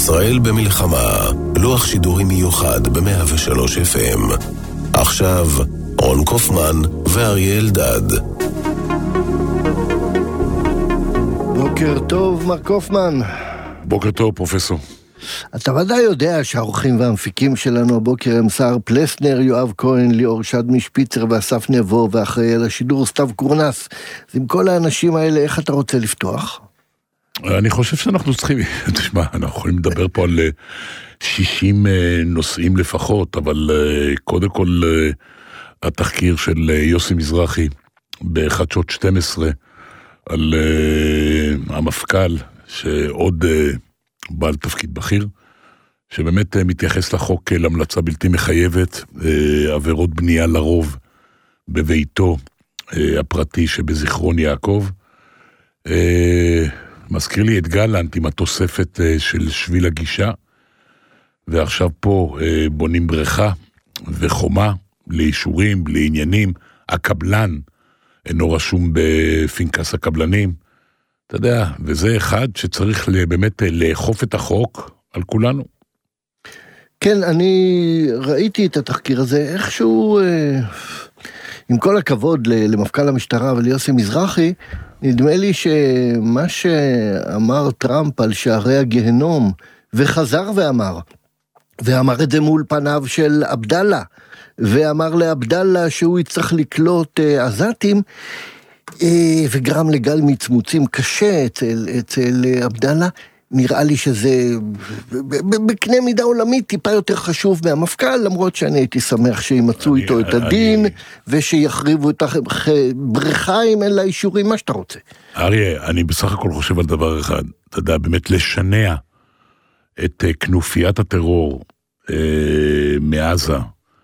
ישראל במלחמה, לוח שידורי מיוחד ב-103 FM. עכשיו, רון קופמן ואריה אלדד. בוקר טוב, מר קופמן. בוקר טוב, פרופסור. אתה ודאי יודע שהאורחים והמפיקים שלנו הבוקר הם שר פלסנר, יואב כהן, ליאור שדמי שפיצר ואסף נבו, ואחראי על השידור סתיו קורנס. אז עם כל האנשים האלה, איך אתה רוצה לפתוח? אני חושב שאנחנו צריכים, תשמע, אנחנו יכולים לדבר פה על 60 נושאים לפחות, אבל קודם כל התחקיר של יוסי מזרחי בחדשות 12 על המפכ"ל שעוד בעל תפקיד בכיר, שבאמת מתייחס לחוק להמלצה בלתי מחייבת, עבירות בנייה לרוב בביתו הפרטי שבזיכרון יעקב. מזכיר לי את גלנט עם התוספת של שביל הגישה, ועכשיו פה בונים בריכה וחומה לאישורים, לעניינים. הקבלן אינו רשום בפנקס הקבלנים, אתה יודע, וזה אחד שצריך באמת לאכוף את החוק על כולנו. כן, אני ראיתי את התחקיר הזה, איכשהו, עם כל הכבוד למפכ"ל המשטרה וליוסי מזרחי, נדמה לי שמה שאמר טראמפ על שערי הגהנום, וחזר ואמר את זה מול פניו של עבדאללה, ואמר לעבדאללה שהוא יצטרך לקלוט עזתים, וגרם לגל מצמוצים קשה אצל עבדאללה. נראה לי שזה בקנה מידה עולמית טיפה יותר חשוב מהמפכ"ל, למרות שאני הייתי שמח שימצאו איתו את הדין, ושיחריבו את הבריכה אם אין לה אישורים, מה שאתה רוצה. אריה, אני בסך הכל חושב על דבר אחד, אתה יודע, באמת לשנע את כנופיית הטרור מעזה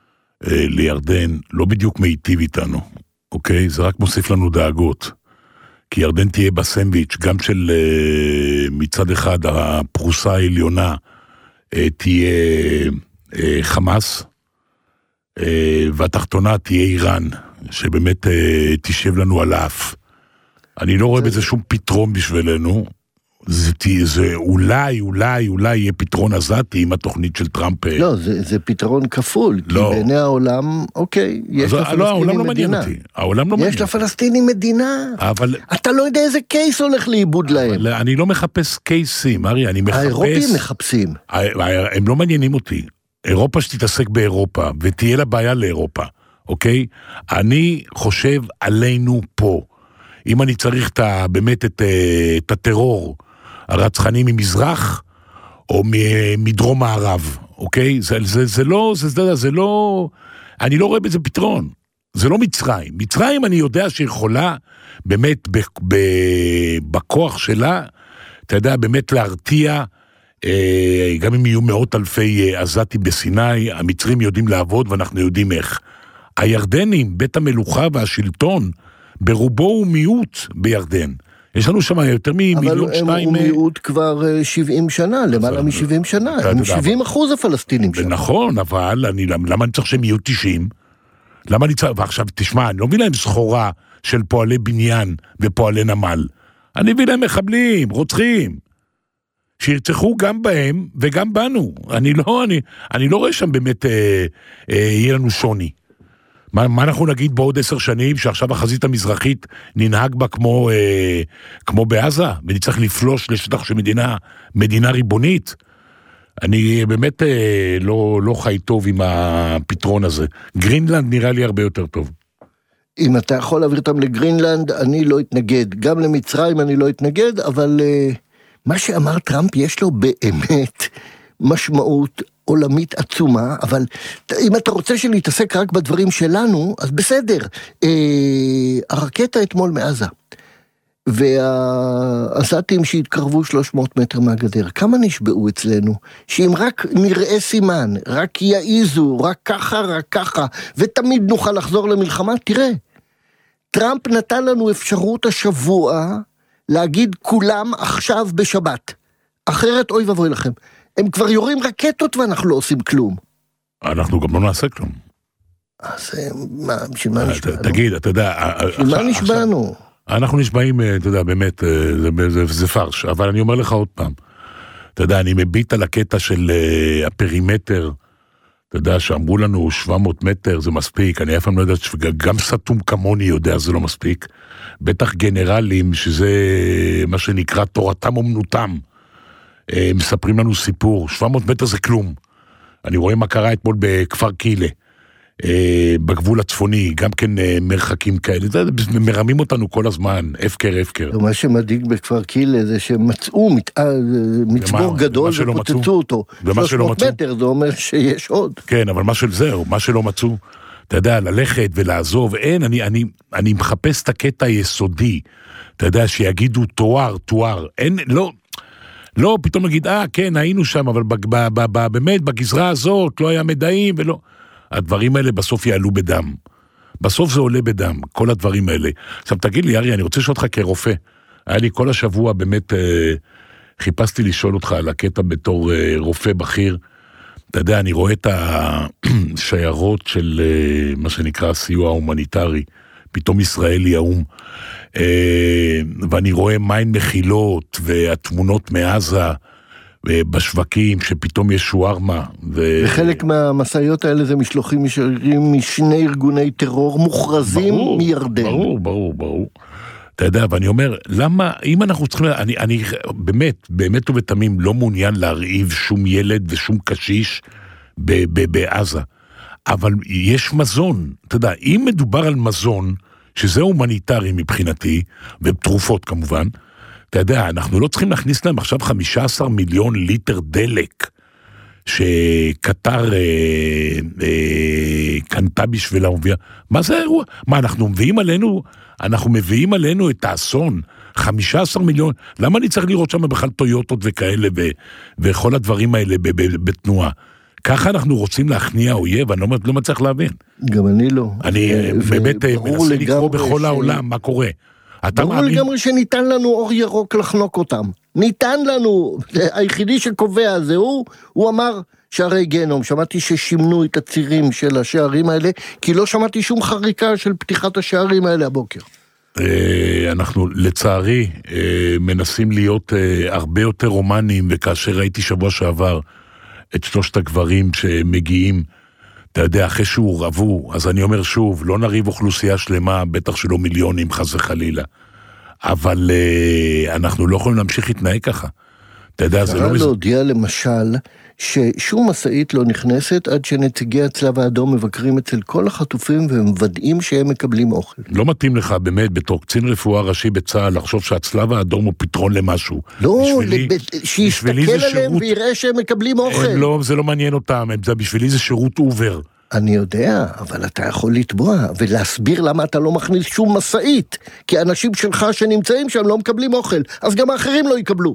לירדן, לא בדיוק מיטיב איתנו, אוקיי? זה רק מוסיף לנו דאגות. כי ירדן תהיה בסנדוויץ' גם של מצד אחד הפרוסה העליונה תהיה חמאס, והתחתונה תהיה איראן, שבאמת תשב לנו על האף. אני לא רואה בזה שום פתרון בשבילנו, זה אולי יהיה פתרון עזתי עם התוכנית של טראמפ. לא, זה פתרון כפול, כי בעיני העולם, אוקיי, יש לפלסטינים מדינה. יש לפלסטינים מדינה. אתה לא יודע איזה קייס הולך לאיבוד להם. אני לא מחפש קייסים, ארי, אני מחפש... האירופים מחפשים. הם לא מעניינים אותי. אירופה שתתעסק באירופה, ותהיה לה בעיה לאירופה, אוקיי? אני חושב עלינו פה. אם אני צריך באמת את הטרור, הרצחנים ממזרח, או מדרום מערב, אוקיי? זה לא, אני לא רואה בזה פתרון. זה לא מצרים. מצרים אני יודע שיכולה, באמת, בכוח שלה, אתה יודע, באמת להרתיע, גם אם יהיו מאות אלפי עזתים בסיני, המצרים יודעים לעבוד, ואנחנו יודעים איך. הירדנים, בית המלוכה והשלטון, ברובו הוא מיעוט בירדן. יש לנו שם יותר ממיליון שניים... אבל הוא מיעוט כבר 70 שנה, למעלה מ-70 שנה. הם 70% הפלסטינים שם. נכון, אבל למה אני צריך שהם יהיו 90? למה אני צריך... ועכשיו תשמע, אני לא מביא להם סחורה של פועלי בניין ופועלי נמל. אני מביא להם מחבלים, רוצחים. שירצחו גם בהם וגם בנו. אני לא רואה שם באמת יהיה לנו שוני. מה אנחנו נגיד בעוד 10 שנים, שעכשיו החזית המזרחית ננהג בה כמו בעזה, ונצטרך לפלוש לשטח של מדינה ריבונית? אני באמת לא חי טוב עם הפתרון הזה. גרינלנד נראה לי הרבה יותר טוב. אם אתה יכול להעביר אותם לגרינלנד, אני לא אתנגד. גם למצרים אני לא אתנגד, אבל מה שאמר טראמפ יש לו באמת משמעות עולמית עצומה, אבל אם אתה רוצה שנתעסק רק בדברים שלנו, אז בסדר. הרקטה אתמול מעזה, והעזתים שהתקרבו 300 מטר מהגדר, כמה נשבעו אצלנו? שאם רק נראה סימן, רק יעיזו, רק ככה, ותמיד נוכל לחזור למלחמה, תראה, טראמפ נתן לנו אפשרות השבוע להגיד כולם עכשיו בשבת. אחרת אוי ובוי לכם. הם כבר יורים רקטות ואנחנו לא עושים כלום. אנחנו גם לא נעשה כלום. אז בשביל מה נשבענו? תגיד, אתה יודע... בשביל מה נשבענו? אנחנו נשבעים, אתה יודע, באמת, זה פרש, אבל אני אומר לך עוד פעם, אתה יודע, אני מביט על הקטע של הפרימטר, אתה יודע, שאמרו לנו 700 מטר זה מספיק, אני אף פעם לא יודע, גם סתום כמוני יודע זה לא מספיק, בטח גנרלים, שזה מה שנקרא תורתם אומנותם, מספרים לנו סיפור, 700 מטר זה כלום, אני רואה מה קרה אתמול בכפר קילה, בגבול הצפוני, גם כן מרחקים כאלה, מרמים אותנו כל הזמן, הפקר. מה שמדאיג בכפר קילה זה שמצאו מצבור גדול ופוצצו אותו. 300 מטר זה אומר שיש עוד. כן, אבל מה שלא מצאו, אתה יודע, ללכת ולעזוב, אין, אני מחפש את הקטע היסודי, אתה יודע, שיגידו תואר, אין, לא, פתאום נגיד, כן, היינו שם, אבל באמת, בגזרה הזאת, לא היה מדעים ולא... הדברים האלה בסוף יעלו בדם. בסוף זה עולה בדם, כל הדברים האלה. עכשיו תגיד לי, ארי, אני רוצה לשאול אותך כרופא. היה לי כל השבוע באמת, חיפשתי לשאול אותך על הקטע בתור רופא בכיר. אתה יודע, אני רואה את השיירות של מה שנקרא סיוע ההומניטרי, פתאום ישראלי האום, ואני רואה מים מחילות, והתמונות מעזה, בשווקים, שפתאום יש שוארמה. וחלק מהמסעיות האלה זה משלוחים ישירים משני ארגוני טרור מוכרזים מירדן. ברור. אתה יודע, ואני אומר, למה, אם אנחנו צריכים, אני באמת ובתמים לא מעוניין להרעיב שום ילד ושום קשיש בעזה. אבל יש מזון, אתה יודע, אם מדובר על מזון, שזה הומניטרי מבחינתי, ותרופות כמובן, אתה יודע, אנחנו לא צריכים להכניס להם עכשיו 15 מיליון ליטר דלק, שקטר קנתה בשבילה, מה זה האירוע? מה, אנחנו מביאים עלינו את האסון, 15 מיליון, למה אני צריך לראות שם בכלל טויוטות וכאלה, וכל הדברים האלה בתנועה? ככה אנחנו רוצים להכניע אויב, אני לא מצליח להבין. גם אני לא. אני באמת מנסה לקרוא בכל העולם, מה קורה? ברור לגמרי שניתן לנו אור ירוק לחנוק אותם. ניתן לנו, היחידי שקובע זה הוא אמר שערי גיהנום. שמעתי ששימנו את הצירים של השערים האלה, כי לא שמעתי שום חריקה של פתיחת השערים האלה הבוקר. אנחנו לצערי מנסים להיות הרבה יותר רומנים, וכאשר ראיתי שבוע שעבר את שלושת הגברים שמגיעים, אתה יודע, אחרי שהוא רבו, אז אני אומר שוב, לא נריב אוכלוסייה שלמה, בטח שלא מיליונים, חס וחלילה. אבל אנחנו לא יכולים להמשיך להתנהג ככה. אתה יודע, זה לא... אפשר להודיע למשל, ששום מסעית לא נכנסת, עד שנציגי הצלב האדום מבקרים אצל כל החטופים, ומוודאים שהם מקבלים אוכל. לא מתאים לך באמת, בתור קצין רפואה ראשי בצה"ל, לחשוב שהצלב האדום הוא פתרון למשהו. לא, שיסתכל עליהם ויראה שהם מקבלים אוכל. לא, זה לא מעניין אותם, בשבילי זה שירות אובר. אני יודע, אבל אתה יכול לתבוע ולהסביר למה אתה לא מכניס שום מסעית, כי אנשים שלך שנמצאים שם לא מקבלים אוכל, אז גם האחרים לא יקבלו.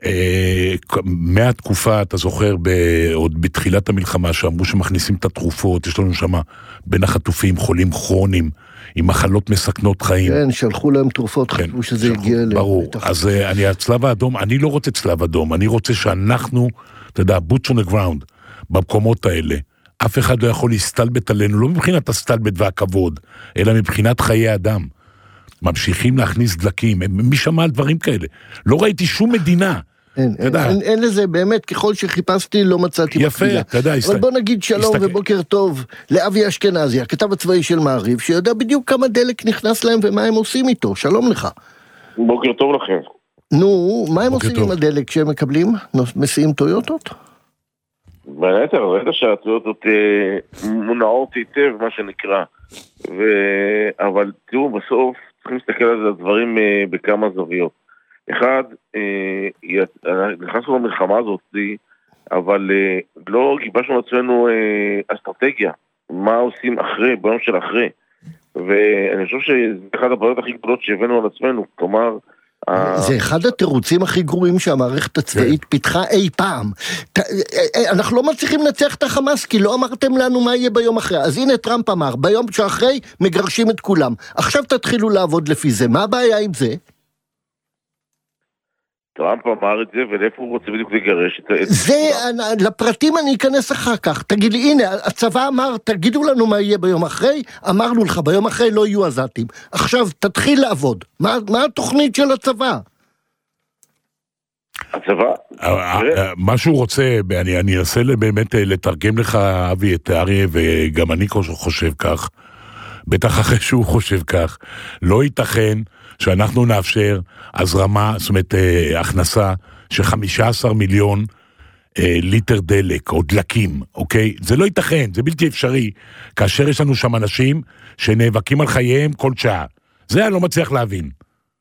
מהתקופה, אתה זוכר, עוד בתחילת המלחמה, שאמרו שמכניסים את התרופות, יש לנו שם בין החטופים חולים כרוניים, עם מחלות מסכנות חיים. כן, שלחו להם תרופות, חשבו שזה הגיע אליהם. ברור, אז הצלב האדום, אני לא רוצה צלב אדום, אני רוצה שאנחנו, אתה יודע, boots on the ground, במקומות האלה, אף אחד לא יכול להסתלבט עלינו, לא מבחינת הסתלבט והכבוד, אלא מבחינת חיי אדם. ממשיכים להכניס דלקים, מי שמע על דברים כאלה? לא ראיתי שום מדינה. אין לזה באמת, ככל שחיפשתי לא מצאתי מקבילה. יפה, אתה יודע. אבל בוא נגיד שלום ובוקר טוב לאבי אשכנזי, הכתב הצבאי של מעריב, שיודע בדיוק כמה דלק נכנס להם ומה הם עושים איתו. שלום לך. בוקר טוב לכם. נו, מה הם עושים עם הדלק שהם מקבלים? מסיעים טויוטות? באמת, ראית שהטויוטות מונעות היטב, מה שנקרא. אבל תראו, בסוף צריכים להסתכל על הדברים בכמה זוויות. אחד, נכנסנו למלחמה הזאת, אבל לא גיבשנו לעצמנו אסטרטגיה, מה עושים אחרי, ביום של אחרי. ואני חושב שזה אחד הבעיות הכי גדולות שהבאנו על עצמנו, כלומר... זה אחד התירוצים הכי גרועים שהמערכת הצבאית פיתחה אי פעם. אנחנו לא מצליחים לנצח את החמאס, כי לא אמרתם לנו מה יהיה ביום אחרי. אז הנה טראמפ אמר, ביום שאחרי מגרשים את כולם. עכשיו תתחילו לעבוד לפי זה. מה הבעיה עם זה? טראמפ אמר את זה, ולאיפה הוא רוצה בדיוק לגרש את זה, לפרטים אני אכנס אחר כך. תגיד לי, הנה, הצבא אמר, תגידו לנו מה יהיה ביום אחרי, אמרנו לך, ביום אחרי לא יהיו עזתים. עכשיו, תתחיל לעבוד. מה התוכנית של הצבא? הצבא. מה שהוא רוצה, אני אנסה באמת לתרגם לך, אבי, את אריה, וגם אני חושב כך, בטח אחרי שהוא חושב כך, לא ייתכן שאנחנו נאפשר הזרמה, זאת אומרת, הכנסה של 15 מיליון ליטר דלק או דלקים, אוקיי? זה לא ייתכן, זה בלתי אפשרי, כאשר יש לנו שם אנשים שנאבקים על חייהם כל שעה. זה אני לא מצליח להבין.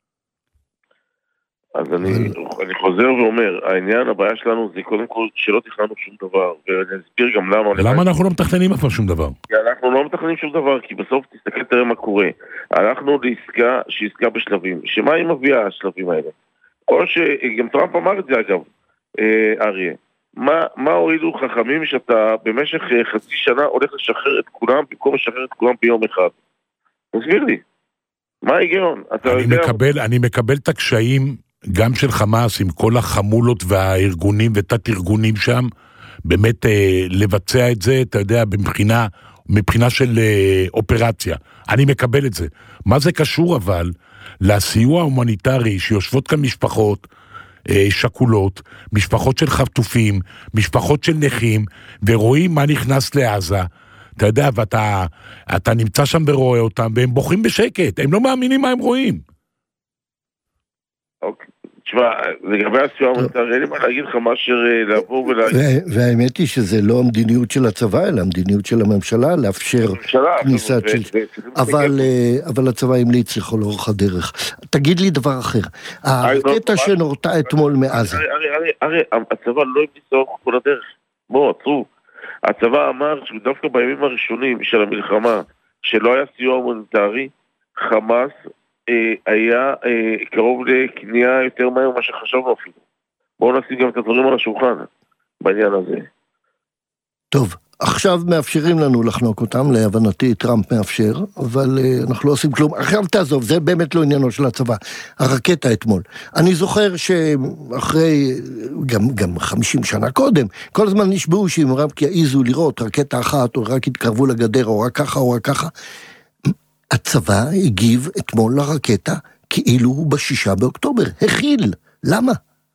אז אני חוזר ואומר, העניין, הבעיה שלנו זה קודם כל שלא תכננו שום דבר, ואני אסביר גם למה. למה אנחנו לא מתכננים אף פעם שום דבר? כי אנחנו לא מתכננים שום דבר, כי בסוף תסתכל תראה מה קורה. הלכנו לעסקה שהיא עסקה בשלבים, שמה היא מביאה השלבים האלה? או שגם טראמפ אמר את זה אגב, אריה, מה הורידו חכמים שאתה במשך חצי שנה הולך לשחרר את כולם, במקום לשחרר את כולם ביום אחד? תסביר לי, מה ההיגיון? אני מקבל את הקשיים גם של חמאס עם כל החמולות והארגונים ותת ארגונים שם, באמת לבצע את זה, אתה יודע, מבחינה של אופרציה. אני מקבל את זה. מה זה קשור אבל לסיוע ההומניטרי שיושבות כאן משפחות שקולות, משפחות של חטופים, משפחות של נכים, ורואים מה נכנס לעזה, אתה יודע, ואתה נמצא שם ורואה אותם, והם בוכים בשקט, הם לא מאמינים מה הם רואים. אוקיי, תשמע, לגבי הסיוע ההומניטרי, אין לי מה להגיד לך מאשר לעבור ולהגיד. והאמת היא שזה לא המדיניות של הצבא, אלא המדיניות של הממשלה, לאפשר כניסת של... אבל הצבא המליץ לכל אורך הדרך. תגיד לי דבר אחר, הרקטה שנורתה אתמול מעזה. הרי הצבא לא המליץ לאורך כל הדרך. בואו, עצרו. הצבא אמר שדווקא בימים הראשונים של המלחמה, שלא היה סיוע הומניטרי, חמאס היה קרוב לקנייה יותר מהר מה שחשבנו אפילו. בואו נשים גם את הדברים על השולחן בעניין הזה. טוב, עכשיו מאפשרים לנו לחנוק אותם, להבנתי טראמפ מאפשר, אבל אנחנו לא עושים כלום. עכשיו תעזוב, זה באמת לא עניינו של הצבא. הרקטה אתמול. אני זוכר שאחרי, גם 50 שנה קודם, כל הזמן נשבעו שאם רק יעיזו לראות רקטה אחת, או רק יתקרבו לגדר, או רק ככה, או רק ככה. הצבא הגיב אתמול לרקטה, כאילו הוא ב6 באוקטובר. הכיל. למה?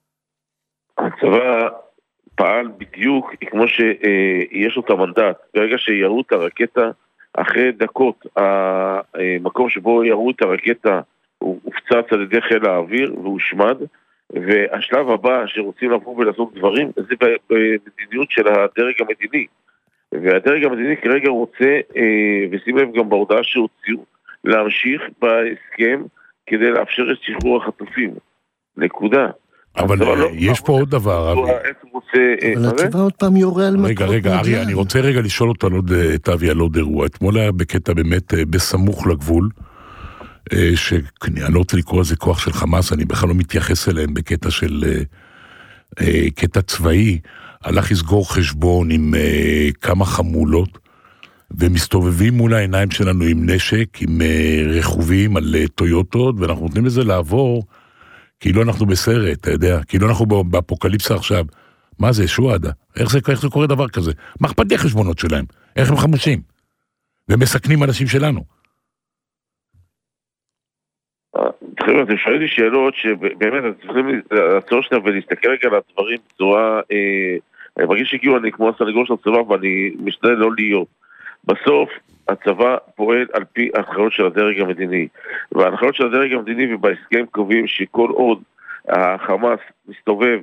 הצבא פעל בדיוק כמו שיש לו את המנדט. ברגע שיראו את הרקטה, אחרי דקות, המקום שבו יראו את הרקטה הוא הופצץ על ידי חיל האוויר והושמד, והשלב הבא שרוצים לבוא ולעשות דברים, זה במדיניות של הדרג המדיני. והדרג המדיני כרגע רוצה, ושים לב גם בהודעה שהוציאו, להמשיך בהסכם כדי לאפשר את שחרור החטופים. נקודה. אבל יש פה עוד דבר, אבל הצבא עוד פעם יורה על מקום. רגע, אריה, אני רוצה רגע לשאול אותה את אבי על עוד אירוע. אתמול היה בקטע באמת בסמוך לגבול, שאני לא רוצה לקרוא לזה כוח של חמאס, אני בכלל לא מתייחס אליהם בקטע של קטע צבאי, הלך לסגור חשבון עם כמה חמולות, ומסתובבים מול העיניים שלנו עם נשק, עם רכובים על טויוטות, ואנחנו נותנים לזה לעבור, כאילו אנחנו בסרט, אתה יודע, כאילו אנחנו באפוקליפסה עכשיו. מה זה, שועדה? איך זה קורה דבר כזה? מה אכפת לי החשבונות שלהם? איך הם חמושים? ומסכנים אנשים שלנו. אתם שואלים לי שאלות שבאמת אתם צריכים לעצור שנייה ולהסתכל רגע על הדברים בצורה, אני מרגיש שכאילו אני כמו הסנגור של הצבא ואני משתדל לא להיות. בסוף הצבא פועל על פי ההנחיות של הדרג המדיני, וההנחיות של הדרג המדיני ובהסכם קובעים שכל עוד החמאס מסתובב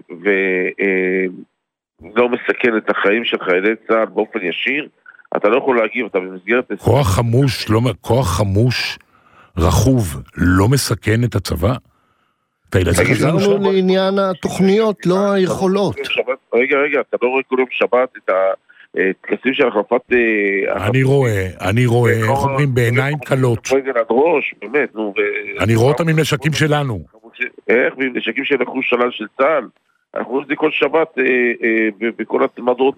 ולא מסכן את החיים של חיילי צה"ל באופן ישיר, אתה לא יכול להגיב, אתה במסגרת... כוח חמוש רכוב לא מסכן את הצבא? חזרנו לעניין התוכניות, לא היכולות. רגע, אתה לא רואה כל יום שבת את התכסים של החלפת... אני רואה, איך אומרים, בעיניים קלות. אני רואה אותם עם נשקים שלנו. איך? עם נשקים שלקחו שלל של צה"ל. אנחנו רואים את זה כל שבת בכל המדרות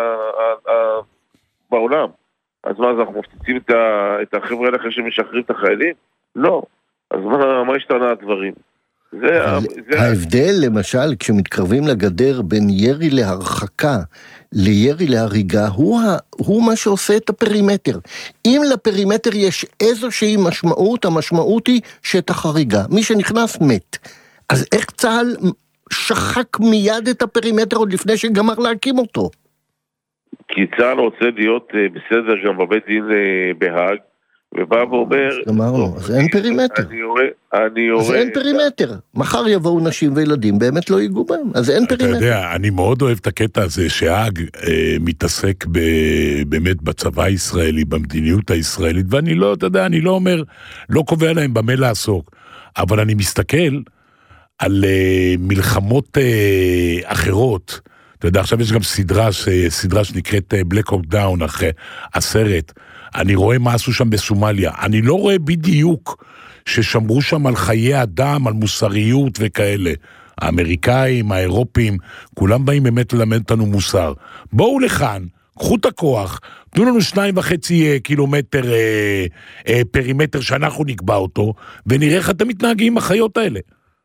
בעולם. אז מה, אנחנו מפציצים את החבר'ה האלה אחרי שמשחררים את החיילים? לא. אז מה השתנה הדברים? ההבדל למשל כשמתקרבים לגדר בין ירי להרחקה לירי להריגה הוא מה שעושה את הפרימטר. אם לפרימטר יש איזושהי משמעות, המשמעות היא שטח הריגה. מי שנכנס מת. אז איך צה"ל שחק מיד את הפרימטר עוד לפני שגמר להקים אותו? כי צה"ל רוצה להיות בסדר גם בבית דין בהאג, ובא ואומר... אמרנו, אז אין פרימטר. אז אין פרימטר. מחר יבואו נשים וילדים, באמת לא ייגעו בהם, אז אין פרימטר. אתה יודע, אני מאוד אוהב את הקטע הזה, שהאג מתעסק באמת בצבא הישראלי, במדיניות הישראלית, ואני לא, אתה יודע, אני לא אומר, לא קובע להם במה לעסוק, אבל אני מסתכל על מלחמות אחרות. אתה יודע, עכשיו יש גם סדרה שנקראת Black Hawk Down, אחרי הסרט. אני רואה מה עשו שם בסומליה. אני לא רואה בדיוק ששמרו שם על חיי אדם, על מוסריות וכאלה. האמריקאים, האירופים, כולם באים באמת ללמד אותנו מוסר. בואו לכאן, קחו את הכוח, תנו לנו 2.5 קילומטר פרימטר שאנחנו נקבע אותו, ונראה איך אתם מתנהגים עם החיות האלה.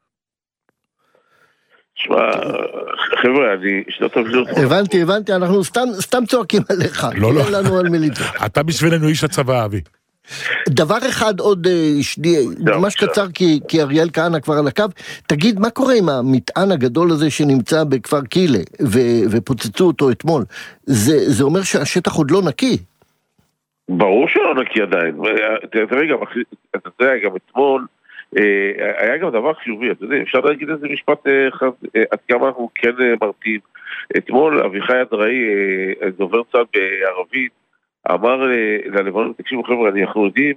תשמע, חבר'ה, אני שנות הבנות... הבנתי, אנחנו סתם צועקים עליך. לא. אין לנו על מיליטר. אתה בשבילנו איש הצבא, אבי. דבר אחד עוד ממש קצר, כי אריאל כהנא כבר על הקו. תגיד, מה קורה עם המטען הגדול הזה שנמצא בכפר קילה, ופוצצו אותו אתמול? זה אומר שהשטח עוד לא נקי. ברור שלא נקי עדיין. תראה, אתה יודע, גם אתמול, היה גם דבר חיובי, אתה יודע, אפשר להגיד איזה משפט אחד, עד כמה אנחנו כן מרתים. אתמול אביחי אדראי, דובר צה"ל בערבית, אמר ללבנון, תקשיבו חבר'ה, אנחנו יודעים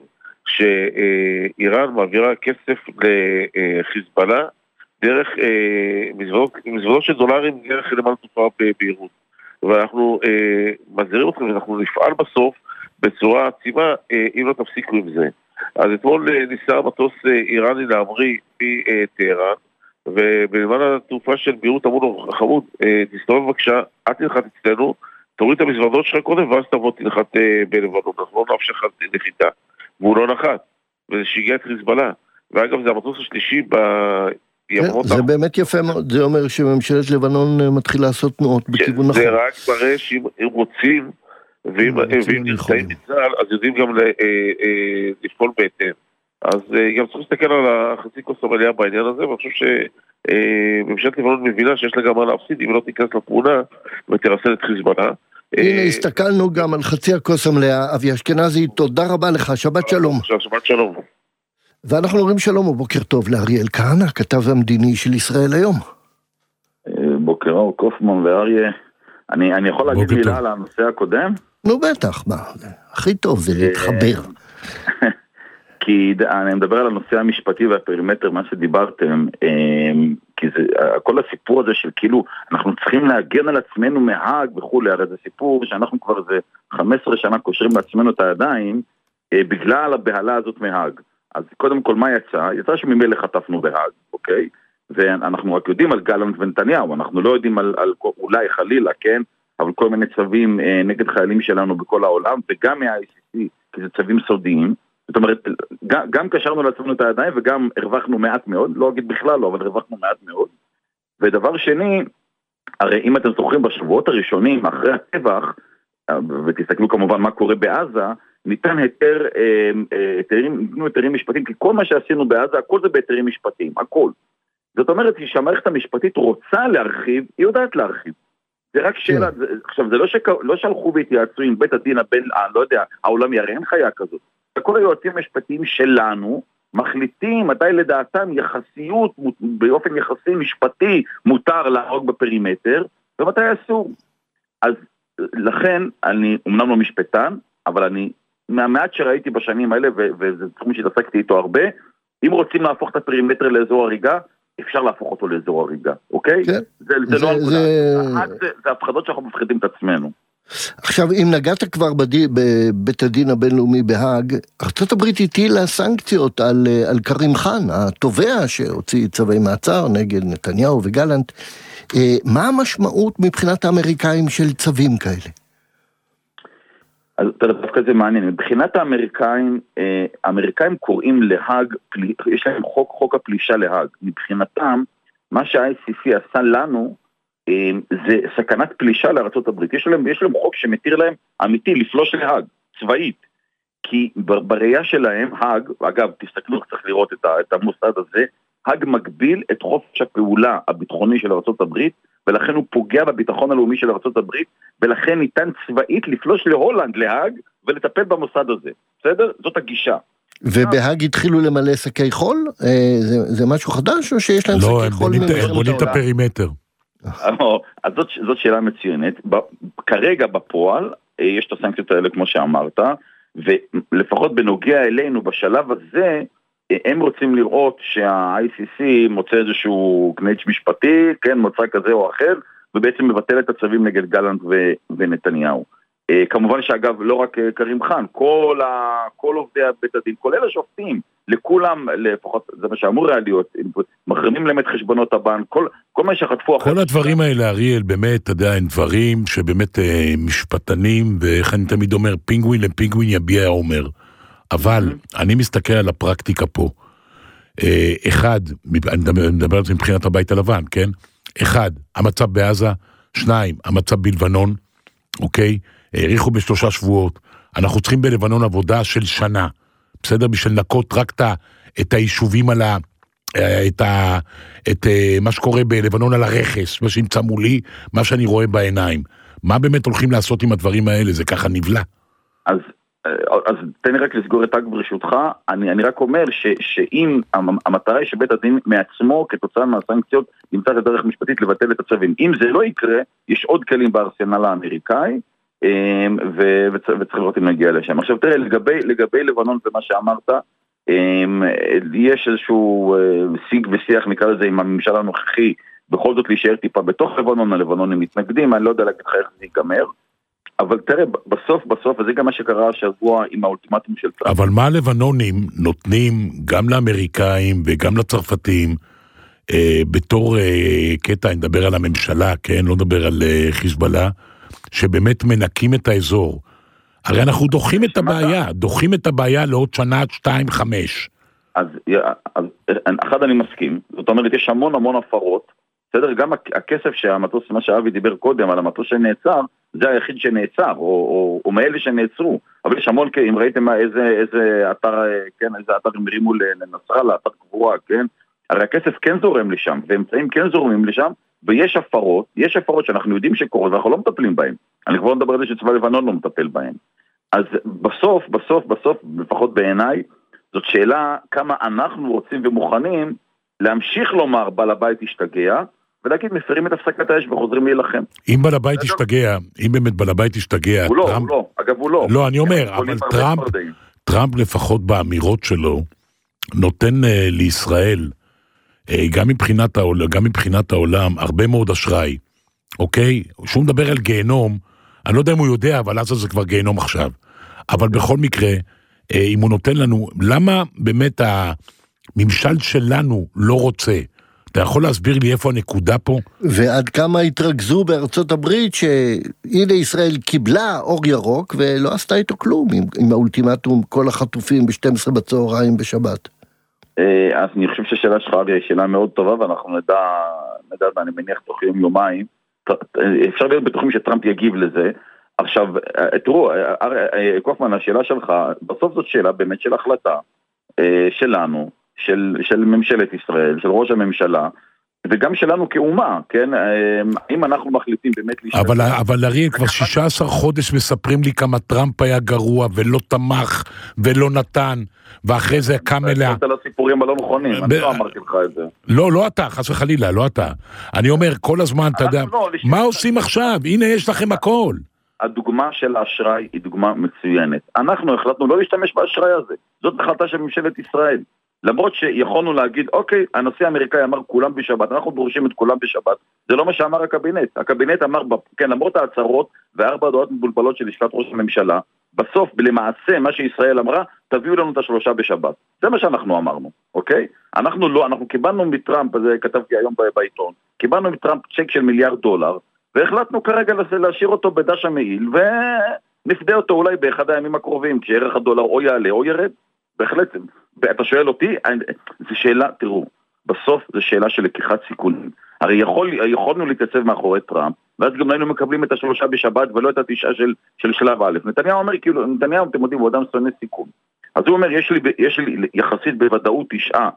שאיראן מעבירה כסף לחיזבאללה דרך מזוודות של דולרים דרך נמל התעופה בביירות, ואנחנו מזהירים אתכם ואנחנו נפעל בסוף בצורה עצימה אם לא תפסיקו עם זה. אז אתמול ניסה מטוס איראני להמריא מטהרן, ובנמל התעופה של ביירות אמרו לו, חמוד, תסתובב בבקשה, אל תנחת אצלנו, תוריד את המזוודות שלך קודם, ואז תבוא תנחת בלבנון, אנחנו לא נאפשר לך נחיתה. והוא לא נחת, וזה שיגע את חיזבאללה. ואגב, זה המטוס השלישי בימות... זה באמת יפה מאוד, זה אומר שממשלת לבנון מתחילה לעשות תנועות בכיוון נכון. זה רק מראה שאם רוצים, ואם נמצאים בצה"ל, אז יודעים גם לפעול בהתאם. אז גם צריך להסתכל על החצי כוס המלאה בעניין הזה, ואני חושב שממשלת לבנון מבינה שיש לה גם מה להפסיד, אם לא תיכנס לתמונה ותרסן את חיזבאללה. הנה, הסתכלנו גם על חצי הכוס המלאה. אבי אשכנזי, תודה רבה לך, שבת שלום. שבת שלום. ואנחנו אומרים שלום ובוקר טוב לאריאל כהנא, הכתב המדיני של ישראל היום. בוקר אור, קופמן ואריה. אני יכול להגיד מילה על הנושא הקודם? נו בטח, מה, הכי טוב זה להתחבר. כי אני מדבר על הנושא המשפטי והפרימטר, מה שדיברתם, כי זה, כל הסיפור הזה של כאילו, אנחנו צריכים להגן על עצמנו מהאג וכולי, הרי זה סיפור שאנחנו כבר זה 15 שנה קושרים לעצמנו את הידיים, בגלל הבהלה הזאת מהאג. אז קודם כל מה יצא? יצא שממילא חטפנו בהאג, אוקיי? ואנחנו רק יודעים על גלנט ונתניהו, אנחנו לא יודעים על אולי חלילה, כן? אבל כל מיני צווים נגד חיילים שלנו בכל העולם, וגם מה-ICC, כי זה צווים סודיים. זאת אומרת, גם קשרנו לעצמנו את הידיים וגם הרווחנו מעט מאוד, לא אגיד בכלל לא, אבל הרווחנו מעט מאוד. ודבר שני, הרי אם אתם זוכרים בשבועות הראשונים אחרי הטבח, ותסתכלו כמובן מה קורה בעזה, ניתן היתרים משפטיים, כי כל מה שעשינו בעזה, הכל זה בהיתרים משפטיים, הכל. זאת אומרת שהמערכת המשפטית רוצה להרחיב, היא יודעת להרחיב. זה רק שאלה, עכשיו זה לא שהלכו והתייעצו עם בית הדין הבין, לא יודע, העולם יראה, אין חיה כזאת. כל היועצים המשפטיים שלנו מחליטים מתי לדעתם יחסיות, באופן יחסי משפטי מותר להרוג בפרימטר, ומתי אסור. אז לכן, אני אומנם לא משפטן, אבל אני, מהמעט שראיתי בשנים האלה, וזה תחום שהתעסקתי איתו הרבה, אם רוצים להפוך את הפרימטר לאזור הריגה, אפשר להפוך אותו לאזור הריגה, אוקיי? כן. זה לא הנקודה. זה הפחדות שאנחנו מפחידים את עצמנו. עכשיו, אם נגעת כבר בבית הדין הבינלאומי בהאג, ארצות הברית הטילה סנקציות על קרים חאן, התובע שהוציא צווי מעצר נגד נתניהו וגלנט. מה המשמעות מבחינת האמריקאים של צווים כאלה? אז דווקא זה מעניין. מבחינת האמריקאים קוראים להאג, יש להם חוק הפלישה להאג. מבחינתם, מה שה-ICC עשה לנו, זה סכנת פלישה לארצות הברית. יש להם חוק שמתיר להם אמיתי לפלוש להאג, צבאית. כי בראייה שלהם, האג, אגב, תסתכלו, צריך לראות את המוסד הזה, האג מגביל את חופש הפעולה הביטחוני של ארצות הברית, ולכן הוא פוגע בביטחון הלאומי של ארצות הברית, ולכן ניתן צבאית לפלוש להולנד, להאג, ולטפל במוסד הזה. בסדר? זאת הגישה. ובהאג התחילו למלא שקי חול? זה משהו חדש, או שיש להם שקי חול? לא, בונים את הפרימטר. אז זאת שאלה מצוינת. כרגע בפועל, יש את הסנקציות האלה כמו שאמרת, ולפחות בנוגע אלינו בשלב הזה, הם רוצים לראות שה-ICC מוצא איזשהו קניץ' משפטי, כן, מוצא כזה או אחר, ובעצם מבטל את הצווים נגד גלנט ונתניהו. כמובן שאגב, לא רק קרים חן, כל עובדי בית הדין, כולל השופטים, לכולם, לפחות, זה מה שאמור היה להיות, מחרימים להם את חשבונות הבנק, כל מה שחטפו אחר. כל הדברים האלה, אריאל, באמת, אתה יודע, הם דברים שבאמת משפטנים, ואיך אני תמיד אומר, פינגווין לפינגווין יביע אומר. אבל אני מסתכל על הפרקטיקה פה. אחד, אני מדבר על זה מבחינת הבית הלבן, כן? אחד, המצב בעזה, שניים, המצב בלבנון, אוקיי? העריכו ב3 שבועות, אנחנו צריכים בלבנון עבודה של שנה, בסדר? בשביל לנקות רק את היישובים על את מה שקורה בלבנון על הרכס, מה שנמצא מולי, מה שאני רואה בעיניים. מה באמת הולכים לעשות עם הדברים האלה? זה ככה נבלה. אז תן לי רק לסגור את האג ברשותך, אני רק אומר שאם המטרה היא שבית הדין מעצמו כתוצאה מהסנקציות נמצא את הדרך משפטית לבטל את הצווים. אם זה לא יקרה, יש עוד כלים בארסנל האמריקאי, וצריך לראות אם נגיע לשם. עכשיו תראה, לגבי לבנון ומה שאמרת, יש איזשהו שיג ושיח נקרא לזה עם הממשל הנוכחי, בכל זאת להישאר טיפה בתוך לבנון, הלבנונים מתנגדים, אני לא יודע להגיד לך איך זה ייגמר, אבל תראה, בסוף, וזה גם מה שקרה השבוע עם האולטימטום של טראמפ. אבל מה הלבנונים נותנים גם לאמריקאים וגם לצרפתים, בתור קטע, אני מדבר על הממשלה, כן, לא מדבר על חיזבאללה, שבאמת מנקים את האזור. הרי אנחנו דוחים את הבעיה לעוד שנה, 2-5. אז אחד אני מסכים, זאת אומרת, יש המון הפרות, בסדר, גם הכסף שהמטוס, מה שאבי דיבר קודם, על המטוס שנעצר, זה היחיד שנעצר, או מאלה שנעצרו, אבל יש המון, אם ראיתם איזה אתר, כן, איזה אתר הם הרימו לנסראללה, אתר קבורה, כן, הרי הכסף כן זורם לשם, ואמצעים כן זורמים לשם, ויש הפרות שאנחנו יודעים שקורות, ואנחנו לא מטפלים בהן. אני כבר מדבר על זה שצבא לבנון לא מטפל בהן. אז בסוף, לפחות בעיניי, זאת שאלה כמה אנחנו רוצים ומוכנים להמשיך לומר בעל הבית ישתגע, ולהגיד מפרים את הפסקת האש וחוזרים להילחם. אם בעל הבית ישתגע, אם באמת בעל הבית ישתגע, הוא לא, אגב הוא לא. לא, אני אומר, אבל טראמפ לפחות באמירות שלו, נותן לישראל, גם מבחינת העולם, הרבה מאוד אשראי, אוקיי? שהוא מדבר על גיהנום, אני לא יודע אם הוא יודע, אבל אז זה כבר גיהנום עכשיו. אבל בכל מקרה, אם הוא נותן לנו, למה באמת הממשל שלנו לא רוצה? אתה יכול להסביר לי איפה הנקודה פה? ועד כמה התרכזו בארצות הברית שהנה ישראל קיבלה אור ירוק ולא עשתה איתו כלום עם האולטימטום כל החטופים ב-12 בצהריים בשבת. אז אני חושב שהשאלה שלך היא שאלה מאוד טובה ואנחנו נדע, אני מניח תוך יומיים, אפשר להיות בטוחים שטראמפ יגיב לזה. עכשיו, תראו, קופמן, השאלה שלך, בסוף זאת שאלה באמת של החלטה שלנו, של ממשלת ישראל, של ראש הממשלה, וגם שלנו כאומה, כן? אם אנחנו מחליטים באמת אבל אריאל, כבר 16 חודש מספרים לי כמה טראמפ היה גרוע, ולא תמך, ולא נתן, ואחרי זה קם אליה... אתה לא סיפורים הלא נכונים, אני לא אמרתי לך את זה. לא אתה, חס וחלילה, לא אתה. אני אומר, כל הזמן, אתה יודע, מה עושים עכשיו? הנה, יש לכם הכל. הדוגמה של האשראי היא דוגמה מצוינת. אנחנו החלטנו לא להשתמש באשראי הזה. זאת החלטה של ממשלת ישראל. למרות שיכולנו להגיד, אוקיי, הנשיא האמריקאי אמר כולם בשבת, אנחנו דורשים את כולם בשבת. זה לא מה שאמר הקבינט. הקבינט אמר, כן, למרות ההצהרות ו4 הודעות מבולבלות של לשכת ראש הממשלה, בסוף, למעשה, מה שישראל אמרה, תביאו לנו את 3 בשבת. זה מה שאנחנו אמרנו, אוקיי? אנחנו קיבלנו מטראמפ, זה כתבתי היום בעיתון, קיבלנו מטראמפ צ'ק של $1 מיליארד, והחלטנו כרגע להשאיר אותו בדש המעיל, ונפדה אותו אולי באחד הימים הקרובים, כשערך $1 או יעלה או ירד. בהחלט, אתה שואל אותי, זו שאלה, תראו, בסוף זו שאלה של לקיחת סיכונים. הרי יכולנו להתייצב מאחורי טראמפ, ואז גם היינו מקבלים את 3 בשבת, ולא את 9 של שלב א'. נתניהו אומר, כאילו, נתניהו, אתם יודעים, הוא אדם שונא סיכון. אז הוא אומר, יש לי יחסית בוודאות 9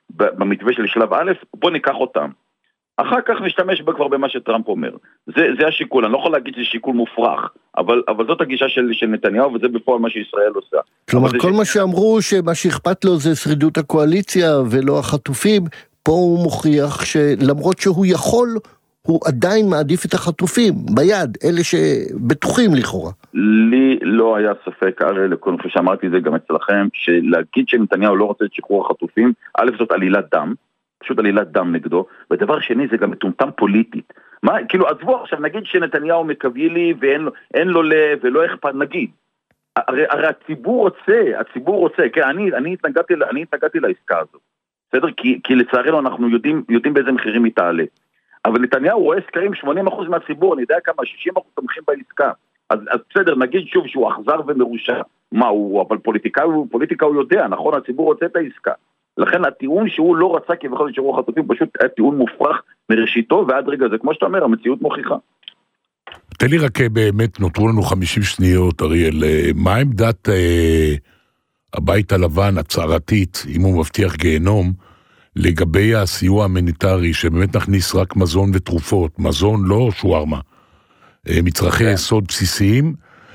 במתווה של שלב א', בוא ניקח אותם. אחר כך נשתמש כבר במה שטראמפ אומר. זה השיקול, אני לא יכול להגיד שזה שיקול מופרך, אבל זאת הגישה של נתניהו, וזה בפועל מה שישראל עושה. כלומר, כל מה שאמרו שמה שאכפת לו זה שרידות הקואליציה ולא החטופים, פה הוא מוכיח שלמרות שהוא יכול, הוא עדיין מעדיף את החטופים ביד, אלה שבטוחים לכאורה. לי לא היה ספק, לכל מה שאמרתי את זה גם אצלכם, שלהגיד שנתניהו לא רוצה את שחרור החטופים, א' זאת עלילת דם, פשוט עלילת דם נגדו, ודבר שני זה גם מטומטם פוליטית. מה, כאילו, עזבו עכשיו, נגיד שנתניהו מקבילי ואין לו לב ולא אכפת, נגיד. הרי הציבור רוצה, כן, אני התנגדתי לעסקה הזאת. בסדר? כי לצערנו אנחנו יודעים באיזה מחירים היא תעלה. אבל נתניהו רואה סקרים 80% מהציבור, אני יודע כמה, 60% תומכים בעסקה. אז בסדר, נגיד שוב שהוא אכזר ומרושע. מה הוא, אבל פוליטיקה הוא יודע, נכון? הציבור רוצה את העסקה. לכן הטיעון שהוא לא רצה כבכל שחרור החטופים, פשוט היה טיעון מופרך מראשיתו, ועד רגע זה, כמו שאתה אומר, המציאות מוכיחה. תן לי רק באמת, נותרו לנו 50 שניות, אריאל, מה עמדת הבית הלבן הצהרתית, אם הוא מבטיח גיהנום, לגבי הסיוע המוניטרי, שבאמת נכניס רק מזון ותרופות, מזון לא שוארמה, מצרכי יסוד בסיסיים,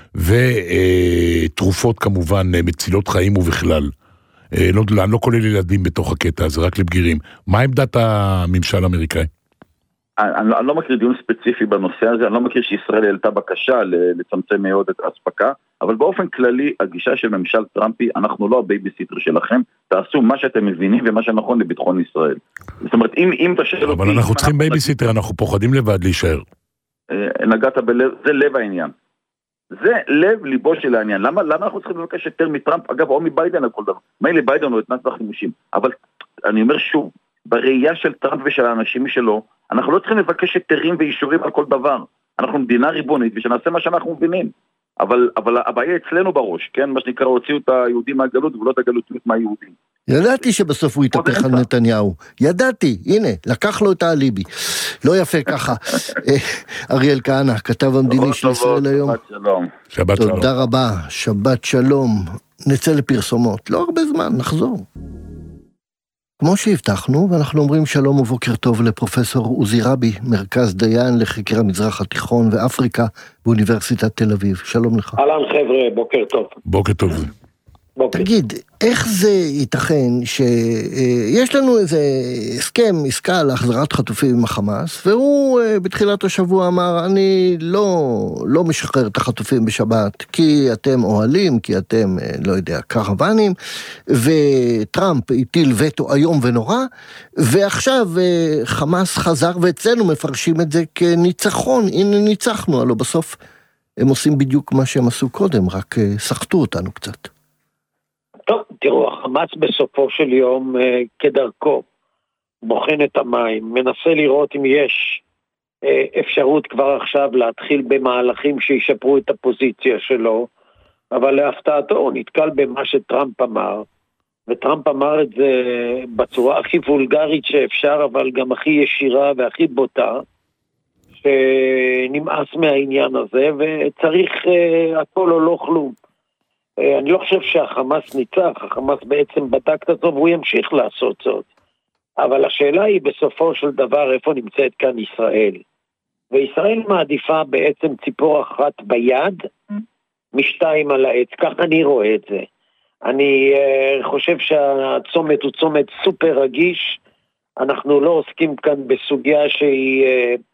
ותרופות כמובן מצילות חיים ובכלל. לא כולל ילדים בתוך הקטע הזה, רק לבגירים. מה עמדת הממשל האמריקאי? אני לא מכיר דיון ספציפי בנושא הזה, אני לא מכיר שישראל העלתה בקשה לצמצם מאוד את ההספקה, אבל באופן כללי, הגישה של ממשל טראמפי, אנחנו לא הבייביסיטר שלכם, תעשו מה שאתם מבינים ומה שנכון לביטחון ישראל. זאת אומרת, אם תשאל אותי... אבל אנחנו צריכים בייביסיטר, אנחנו פוחדים לבד להישאר. נגעת בלב, זה לב העניין. זה לב ליבו של העניין. למה אנחנו צריכים לבקש יותר מטראמפ, אגב, או מביידן על כל דבר? מילא ביידן הוא התנס בחימושים, אבל אני אומר שוב, בראייה של טראמפ ושל האנשים שלו, אנחנו לא צריכים לבקש היתרים ואישורים על כל דבר. אנחנו מדינה ריבונית ושנעשה מה שאנחנו מבינים. אבל הבעיה אצלנו בראש, כן? מה שנקרא, הוציאו את היהודים מהגלות ולא את הגלותיות מהיהודים. ידעתי שבסוף הוא יתהפך על נתניהו. ידעתי, הנה, לקח לו את האליבי. לא יפה ככה. אריאל כהנא, כתב המדיני של ישראל היום. שבת שלום. שבת שלום. תודה רבה, שבת שלום. נצא לפרסומות. לא הרבה זמן, נחזור. כמו שהבטחנו, ואנחנו אומרים שלום ובוקר טוב לפרופסור עוזי רבי, מרכז דיין לחקר המזרח התיכון ואפריקה באוניברסיטת תל אביב. שלום לך. אהלן חבר'ה, בוקר טוב. בוקר טוב. תגיד, איך זה ייתכן שיש לנו איזה הסכם, עסקה להחזרת חטופים עם החמאס, והוא בתחילת השבוע אמר, אני לא משחרר את החטופים בשבת, כי אתם אוהלים, כי אתם, לא יודע, קרוונים, וטראמפ הטיל וטו היום ונורא, ועכשיו חמאס חזר, ואצלנו מפרשים את זה כניצחון, הנה ניצחנו, הלוא בסוף הם עושים בדיוק מה שהם עשו קודם, רק סחטו אותנו קצת. טוב, תראו, החמאס בסופו של יום כדרכו בוחן את המים, מנסה לראות אם יש אפשרות כבר עכשיו להתחיל במהלכים שישפרו את הפוזיציה שלו, אבל להפתעתו הוא נתקל במה שטראמפ אמר, וטראמפ אמר את זה בצורה הכי וולגרית שאפשר, אבל גם הכי ישירה והכי בוטה, שנמאס מהעניין הזה, וצריך הכל או לא כלום. אני לא חושב שהחמאס ניצח, החמאס בעצם בדק את זה והוא ימשיך לעשות זאת. אבל השאלה היא בסופו של דבר איפה נמצאת כאן ישראל. וישראל מעדיפה בעצם ציפור אחת ביד, משתיים על העץ, כך אני רואה את זה. אני חושב שהצומת הוא צומת סופר רגיש, אנחנו לא עוסקים כאן בסוגיה שהיא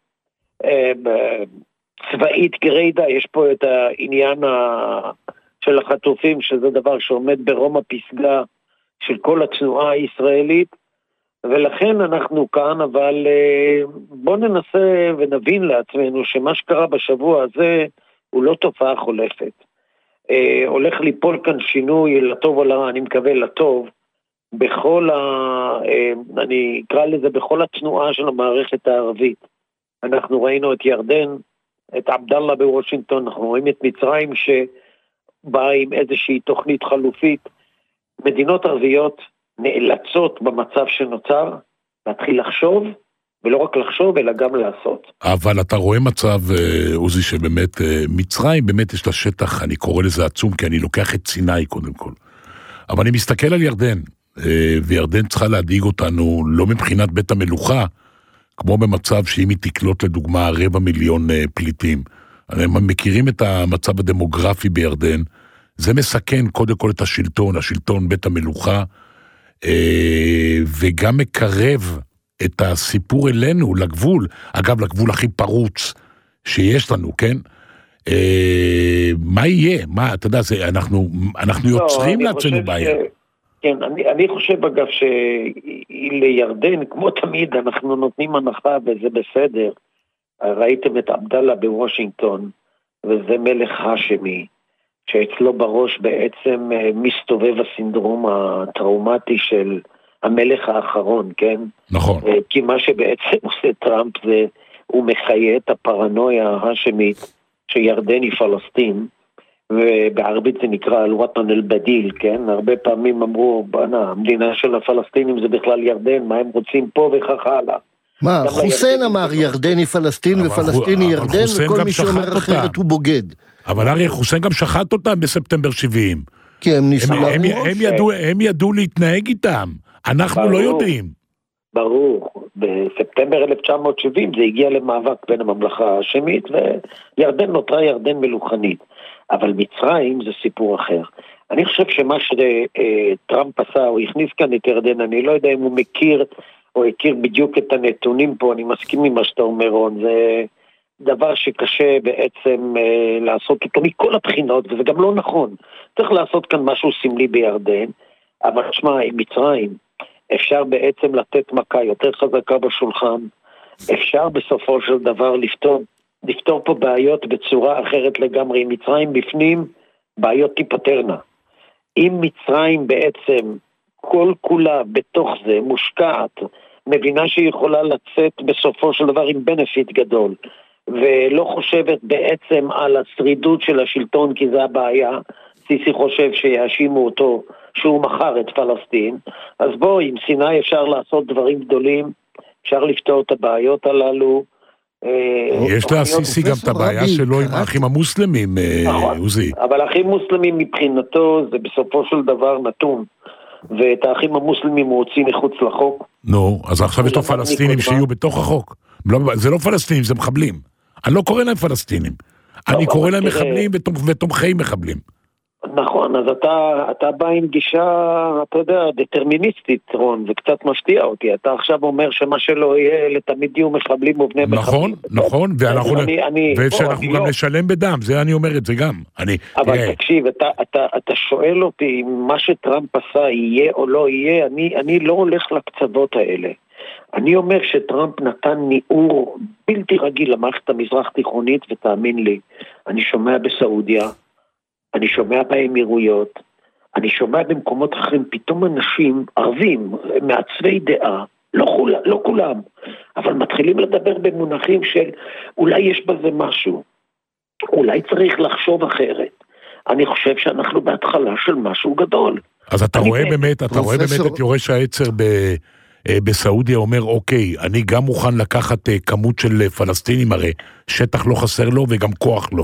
צבאית גרידה, יש פה את העניין של החטופים, שזה דבר שעומד ברום הפסגה של כל התנועה הישראלית, ולכן אנחנו כאן, אבל בואו ננסה ונבין לעצמנו שמה שקרה בשבוע הזה הוא לא תופעה חולפת. הולך ליפול כאן שינוי לטוב או לרע, אני מקווה לטוב, אני אקרא לזה בכל התנועה של המערכת הערבית. אנחנו ראינו את ירדן, את עבדאללה בוושינגטון, אנחנו רואים את מצרים שבאה עם איזושהי תוכנית חלופית. מדינות ערביות נאלצות במצב שנוצר להתחיל לחשוב, ולא רק לחשוב אלא גם לעשות. אבל אתה רואה מצב, עוזי, שבאמת מצרים באמת יש לה שטח, אני קורא לזה עצום, כי אני לוקח את סיני קודם כל. אבל אני מסתכל על ירדן, וירדן צריכה להדאיג אותנו, לא מבחינת בית המלוכה, כמו במצב שאם היא תקלוט לדוגמה 250,000 פליטים. הם מכירים את המצב הדמוגרפי בירדן, זה מסכן קודם כל את השלטון בית המלוכה, וגם מקרב את הסיפור אלינו, לגבול, אגב לגבול הכי פרוץ שיש לנו, כן? מה יהיה? מה, אתה יודע, אנחנו יוצרים לעצמנו בעיה. כן, אני חושב אגב שלירדן, כמו תמיד, אנחנו נותנים הנחה וזה בסדר. ראיתם את עבדאללה בוושינגטון, וזה מלך האשמי, שאצלו בראש בעצם מסתובב הסינדרום הטראומטי של המלך האחרון, כן? נכון. כי מה שבעצם עושה טראמפ זה, הוא מחיה את הפרנויה ההאשמית שירדן היא פלסטין, ובערבית זה נקרא אל-וטן אל-בדיל, כן? הרבה פעמים אמרו, המדינה של הפלסטינים זה בכלל ירדן, מה הם רוצים פה וכך הלאה. מה, חוסיין אמר ירדני פלסטין ופלסטיני ירדן, וכל מי שאומר אחרת הוא בוגד. אבל הרי חוסיין גם שחט אותם בספטמבר 70. כי הם ניסו הם ידעו להתנהג איתם, אנחנו לא יודעים. ברור, בספטמבר 1970 זה הגיע למאבק בין הממלכה ההאשמית, וירדן נותרה ירדן מלוכנית. אבל מצרים זה סיפור אחר. אני חושב שמה שטראמפ עשה, הוא הכניס כאן את ירדן, אני לא יודע אם הוא מכיר או הכיר בדיוק את הנתונים פה, אני מסכים עם מה שאתה אומר, רון, זה דבר שקשה בעצם לעשות אותו מכל הבחינות, וזה גם לא נכון. צריך לעשות כאן משהו סמלי בירדן, אבל תשמע, עם מצרים אפשר בעצם לתת מכה יותר חזקה בשולחן, אפשר בסופו של דבר לפתור פה בעיות בצורה אחרת לגמרי. עם מצרים בפנים, בעיות תיפתרנה. אם מצרים בעצם כל כולה בתוך זה מושקעת, מבינה שהיא יכולה לצאת בסופו של דבר עם בנפיט גדול, ולא חושבת בעצם על השרידות של השלטון, כי זה הבעיה. סיסי חושב שיאשימו אותו שהוא מכר את פלסטין, אז בוא, עם סיני אפשר לעשות דברים גדולים, אפשר לפתור את הבעיות הללו. יש להסיסי גם את הבעיה שלו עם האחים המוסלמים, עוזי. אבל האחים מוסלמים מבחינתו זה בסופו של דבר נתון, ואת האחים המוסלמים הוא הוציא מחוץ לחוק. נו, אז עכשיו יש לו פלסטינים שיהיו בתוך החוק. זה לא פלסטינים, זה מחבלים. אני לא קורא להם פלסטינים, אני קורא להם מחבלים ותומכי מחבלים. נכון, אז אתה בא עם גישה, אתה יודע, דטרמיניסטית, רון, זה קצת משתיע אותי. אתה עכשיו אומר שמה שלא יהיה לתמיד יהיו מחבלים ובני מחבלים. נכון, ושאנחנו גם נשלם בדם, זה אני אומר את זה גם. אבל תקשיב, אתה שואל אותי אם מה שטראמפ עשה יהיה או לא יהיה, אני לא הולך לקצוות האלה. אני אומר שטראמפ נתן ניעור בלתי רגיל למערכת המזרח תיכונית, ותאמין לי, אני שומע בסעודיה, אני שומע באמירויות, אני שומע במקומות אחרים, פתאום אנשים ערבים, מעצבי דעה, לא כולם, אבל מתחילים לדבר במונחים של אולי יש בזה משהו, אולי צריך לחשוב אחרת. אני חושב שאנחנו בהתחלה של משהו גדול. אז אתה רואה באמת את יורש העצר בסעודיה אומר, אוקיי, אני גם מוכן לקחת כמות של פלסטינים, הרי שטח לא חסר לו וגם כוח לו.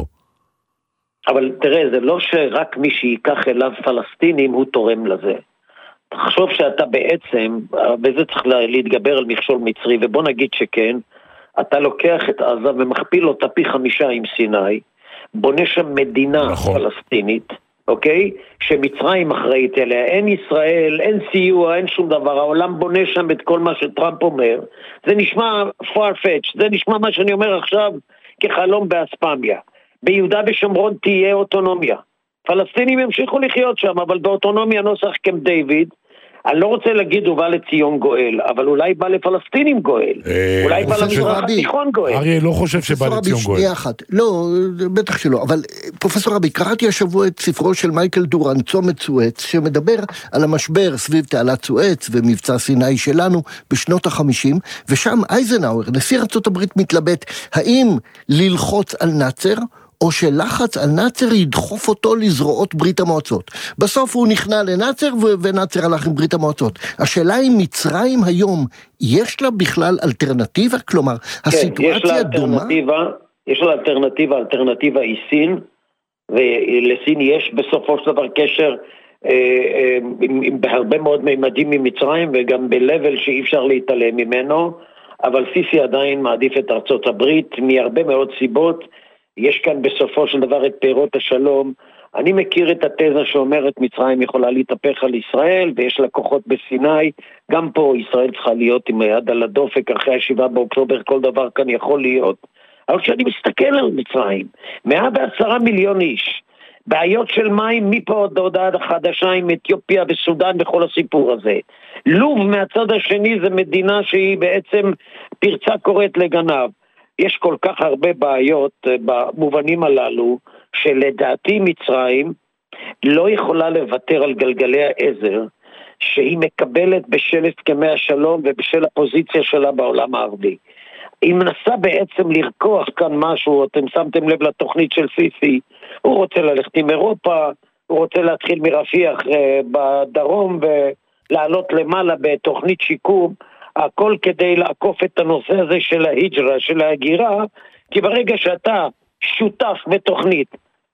אבל תראה, זה לא שרק מי שיקח אליו פלסטינים הוא תורם לזה. תחשוב שאתה בעצם, בזה צריך להתגבר על מכשול מצרי, ובוא נגיד שכן, אתה לוקח את עזה ומכפיל אותה פי 5 עם סיני, בונה שם מדינה פלסטינית, אוקיי? שמצרים אחראית אליה, אין ישראל, אין סיוע, אין שום דבר, העולם בונה שם את כל מה שטראמפ אומר, זה נשמע farfetch, זה נשמע מה שאני אומר עכשיו כחלום באספמיה. ביהודה ושומרון תהיה אוטונומיה. פלסטינים ימשיכו לחיות שם, אבל באוטונומיה נוסח קמפ דיוויד. אני לא רוצה להגיד הוא בא לציון גואל, אבל אולי בא לפלסטינים גואל. אולי בא למזרח התיכון גואל. אריה לא חושב שבא לציון גואל. לא, בטח שלא. אבל פרופסור רבי, קראתי השבוע את ספרו של מייקל דורן, צומת סואץ, שמדבר על המשבר סביב תעלת סואץ ומבצע סיני שלנו בשנות ה-50, ושם אייזנהאואר, נשיא ארצות הברית, מתלבט האם ללחוץ על נאצר, או שלחץ על נאצר ידחוף אותו לזרועות ברית המועצות. בסוף הוא נכנע לנאצר, ונאצר הלך עם ברית המועצות. השאלה היא, מצרים היום, יש לה בכלל אלטרנטיבה? כלומר, הסיטואציה דומה? יש לה אלטרנטיבה היא סין, ולסין יש בסופו של דבר קשר בהרבה מאוד מימדים ממצרים, וגם בלבל שאי אפשר להתעלם ממנו, אבל סיסי עדיין מעדיף את ארצות הברית, מהרבה מאוד סיבות. יש כאן בסופו של דבר את פירות השלום. אני מכיר את התזה שאומרת מצרים יכולה להתהפך על ישראל, ויש לה כוחות בסיני. גם פה ישראל צריכה להיות עם היד על הדופק, אחרי 7 באוקטובר כל דבר כאן יכול להיות. אבל כשאני מסתכל על מצרים, 110 מיליון איש, בעיות של מים מפה עד הודעה חדשה עם אתיופיה וסודן וכל הסיפור הזה. לוב מהצד השני זה מדינה שהיא בעצם פרצה קוראת לגנב. יש כל כך הרבה בעיות במובנים הללו, שלדעתי מצרים לא יכולה לוותר על גלגלי העזר, שהיא מקבלת בשל הסכמי השלום ובשל הפוזיציה שלה בעולם הערבי. היא מנסה בעצם לרקוח כאן משהו, אתם שמתם לב לתוכנית של סיסי, הוא רוצה ללכת עם אירופה, הוא רוצה להתחיל מרפיח בדרום ולעלות למעלה בתוכנית שיקום, הכל כדי לעקוף את הנושא הזה של ההיג'רה, של ההגירה, כי ברגע שאתה שותף בתוכנית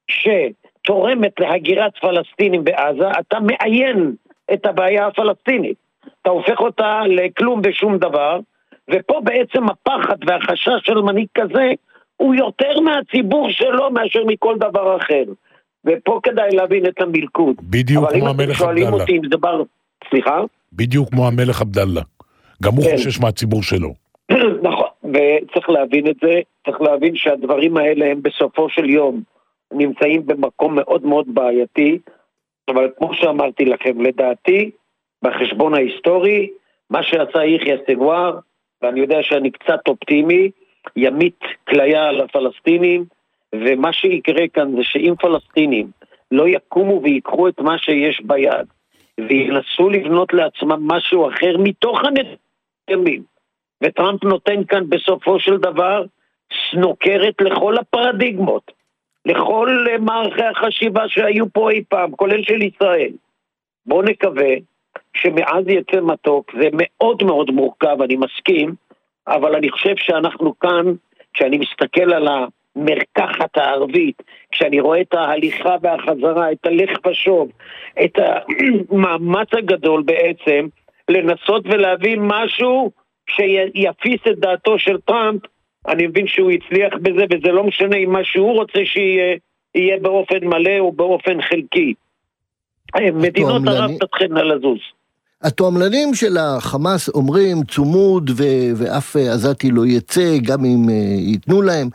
שתורמת להגירת פלסטינים בעזה, אתה מעיין את הבעיה הפלסטינית, אתה הופך אותה לכלום ושום דבר, ופה בעצם הפחד והחשש של מנהיג כזה הוא יותר מהציבור שלו מאשר מכל דבר אחר. ופה כדאי להבין את המלכוד. בדיוק כמו המלך עבדאללה. סליחה? בדיוק כמו המלך עבדאללה. גם הוא חושש מהציבור שלו. נכון, וצריך להבין את זה. צריך להבין שהדברים האלה הם בסופו של יום נמצאים במקום מאוד מאוד בעייתי, אבל כמו שאמרתי לכם, לדעתי, בחשבון ההיסטורי, מה שעשה יחיא סנוואר, ואני יודע שאני קצת אופטימי, ימית כליה על הפלסטינים, ומה שיקרה כאן זה שאם פלסטינים לא יקומו ויקחו את מה שיש ביד, וינסו לבנות לעצמם משהו אחר מתוך הנתונים, וטראמפ נותן כאן בסופו של דבר סנוקרת לכל הפרדיגמות, לכל מערכי החשיבה שהיו פה אי פעם, כולל של ישראל. בואו נקווה שמאז יצא מתוק, זה מאוד מאוד מורכב, אני מסכים, אבל אני חושב שאנחנו כאן, כשאני מסתכל על המרקחת הערבית, כשאני רואה את ההליכה והחזרה, את הלך ושוב, את המאמץ הגדול בעצם, לנסות ולהבין משהו שיפיס את דעתו של טראמפ, אני מבין שהוא הצליח בזה, וזה לא משנה אם מה שהוא רוצה שיהיה באופן מלא או באופן חלקי. מדינות ערב תתחלנה לזוז. התועמלנים של החמאס אומרים צומוד ואף עזתי לא יצא, גם אם ייתנו להם.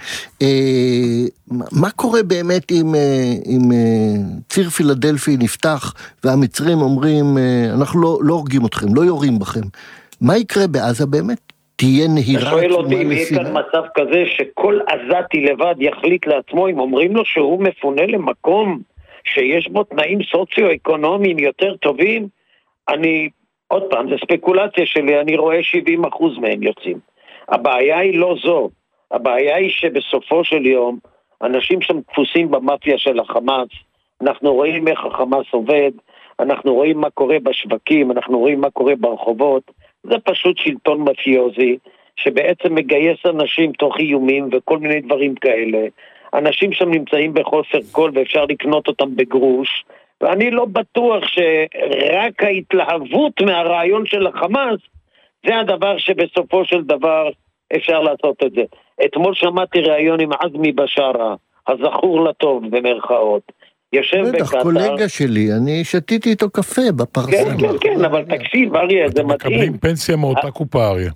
מה קורה באמת אם ציר פילדלפי נפתח והמצרים אומרים אנחנו לא הורגים אתכם, לא יורים בכם? מה יקרה בעזה באמת? תהיה נהירה? אתה שואל אותי אם יהיה כאן מצב כזה שכל עזתי לבד יחליט לעצמו, אם אומרים לו שהוא מפונה למקום שיש בו תנאים סוציו-אקונומיים יותר טובים, עוד פעם, זה ספקולציה שלי, אני רואה 70% מהם יוצאים. הבעיה היא לא זו, הבעיה היא שבסופו של יום, אנשים שם תפוסים במאפיה של החמאס, אנחנו רואים איך החמאס עובד, אנחנו רואים מה קורה בשווקים, אנחנו רואים מה קורה ברחובות, זה פשוט שלטון מאפיוזי, שבעצם מגייס אנשים תוך איומים וכל מיני דברים כאלה. אנשים שם נמצאים בחוסר כל ואפשר לקנות אותם בגרוש, ואני לא בטוח שרק ההתלהבות מהרעיון של החמאס, זה הדבר שבסופו של דבר אפשר לעשות את זה. אתמול שמעתי ראיון עם עזמי בשארה, הזכור לטוב במרכאות. יושב בקטר. קולגה שלי, אני שתיתי איתו קפה בפרסה. כן, אבל תקשיב, אריה, זה מתאים. מקבלים פנסיה מאותה קופה, אריה.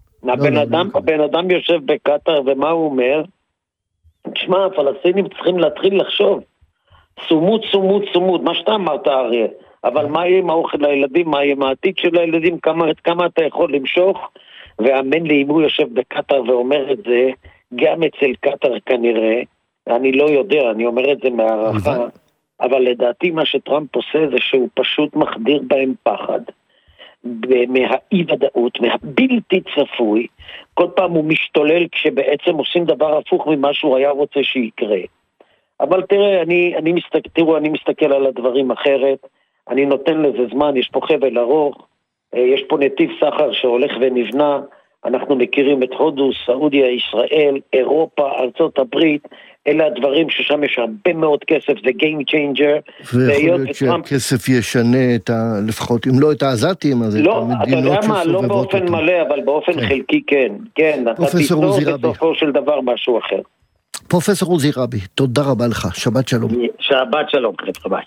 הבן אדם יושב בקטר, ומה הוא אומר? תשמע, הפלסטינים צריכים להתחיל לחשוב. סומות, מה שאתה אמרת, אריה. אבל מה יהיה עם האוכל לילדים, מה יהיה עם העתיד של הילדים, כמה אתה יכול למשוך, ואמן לי אם הוא יושב בקטר ואומר את זה, גם אצל קטר כנראה, אני לא יודע, אני אומר את זה מהערכה, אבל לדעתי מה שטראמפ עושה זה שהוא פשוט מחדיר בהם פחד, מהאי-ודאות, מהבלתי צפוי, כל פעם הוא משתולל כשבעצם עושים דבר הפוך ממה שהוא היה רוצה שיקרה. אבל תראה, אני מסתכל על הדברים אחרת, אני נותן לזה זמן, יש פה חבל ארוך, יש פה נתיב סחר שהולך ונבנה, אנחנו מכירים את הודו, סעודיה, ישראל, אירופה, ארצות הברית, אלה הדברים ששם יש הרבה מאוד כסף, זה game changer. ויכול להיות שהכסף ישנה לפחות, אם לא את העזתים, אז לא, את המדינות אתה יודע מה, לא באופן מלא, אבל באופן חלקי כן. כן, אתה תיצור בסופו של דבר משהו אחר. פרופסור עוזי רבי, תודה רבה לך, שבת שלום. שבת שלום, ביי.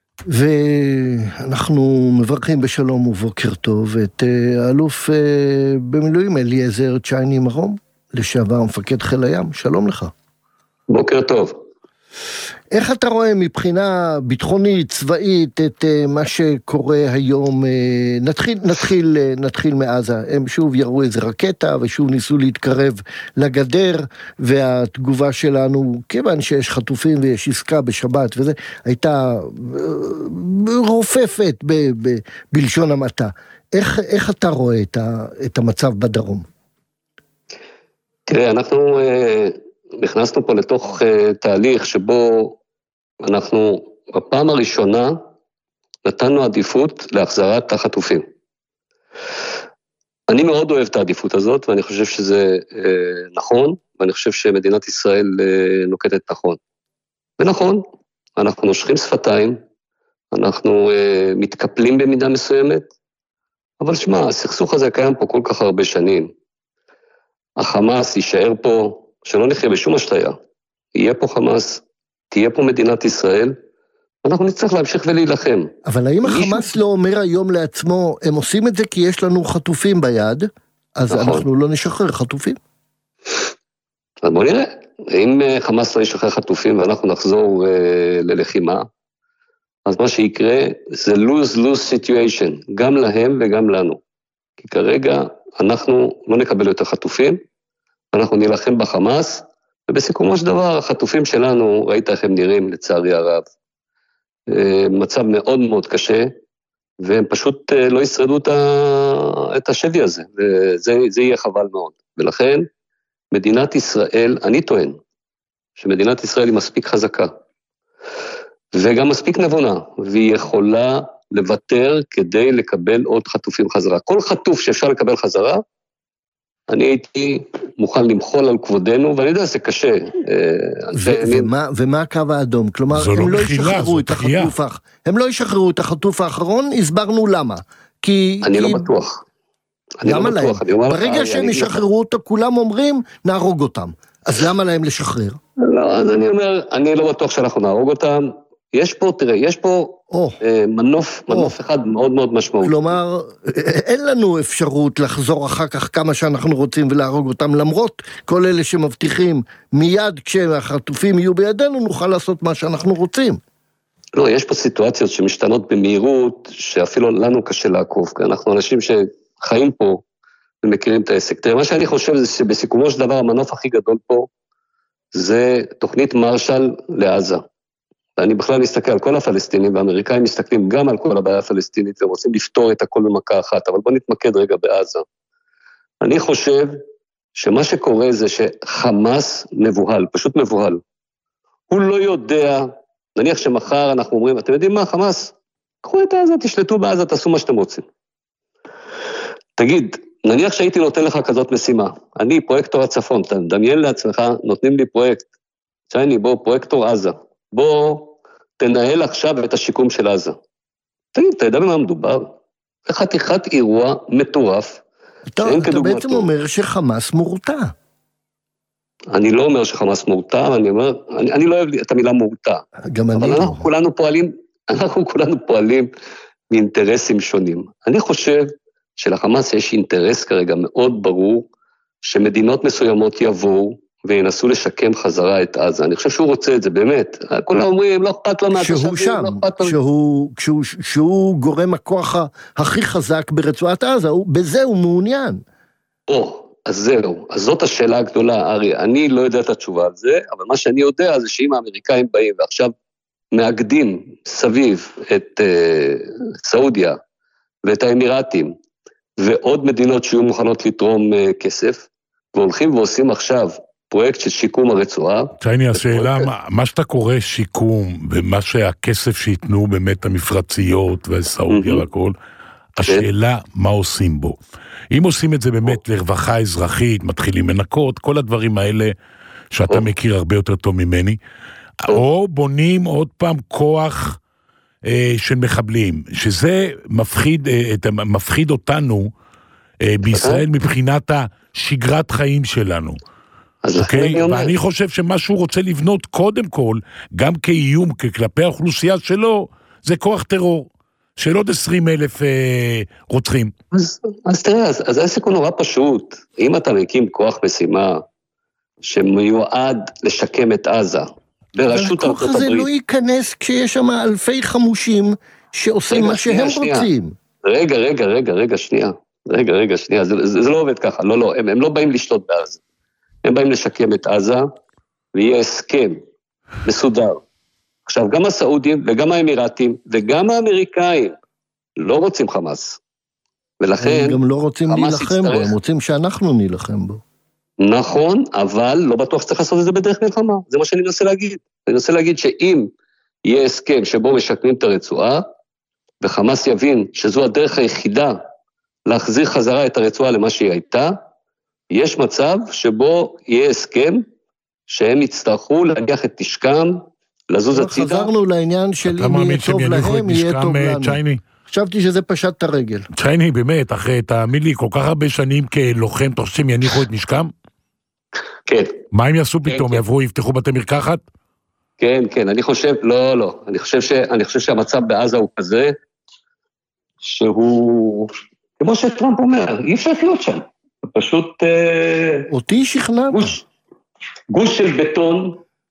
ואנחנו מברכים בשלום ובוקר טוב את האלוף במילואים אליעזר צ'ייני מרום, לשעבר מפקד חיל הים, שלום לך. בוקר טוב. איך אתה רואה מבחינה ביטחונית, צבאית, את מה שקורה היום? נתחיל מעזה. הם שוב יראו איזה רקטה, ושוב ניסו להתקרב לגדר, והתגובה שלנו, כיוון שיש חטופים ויש עסקה בשבת, וזה הייתה רופפת בלשון המעטה. איך אתה רואה את המצב בדרום? תראה, אנחנו נכנסנו פה לתוך תהליך שבו אנחנו בפעם הראשונה נתנו עדיפות להחזרת החטופים. אני מאוד אוהב את העדיפות הזאת, ואני חושב שזה נכון, ואני חושב שמדינת ישראל נוקטת נכון. ונכון, אנחנו נושכים שפתיים, אנחנו מתקפלים במידה מסוימת, אבל שמע, הסכסוך הזה קיים פה כל כך הרבה שנים. החמאס יישאר פה, שלא נחיה בשום אשליה. יהיה פה חמאס, תהיה פה מדינת ישראל, ואנחנו נצטרך להמשיך ולהילחם. אבל האם החמאס לא אומר היום לעצמו, הם עושים את זה כי יש לנו חטופים ביד, אז נכון. אנחנו לא נשחרר חטופים? אז בוא נראה, אם חמאס לא ישחרר חטופים ואנחנו נחזור ללחימה, אז מה שיקרה זה lose-lose situation, גם להם וגם לנו. כי כרגע אנחנו לא נקבל יותר חטופים, אנחנו נלחם בחמאס, ובסיכומו של דבר החטופים שלנו, ראית איך הם נראים לצערי הרב, מצב מאוד מאוד קשה, והם פשוט לא ישרדו את השבי הזה, וזה יהיה חבל מאוד. ולכן מדינת ישראל, אני טוען, שמדינת ישראל היא מספיק חזקה, וגם מספיק נבונה, והיא יכולה לוותר כדי לקבל עוד חטופים חזרה. כל חטוף שאפשר לקבל חזרה, אני הייתי מוכן למחול על כבודנו, ואני יודע, זה קשה. ומה הקו האדום? כלומר, הם לא ישחררו את החטוף, הם לא ישחררו את החטוף האחרון, הסברנו למה. אני לא בטוח. למה להם? ברגע שהם ישחררו אותו, כולם אומרים, נהרוג אותם. אז למה להם לשחרר? לא, אז אני אומר, אני לא בטוח שאנחנו נהרוג אותם. יש פה, תראה, יש פה מנוף אחד מאוד מאוד משמעותי. כלומר, אין לנו אפשרות לחזור אחר כך כמה שאנחנו רוצים ולהרוג אותם, למרות כל אלה שמבטיחים מיד כשהחטופים יהיו בידינו, נוכל לעשות מה שאנחנו רוצים. לא, יש פה סיטואציות שמשתנות במהירות, שאפילו לנו קשה לעקוב, כי אנחנו אנשים שחיים פה ומכירים את העסק. תראה, מה שאני חושב זה שבסיכומו של דבר המנוף הכי גדול פה, זה תוכנית מרשל לעזה. ואני בכלל מסתכל על כל הפלסטינים, והאמריקאים מסתכלים גם על כל הבעיה הפלסטינית, והם רוצים לפתור את הכל במכה אחת, אבל בוא נתמקד רגע בעזה. אני חושב שמה שקורה זה שחמאס מבוהל, פשוט מבוהל. הוא לא יודע, נניח שמחר אנחנו אומרים, אתם יודעים מה, חמאס? קחו את עזה, תשלטו בעזה, תעשו מה שאתם רוצים. תגיד, נניח שהייתי נותן לך כזאת משימה, אני פרויקטור הצפון, דמיין לעצמך, נותנים לי פרויקט, צ'ייני, בוא, פרויקטור עזה, בוא תנהל עכשיו את השיקום של עזה. תגיד, אתה יודע במה מדובר? זה חתיכת אירוע מטורף. אתה בעצם אומר שחמאס מורתע. אני לא אומר שחמאס מורתע, אני לא אוהב את המילה מורתע. גם אני לא. אבל אנחנו כולנו פועלים מאינטרסים שונים. אני חושב שלחמאס יש אינטרס כרגע מאוד ברור, שמדינות מסוימות יבואו, וינסו לשקם חזרה את עזה. אני חושב שהוא רוצה את זה, באמת. כולם אומרים, לא אכפת לו מהתושבים, שהוא שם, שהוא גורם הכוח הכי חזק ברצועת עזה, בזה הוא מעוניין. אז זהו. אז זאת השאלה הגדולה, ארי. אני לא יודע את התשובה על זה, אבל מה שאני יודע זה שאם האמריקאים באים, ועכשיו מאגדים סביב את סעודיה, ואת האמירתים, ועוד מדינות שיהיו מוכנות לתרום כסף, והולכים ועושים עכשיו, פרויקט של שיקום הרצועה. צ'ייני, השאלה, מה שאתה קורא שיקום, ומה שהכסף שיתנו באמת המפרציות והסעודיה והכל, השאלה מה עושים בו. אם עושים את זה באמת לרווחה אזרחית, מתחילים מנקות, כל הדברים האלה שאתה מכיר הרבה יותר טוב ממני, או בונים עוד פעם כוח של מחבלים, שזה מפחיד אותנו בישראל מבחינת השגרת חיים שלנו. אוקיי? ואני חושב שמה שהוא רוצה לבנות קודם כל, גם כאיום כלפי האוכלוסייה שלו, זה כוח טרור. של עוד 20,000 רוצחים. אז תראה, אז העסק הוא נורא פשוט. אם אתה מקים כוח משימה שמיועד לשקם את עזה, ברשות ארצות הברית... הכוח הזה לא ייכנס כשיש שם אלפי חמושים שעושים מה שהם רוצים. רגע, שנייה. זה לא עובד ככה. לא, הם לא באים לשלוט בעזה. הם באים לשקם את עזה, ויהיה הסכם מסודר. עכשיו, גם הסעודים וגם האמירתים וגם האמריקאים לא רוצים חמאס. ולכן... הם גם לא רוצים להילחם בו, הם רוצים שאנחנו נילחם בו. נכון, אבל לא בטוח שצריך לעשות את זה בדרך מלחמה. זה מה שאני מנסה להגיד. אני מנסה להגיד שאם יהיה הסכם שבו משקמים את הרצועה, וחמאס יבין שזו הדרך היחידה להחזיר חזרה את הרצועה למה שהיא הייתה, יש מצב שבו יהיה הסכם שהם יצטרכו להניח את נשקם, לזוז הצידה. חזרנו לעניין של אם יהיה טוב להם, יהיה טוב לנו. חשבתי שזה פשט את הרגל. צ'ייני, באמת, אחרי, תאמין לי, כל כך הרבה שנים כלוחם, אתה חושב שהם יניחו את נשקם? כן. מה הם יעשו פתאום? יעברו, יפתחו בתי מרקחת? כן, אני חושב, לא. אני חושב שהמצב בעזה הוא כזה, שהוא, כמו שטראמפ אומר, אי אפשר לחיות שם. פשוט... אותי שכנעת. גוש של בטון,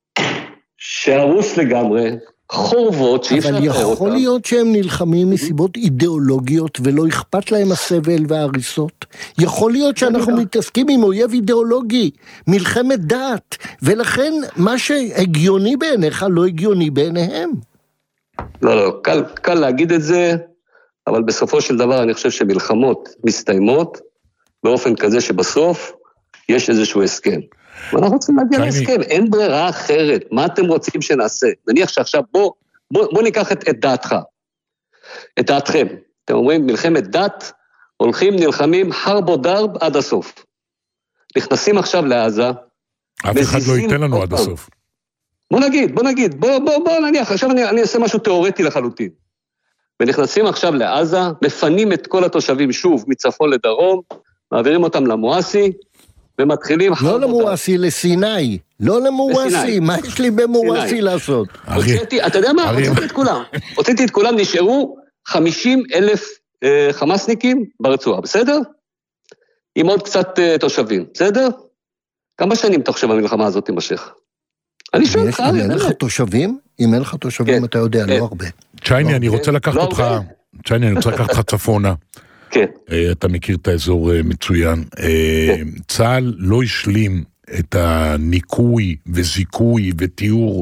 שהרוס לגמרי, חורבות שאי אפשר לתאר אותם. אבל יכול להיות שהם נלחמים מסיבות אידיאולוגיות ולא אכפת להם הסבל וההריסות. יכול להיות שאנחנו מתעסקים עם אויב אידיאולוגי, מלחמת דת, ולכן מה שהגיוני בעיניך לא הגיוני בעיניהם. לא, קל להגיד את זה, אבל בסופו של דבר אני חושב שמלחמות מסתיימות, באופן כזה שבסוף יש איזשהו הסכם. ואנחנו צריכים להגיע להסכם, אין ברירה אחרת, מה אתם רוצים שנעשה? נניח שעכשיו בוא ניקח את דעתך, את דעתכם. אתם אומרים מלחמת דת, נלחמים חרבו דרב עד הסוף. נכנסים עכשיו לעזה. אף אחד לא ייתן לנו עד הסוף. בוא נגיד, בוא נניח, עכשיו אני אעשה משהו תיאורטי לחלוטין. ונכנסים עכשיו לעזה, מפנים את כל התושבים שוב מצפון לדרום, מעבירים אותם למואסי, ומתחילים... לא למואסי, לסיני. לא למואסי, מה יש לי במואסי לעשות? אתה יודע מה? הוצאתי את כולם, נשארו 50,000 חמאסניקים ברצועה, בסדר? עם עוד קצת תושבים, בסדר? כמה שנים אתה חושב המלחמה הזאת תימשך? אני שואל לך, אם אין לך תושבים? אם אין לך תושבים, אתה יודע, לא הרבה. צ'ייני, אני רוצה לקחת אותך... צ'ייני, אני רוצה לקחת אותך צפונה. כן. אתה מכיר את האזור מצוין. צה"ל לא השלים את הניקוי וזיקוי ותיאור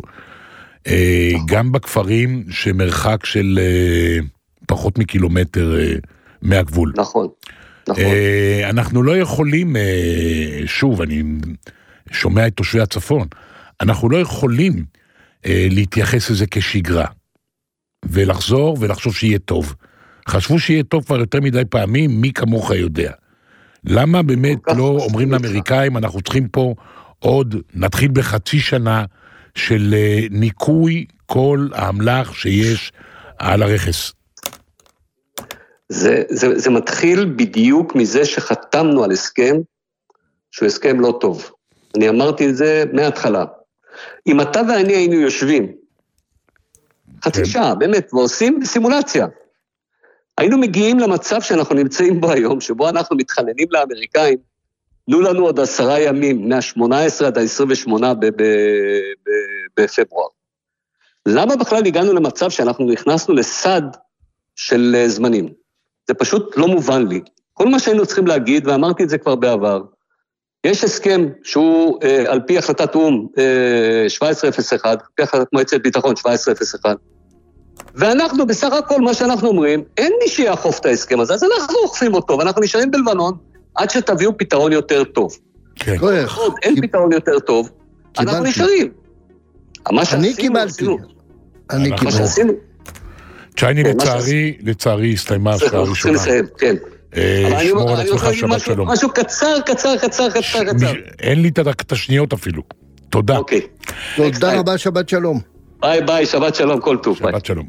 גם בכפרים שמרחק של פחות מקילומטר מהגבול. נכון. אנחנו לא יכולים, שוב, אני שומע את תושבי הצפון, אנחנו לא יכולים להתייחס לזה כשגרה, ולחזור ולחשוב שיהיה טוב. חשבו שיהיה טוב כבר יותר מדי פעמים, מי כמוך יודע. למה באמת לא אומרים לאמריקאים, אנחנו צריכים פה עוד, נתחיל בחצי שנה של ניקוי כל האמל"ח שיש על הרכס? זה מתחיל בדיוק מזה שחתמנו על הסכם, שהוא הסכם לא טוב. אני אמרתי את זה מההתחלה. אם אתה ואני היינו יושבים, חצי שעה, באמת, ועושים סימולציה, היינו מגיעים למצב שאנחנו נמצאים בו היום, שבו אנחנו מתחננים לאמריקאים, תנו לנו עוד 10 ימים, מה-18 עד ה-28 בפברואר. למה בכלל הגענו למצב שאנחנו נכנסנו לסד של זמנים? זה פשוט לא מובן לי. כל מה שהיינו צריכים להגיד, ואמרתי את זה כבר בעבר, יש הסכם שהוא על פי החלטת אום 1701, על פי החלטת מועצת ביטחון 1701, ואנחנו בסך הכל מה שאנחנו אומרים, אין מי שיאכוף את ההסכם הזה, אז אנחנו אוכפים אותו, ואנחנו נשארים בלבנון עד שתביאו פתרון יותר טוב. כן. עוד אין פתרון יותר טוב, אנחנו נשארים. אני קיבלתי. מה שעשינו. צ'ייני, לצערי הסתיימה השעה הראשונה. כן. שמור על עצמך, שבת שלום. משהו קצר. אין לי את השניות אפילו. תודה. אוקיי. תודה רבה, שבת שלום. ביי ביי, שבת שלום, כל טוב. שבת שלום.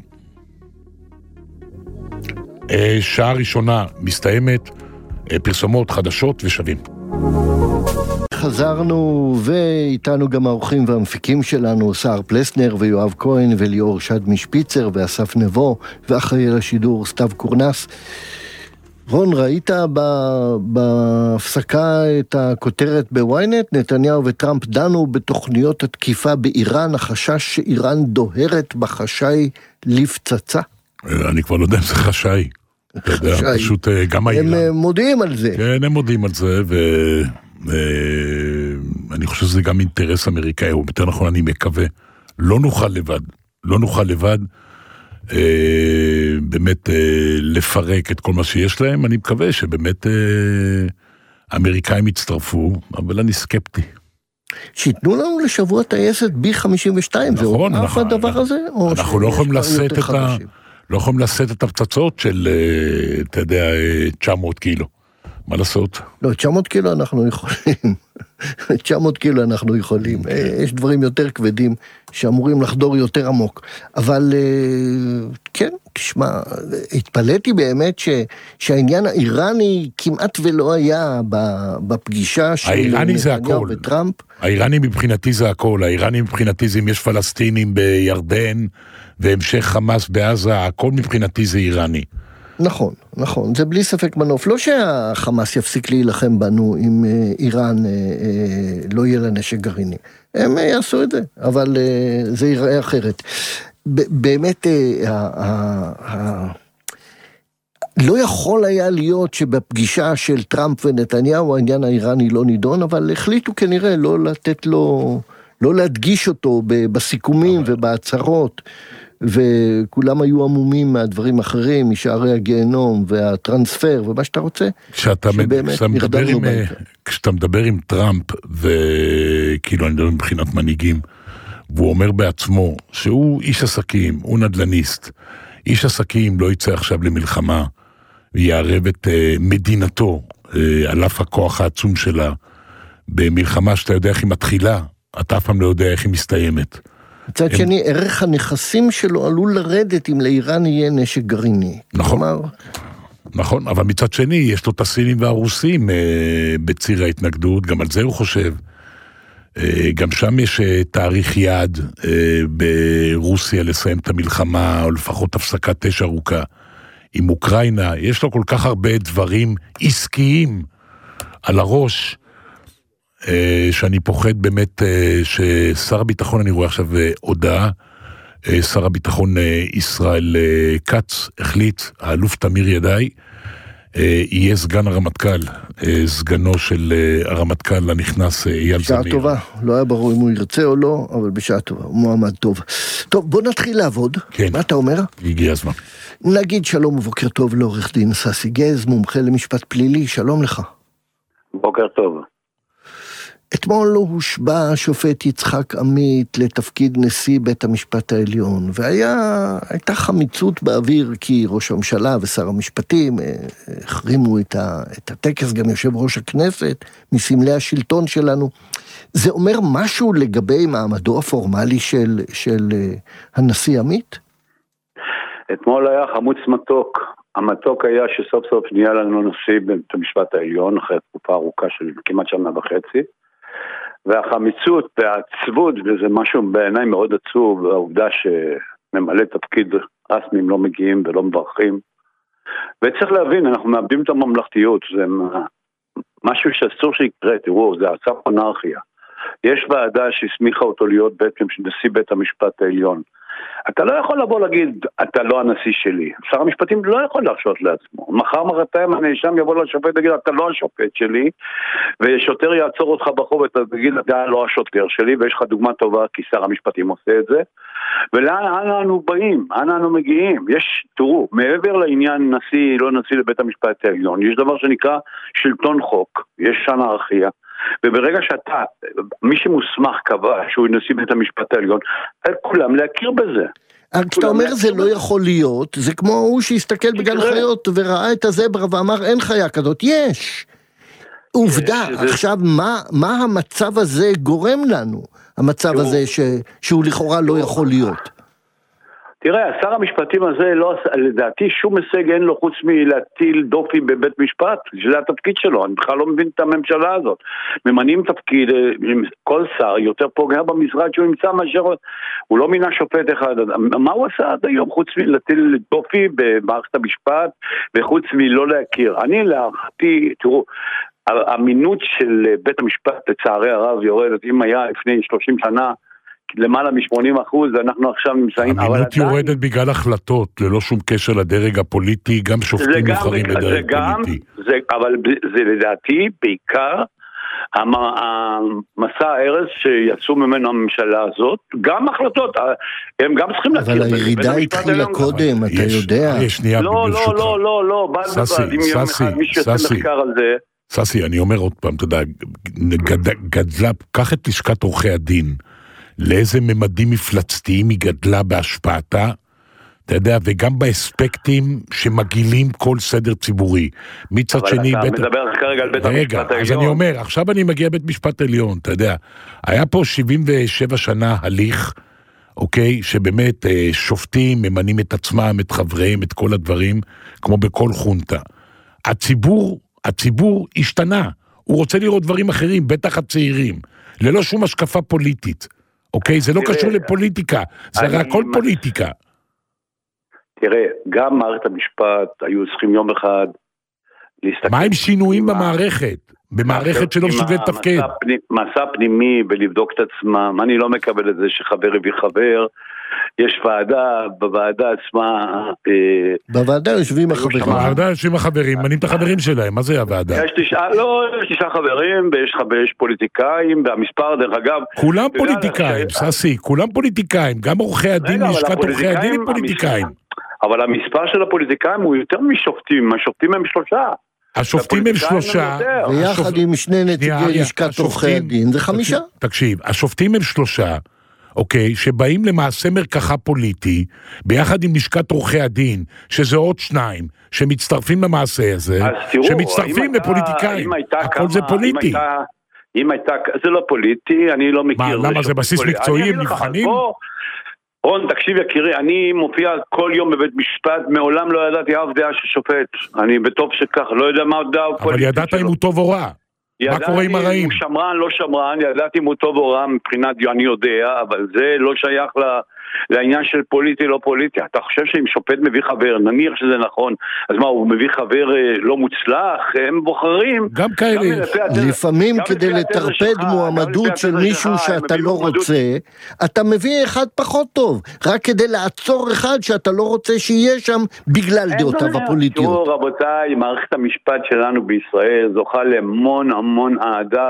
שעה ראשונה מסתיימת, פרסומות חדשות ושווים. חזרנו, ואיתנו גם האורחים והמפיקים שלנו, סער פלסנר ויואב כהן וליאור שדמי שפיצר ואסף נבו, ואחראי על השידור סתיו קורנס. רון, ראית בהפסקה את הכותרת בוויינט? נתניהו וטראמפ דנו בתוכניות התקיפה באיראן, החשש שאיראן דוהרת בחשאי לפצצה. אני כבר לא יודע אם זה חשאי. אתה יודע, פשוט גם האיראן. הם מודיעים על זה. כן, הם מודיעים על זה, ואני חושב שזה גם אינטרס אמריקאי, או יותר נכון אני מקווה, לא נוכל לבד, באמת לפרק את כל מה שיש להם. אני מקווה שבאמת האמריקאים יצטרפו, אבל אני סקפטי. שיתנו לנו לשבוע טייסת B-52, זה עוד אף הדבר הזה? אנחנו לא יכולים לשאת את הפצצות של, אתה יודע, 900 קילו. מה לעשות? לא, 900 קילו אנחנו יכולים. 900 קילו אנחנו יכולים. יש דברים יותר כבדים שאמורים לחדור יותר עמוק. אבל כן, תשמע, התפלאתי באמת שהעניין האיראני כמעט ולא היה בפגישה של נתניהו וטראמפ. האיראני מבחינתי זה הכל. האיראני מבחינתי זה אם יש פלסטינים בירדן והמשך חמאס בעזה, הכל מבחינתי זה איראני. נכון, נכון, זה בלי ספק מנוף. לא שהחמאס יפסיק להילחם בנו אם איראן לא יהיה לה נשק גרעיני. הם יעשו את זה, אבל זה ייראה אחרת. באמת, לא יכול היה להיות שבפגישה של טראמפ ונתניהו העניין האיראני לא נידון, אבל החליטו כנראה לא לתת לו, לא להדגיש אותו בסיכומים ובהצהרות. וכולם היו עמומים מהדברים אחרים, משערי הגיהנום והטרנספר ומה שאתה רוצה, כשאתה מדבר עם טראמפ, וכאילו אני מדבר מבחינת מנהיגים, והוא אומר בעצמו שהוא איש עסקים, הוא נדלניסט, איש עסקים לא יצא עכשיו למלחמה, ויערב את מדינתו, על אף הכוח העצום שלה, במלחמה שאתה יודע איך היא מתחילה, אתה אף פעם לא יודע איך היא מסתיימת. מצד שני, ערך הנכסים שלו עלול לרדת אם לאיראן יהיה נשק גרעיני. נכון, נכון, אבל מצד שני, יש לו את הסינים והרוסים בציר ההתנגדות, גם על זה הוא חושב. גם שם יש תאריך יעד ברוסיה לסיים את המלחמה, או לפחות הפסקת אש ארוכה. עם אוקראינה, יש לו כל כך הרבה דברים עסקיים על הראש, שאני פוחד באמת ששר הביטחון, אני רואה עכשיו הודעה, שר הביטחון ישראל קץ החליט, האלוף תמיר ידעי, יהיה סגן הרמטכ"ל, סגנו של הרמטכ"ל הנכנס אייל זמיר. בשעה טובה, לא היה ברור אם הוא ירצה או לא, אבל בשעה טובה, הוא מועמד טוב. טוב, בוא נתחיל לעבוד. כן. מה אתה אומר? הגיע הזמן. נגיד שלום ובוקר טוב לעורך דין ססי גז, מומחה למשפט פלילי, שלום לך. בוקר טוב. אתמול לא הושבע השופט יצחק עמית לתפקיד נשיא בית המשפט העליון, והייתה חמיצות באוויר כי ראש הממשלה ושר המשפטים החרימו את הטקס, גם יושב ראש הכנסת, מסמלי השלטון שלנו. זה אומר משהו לגבי מעמדו הפורמלי של הנשיא עמית? אתמול היה חמוץ מתוק. המתוק היה שסוף סוף נהיה לנו נשיא בית המשפט העליון, אחרי תקופה ארוכה של כמעט שנה וחצי. והחמיצות והעצבות, וזה משהו בעיניי מאוד עצוב, העובדה שממלא תפקיד רסמים לא מגיעים ולא מברכים. וצריך להבין, אנחנו מאבדים את הממלכתיות, זה משהו שאסור שיקרה, תראו, זה עצב אנרכיה. יש ועדה שהסמיכה אותו להיות בעצם נשיא בית המשפט העליון. אתה לא יכול לבוא להגיד, אתה לא הנשיא שלי. שר המשפטים לא יכול להרשות לעצמו. מחר מחרתיים הנאשם יבוא לשופט ויגיד, אתה לא השופט שלי, ושוטר יעצור אותך בחוב ותגיד, אתה לא השוטר שלי, ויש לך דוגמה טובה, כי שר המשפטים עושה את זה. ולאן אנו באים? אנה אנו מגיעים? יש, תראו, מעבר לעניין נשיא, לא נשיא לבית המשפט העליון, יש דבר שנקרא שלטון חוק, יש אנרכיה. וברגע שאתה, מי שמוסמך קבע שהוא נשיא בית המשפט העליון, כולם להכיר בזה. כשאתה אומר זה לא יכול להיות, זה כמו הוא שהסתכל בגן חיות וראה את הזברה ואמר אין חיה כזאת, יש. עובדה, עכשיו מה המצב הזה גורם לנו? המצב הזה שהוא לכאורה לא יכול להיות. תראה, שר המשפטים הזה לא עשה, לדעתי שום הישג אין לו חוץ מלהטיל דופי בבית משפט, שזה התפקיד שלו, אני בכלל לא מבין את הממשלה הזאת. ממנים תפקיד, כל שר יותר פוגע במשרד שהוא ימצא מאשר, הוא לא מינה שופט אחד, מה הוא עשה עד היום חוץ מלהטיל דופי במערכת המשפט, וחוץ מלא להכיר? אני להערכתי, תראו, האמינות של בית המשפט לצערי הרב יורדת, אם היה לפני 30 שנה, למעלה מ-80%, אנחנו עכשיו נמצאים... האמינות יורדת בגלל החלטות, ללא שום קשר לדרג הפוליטי, גם שופטים נבחרים לדרג פוליטי. אבל זה לדעתי בעיקר המסע הארץ שיצאו ממנו הממשלה הזאת, גם החלטות, הם גם צריכים להכיר. אבל הירידה התחילה קודם, אתה יודע. לא, ססי, אני אומר עוד פעם, אתה יודע, גדלה, קח את לשכת עורכי הדין, לאיזה ממדים מפלצתיים היא גדלה בהשפעתה, אתה יודע, וגם באספקטים שמגילים כל סדר ציבורי. מצד שני... אבל אתה מדבר כרגע על בית המשפט העליון. אז אני אומר, עכשיו אני מגיע בית משפט עליון, אתה יודע, היה פה 77 שנה הליך, אוקיי, שבאמת שופטים, ממנים את עצמם, את חבריהם, את כל הדברים, כמו בכל חונטה. הציבור השתנה, הוא רוצה לראות דברים אחרים, בטח הצעירים, ללא שום השקפה פוליטית. אוקיי, זה לא קשור לפוליטיקה, זה רק כל פוליטיקה. תראה, גם מערכת המשפט היו צריכים יום אחד להסתכל... מה עם שינויים במערכת? במערכת שלא מסוגלת לתפקד? מסע פנימי ולבדוק את עצמם, אני לא מקבל את זה שחבר הביא חבר, יש ועדה, בוועדה עצמה... בוועדה יושבים החברים. בוועדה יושבים החברים, מנים את החברים שלהם, מה זה הוועדה? יש 9 חברים, ויש פוליטיקאים, והמספר דרך אגב... כולם פוליטיקאים, ססי, כולם פוליטיקאים, גם עורכי הדין, לשכת עורכי הדין הם פוליטיקאים. אבל המספר של הפוליטיקאים הוא יותר משופטים, השופטים הם 3. השופטים הם 3. ויחד עם שני נציגי לשכת עורכי הדין, זה 5. תקשיב, השופטים הם 3, אוקיי, שבאים למעשה מרקחה פוליטי, ביחד עם לשכת עורכי הדין, שזה עוד 2, שמצטרפים למעשה הזה, שמצטרפים לפוליטיקאים. הכל זה פוליטי. אם הייתה, זה לא פוליטי, אני לא מכיר. מה, למה זה בסיס מקצועי, הם נבחנים? רון, תקשיב יקירי, אני מופיע כל יום בבית משפט, מעולם לא ידעתי אף דעה של שופט. אני בטוב שכך, לא יודע מה עוד דעה פוליטית. אבל ידעת אם הוא טוב או רע. מה קורה עם הרעים? ידעתי אם הוא שמרן, לא שמרן, ידעתי אם הוא טוב או רע, מבחינת אני יודע, אבל זה לא שייך לעניין של פוליטי, לא פוליטי. אתה חושב שאם שופט מביא חבר, נניח שזה נכון, אז מה, הוא מביא חבר לא מוצלח? הם בוחרים. גם כאלה. לפעמים כדי לטרפד מועמדות של מישהו שאתה לא רוצה, אתה מביא אחד פחות טוב, רק כדי לעצור אחד שאתה לא רוצה שיהיה שם בגלל דעותיו הפוליטיות. תראו רבותיי, מערכת המשפט שלנו בישראל זוכה למון המון אהדה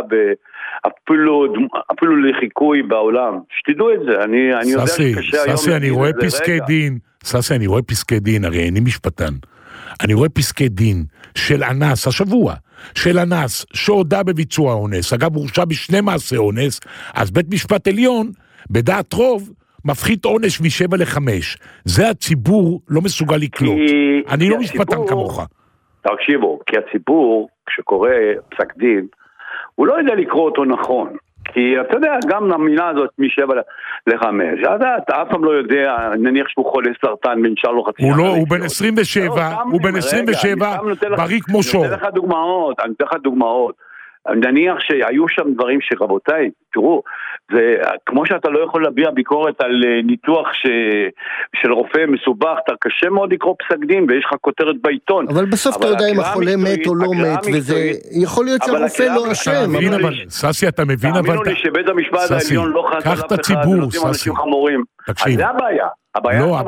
אפילו לחיקוי בעולם. שתדעו את זה, אני יודע שקשה היום... ססי, אני רואה פסקי דין, אני רואה פסקי דין, הרי אני משפטן. אני רואה פסקי דין של אנס, השבוע, של אנס, שהודע בביצוע אונס, אגב הורשע בשני מעשי אונס, אז בית משפט עליון, בדעת רוב, מפחית עונש מ7 ל5. זה הציבור לא מסוגל לקלוט. אני לא משפטן כמוך. תקשיבו, כי הציבור, כשקורא פסק דין, הוא לא יודע לקרוא אותו נכון. כי אתה יודע, גם המילה הזאת מ7 ל5, אתה אף פעם לא יודע, נניח שהוא חולה סרטן ונשאר לו חצי... הוא בן 27, הוא בן 27, בריא כמו שור. אני אתן לך דוגמאות. נניח שהיו שם דברים שרבותיי, תראו, זה כמו שאתה לא יכול להביע ביקורת על ניתוח של רופא מסובך, אתה קשה מאוד לקרוא פסק דין ויש לך כותרת בעיתון. אבל בסוף אתה יודע אם החולה מת או לא מת, וזה יכול להיות שהרופא לא אשם. ססי, אתה מבין, אבל... תאמינו לי שבית המשפט העליון לא חס על אף אחד, נותנים אנשים חמורים. אז זה הבעיה. לא,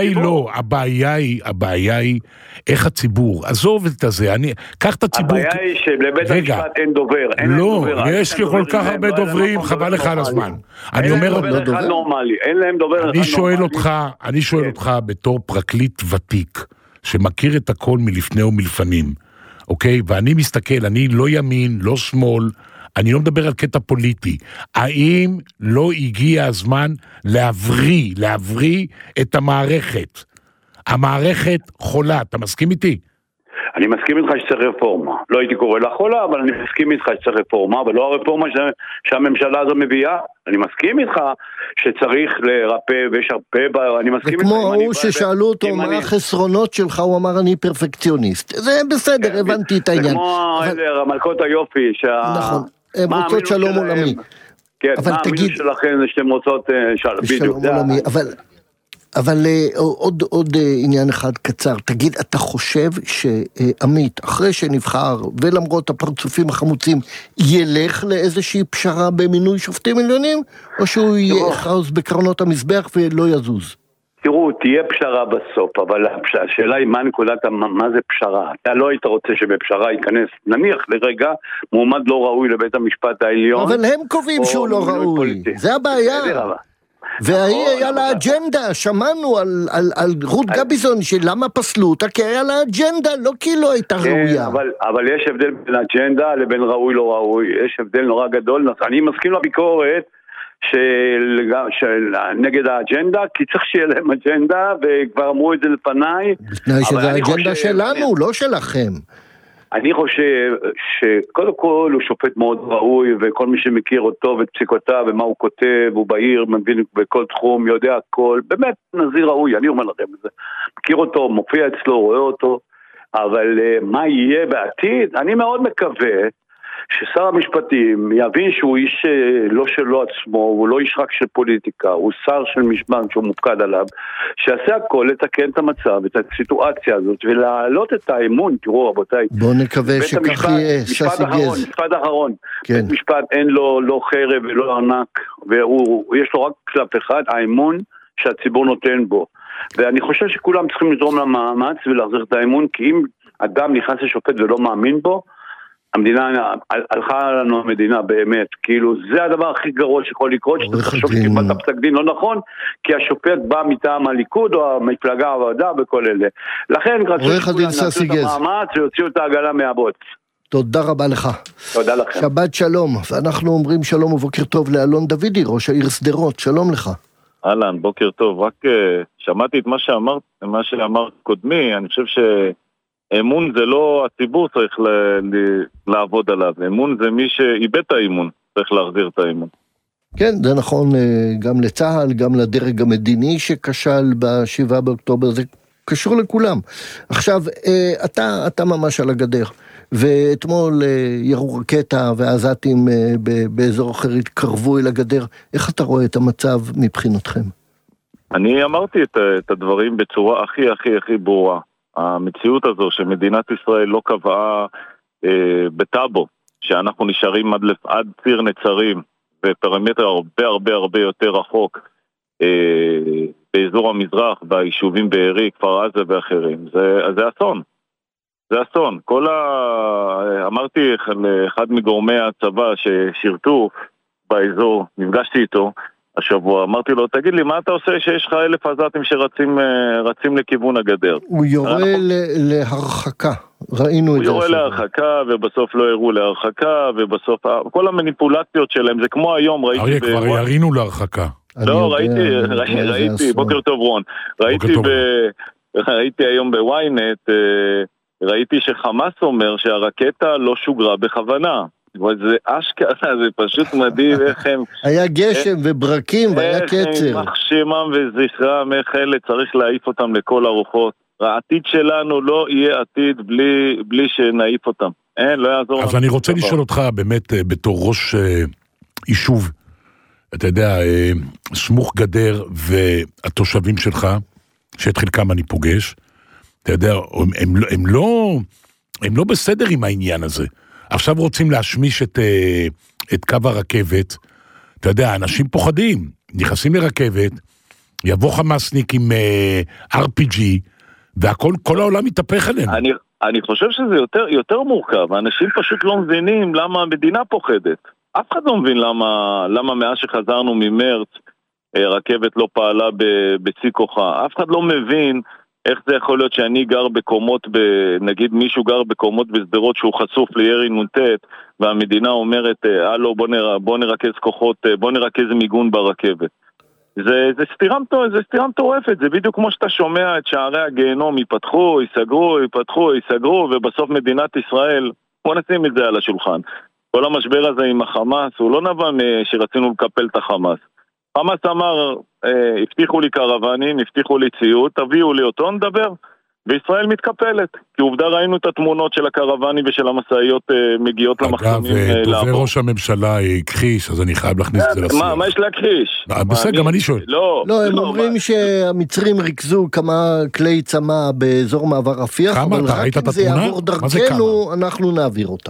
הבעיה היא איך הציבור, עזוב את זה, קח את הציבור. הבעיה היא שלבית המשפט אין דובר. לא, יש כל כך הרבה דוברים, חבל לך על הזמן. אני אומר, אני שואל אותך בתור פרקליט ותיק, שמכיר את הכל מלפני ומלפנים, אוקיי? ואני מסתכל, אני לא ימין, לא שמאל, אני לא מדבר על קטע פוליטי. האם לא הגיע הזמן להבריא את המערכת? המערכת חולה, אתה מסכים איתי? אני מסכים איתך שצריך רפורמה. לא הייתי קורא לחולה, אבל אני מסכים איתך שצריך רפורמה, אבל לא הרפורמה שהממשלה הזו מביאה. אני מסכים איתך שצריך לרפא ויש הרבה, אני מסכים איתך. וכמו הוא ששאלו אותו מה החסרונות שלך, הוא אמר אני פרפקציוניסט. זה בסדר, הבנתי את העניין. זה כמו מלכות היופי, נכון, הן רוצות שלום עולמי. כן, מה המינוס שלכם זה שאתם רוצות שלום עולמי, אבל עוד עניין אחד קצר, תגיד, אתה חושב שעמית, אחרי שנבחר, ולמרות הפרצופים החמוצים, ילך לאיזושהי פשרה במינוי שופטים עליונים, או שהוא יחרוז בקרנות המזבח ולא יזוז? תראו, תהיה פשרה בסוף, אבל השאלה היא מה זה פשרה? אתה לא היית רוצה שבפשרה ייכנס, נניח לרגע, מועמד לא ראוי לבית המשפט העליון. אבל הם קובעים שהוא לא ראוי, זה הבעיה. והיא היה לה אג'נדה, שמענו על רות גביזון שלמה פסלו אותה, כי היה לה אג'נדה, לא כי לא הייתה ראויה. אבל יש הבדל בין אג'נדה לבין ראוי לא ראוי, יש הבדל נורא גדול, אני מסכים לביקורת נגד האג'נדה, כי צריך שיהיה להם אג'נדה, וכבר אמרו את זה לפניי. בתנאי שזה האג'נדה שלנו, לא שלכם. אני חושב שקודם כל הוא שופט מאוד ראוי, וכל מי שמכיר אותו ואת פסיקותיו ומה הוא כותב, הוא בהיר, מבין בכל תחום, יודע הכל, באמת נזיר ראוי, אני אומר לכם את זה. מכיר אותו, מופיע אצלו, רואה אותו, אבל מה יהיה בעתיד? אני מאוד מקווה ששר המשפטים יבין שהוא איש לא שלו עצמו, הוא לא איש רק של פוליטיקה, הוא שר של משפט שהוא מופקד עליו, שיעשה הכל לתקן את המצב, את הסיטואציה הזאת, ולהעלות את האמון. תראו רבותיי, בוא נקווה שכך יהיה. משפט אחרון, כן. בית משפט אין לו לא חרב ולא ענק, ויש לו רק כלף אחד, האמון שהציבור נותן בו, ואני חושב שכולם צריכים לתרום למאמץ ולהחזיר את האמון, כי אם אדם נכנס לשופט ולא מאמין בו, המדינה, הלכה לנו המדינה באמת, כאילו זה הדבר הכי גרוע שיכול לקרות, שאתה תחשוב שקיבלת פסק דין לא נכון, כי השופט בא מטעם הליכוד או המפלגה העבודה וכל אלה. לכן רצו שכולם נעשו את המאמץ ויוציאו את העגלה מהבוץ. תודה רבה לך. תודה לכם. שבת שלום, ואנחנו אומרים שלום ובוקר טוב לאלון דוידי, ראש העיר שדרות, שלום לך. אהלן, בוקר טוב, רק שמעתי את מה שאמר קודמי, אני חושב אמון זה לא הציבור צריך לעבוד עליו, אמון זה מי שאיבד את האמון, צריך להחזיר את האמון. כן, זה נכון גם לצה"ל, גם לדרג המדיני שכשל ב7 באוקטובר, זה קשור לכולם. עכשיו, אתה ממש על הגדר, ואתמול ירו רקטה והעזתים באזור אחר התקרבו אל הגדר, איך אתה רואה את המצב מבחינתכם? אני אמרתי את הדברים בצורה הכי ברורה. המציאות הזו שמדינת ישראל לא קבעה בטאבו, שאנחנו נשארים עד ציר נצרים, ופרמטר הרבה יותר רחוק באזור המזרח, ביישובים בערי, כפר עזה ואחרים, זה אסון. זה אסון. אמרתי לאחד מגורמי הצבא ששירתו באזור, נפגשתי איתו השבוע, אמרתי לו, תגיד לי, מה אתה עושה שיש לך 1,000 עזתים שרצים לכיוון הגדר? הוא יורה להרחקה, ראינו את זה. הוא יורה להרחקה, ובסוף לא הראו להרחקה, ובסוף, כל המניפולציות שלהם, זה כמו היום, ראיתי... אריה, כבר ירינו להרחקה. לא, ראיתי, בוקר טוב רון, ראיתי היום בוויינט, ראיתי שחמאס אומר שהרקטה לא שוגרה בכוונה. זה אשכרה, זה פשוט מדהים איך הם... היה גשם וברקים והיה קצר. איך הם מחשמם וזכרם, איך אלה צריך להעיף אותם לכל הרוחות. העתיד שלנו לא יהיה עתיד בלי שנעיף אותם. לא יעזור. אז אני רוצה לשאול אותך באמת בתור ראש יישוב, אתה יודע, סמוך גדר והתושבים שלך, שאת חלקם אני פוגש, אתה יודע, הם לא בסדר עם העניין הזה. עכשיו רוצים להשמיש את קו הרכבת, אתה יודע, אנשים פוחדים, נכנסים לרכבת, יבוא חמאסניק עם RPG, והכל, כל העולם מתהפך עלינו. אני חושב שזה יותר מורכב, האנשים פשוט לא מבינים למה המדינה פוחדת. אף אחד לא מבין למה מאז שחזרנו ממרץ, רכבת לא פעלה בצי כוחה. אף אחד לא מבין איך זה יכול להיות שאני גר בקומות, נגיד מישהו גר בקומות בסדרות שהוא חשוף לירי נ"ט, והמדינה אומרת, הלו, בוא נרכז כוחות, בוא נרכז מיגון ברכבת. זה סתירה מטורפת, זה בדיוק כמו שאתה שומע את שערי הגיהנום, ייפתחו, ייסגרו, ובסוף מדינת ישראל, בוא נשים את זה על השולחן. כל המשבר הזה עם החמאס, הוא לא נבע שרצינו לקפל את החמאס. חמאס אמר, הבטיחו לי קרוונים, הבטיחו לי ציוד, תביאו לי אותו, נדבר. וישראל מתקפלת, כי עובדה ראינו את התמונות של הקרוונים ושל המסעיות מגיעות למחסומים. אגב, דובר ראש הממשלה הכחיש, אז אני חייב להכניס את זה לשיח. מה יש להכחיש? בסדר, גם אני שואל. לא, הם אומרים שהמצרים ריכזו כמה כלי צמא באזור מעבר רפיח, אבל רק אם זה יעבור דרכנו, אנחנו נעביר אותם.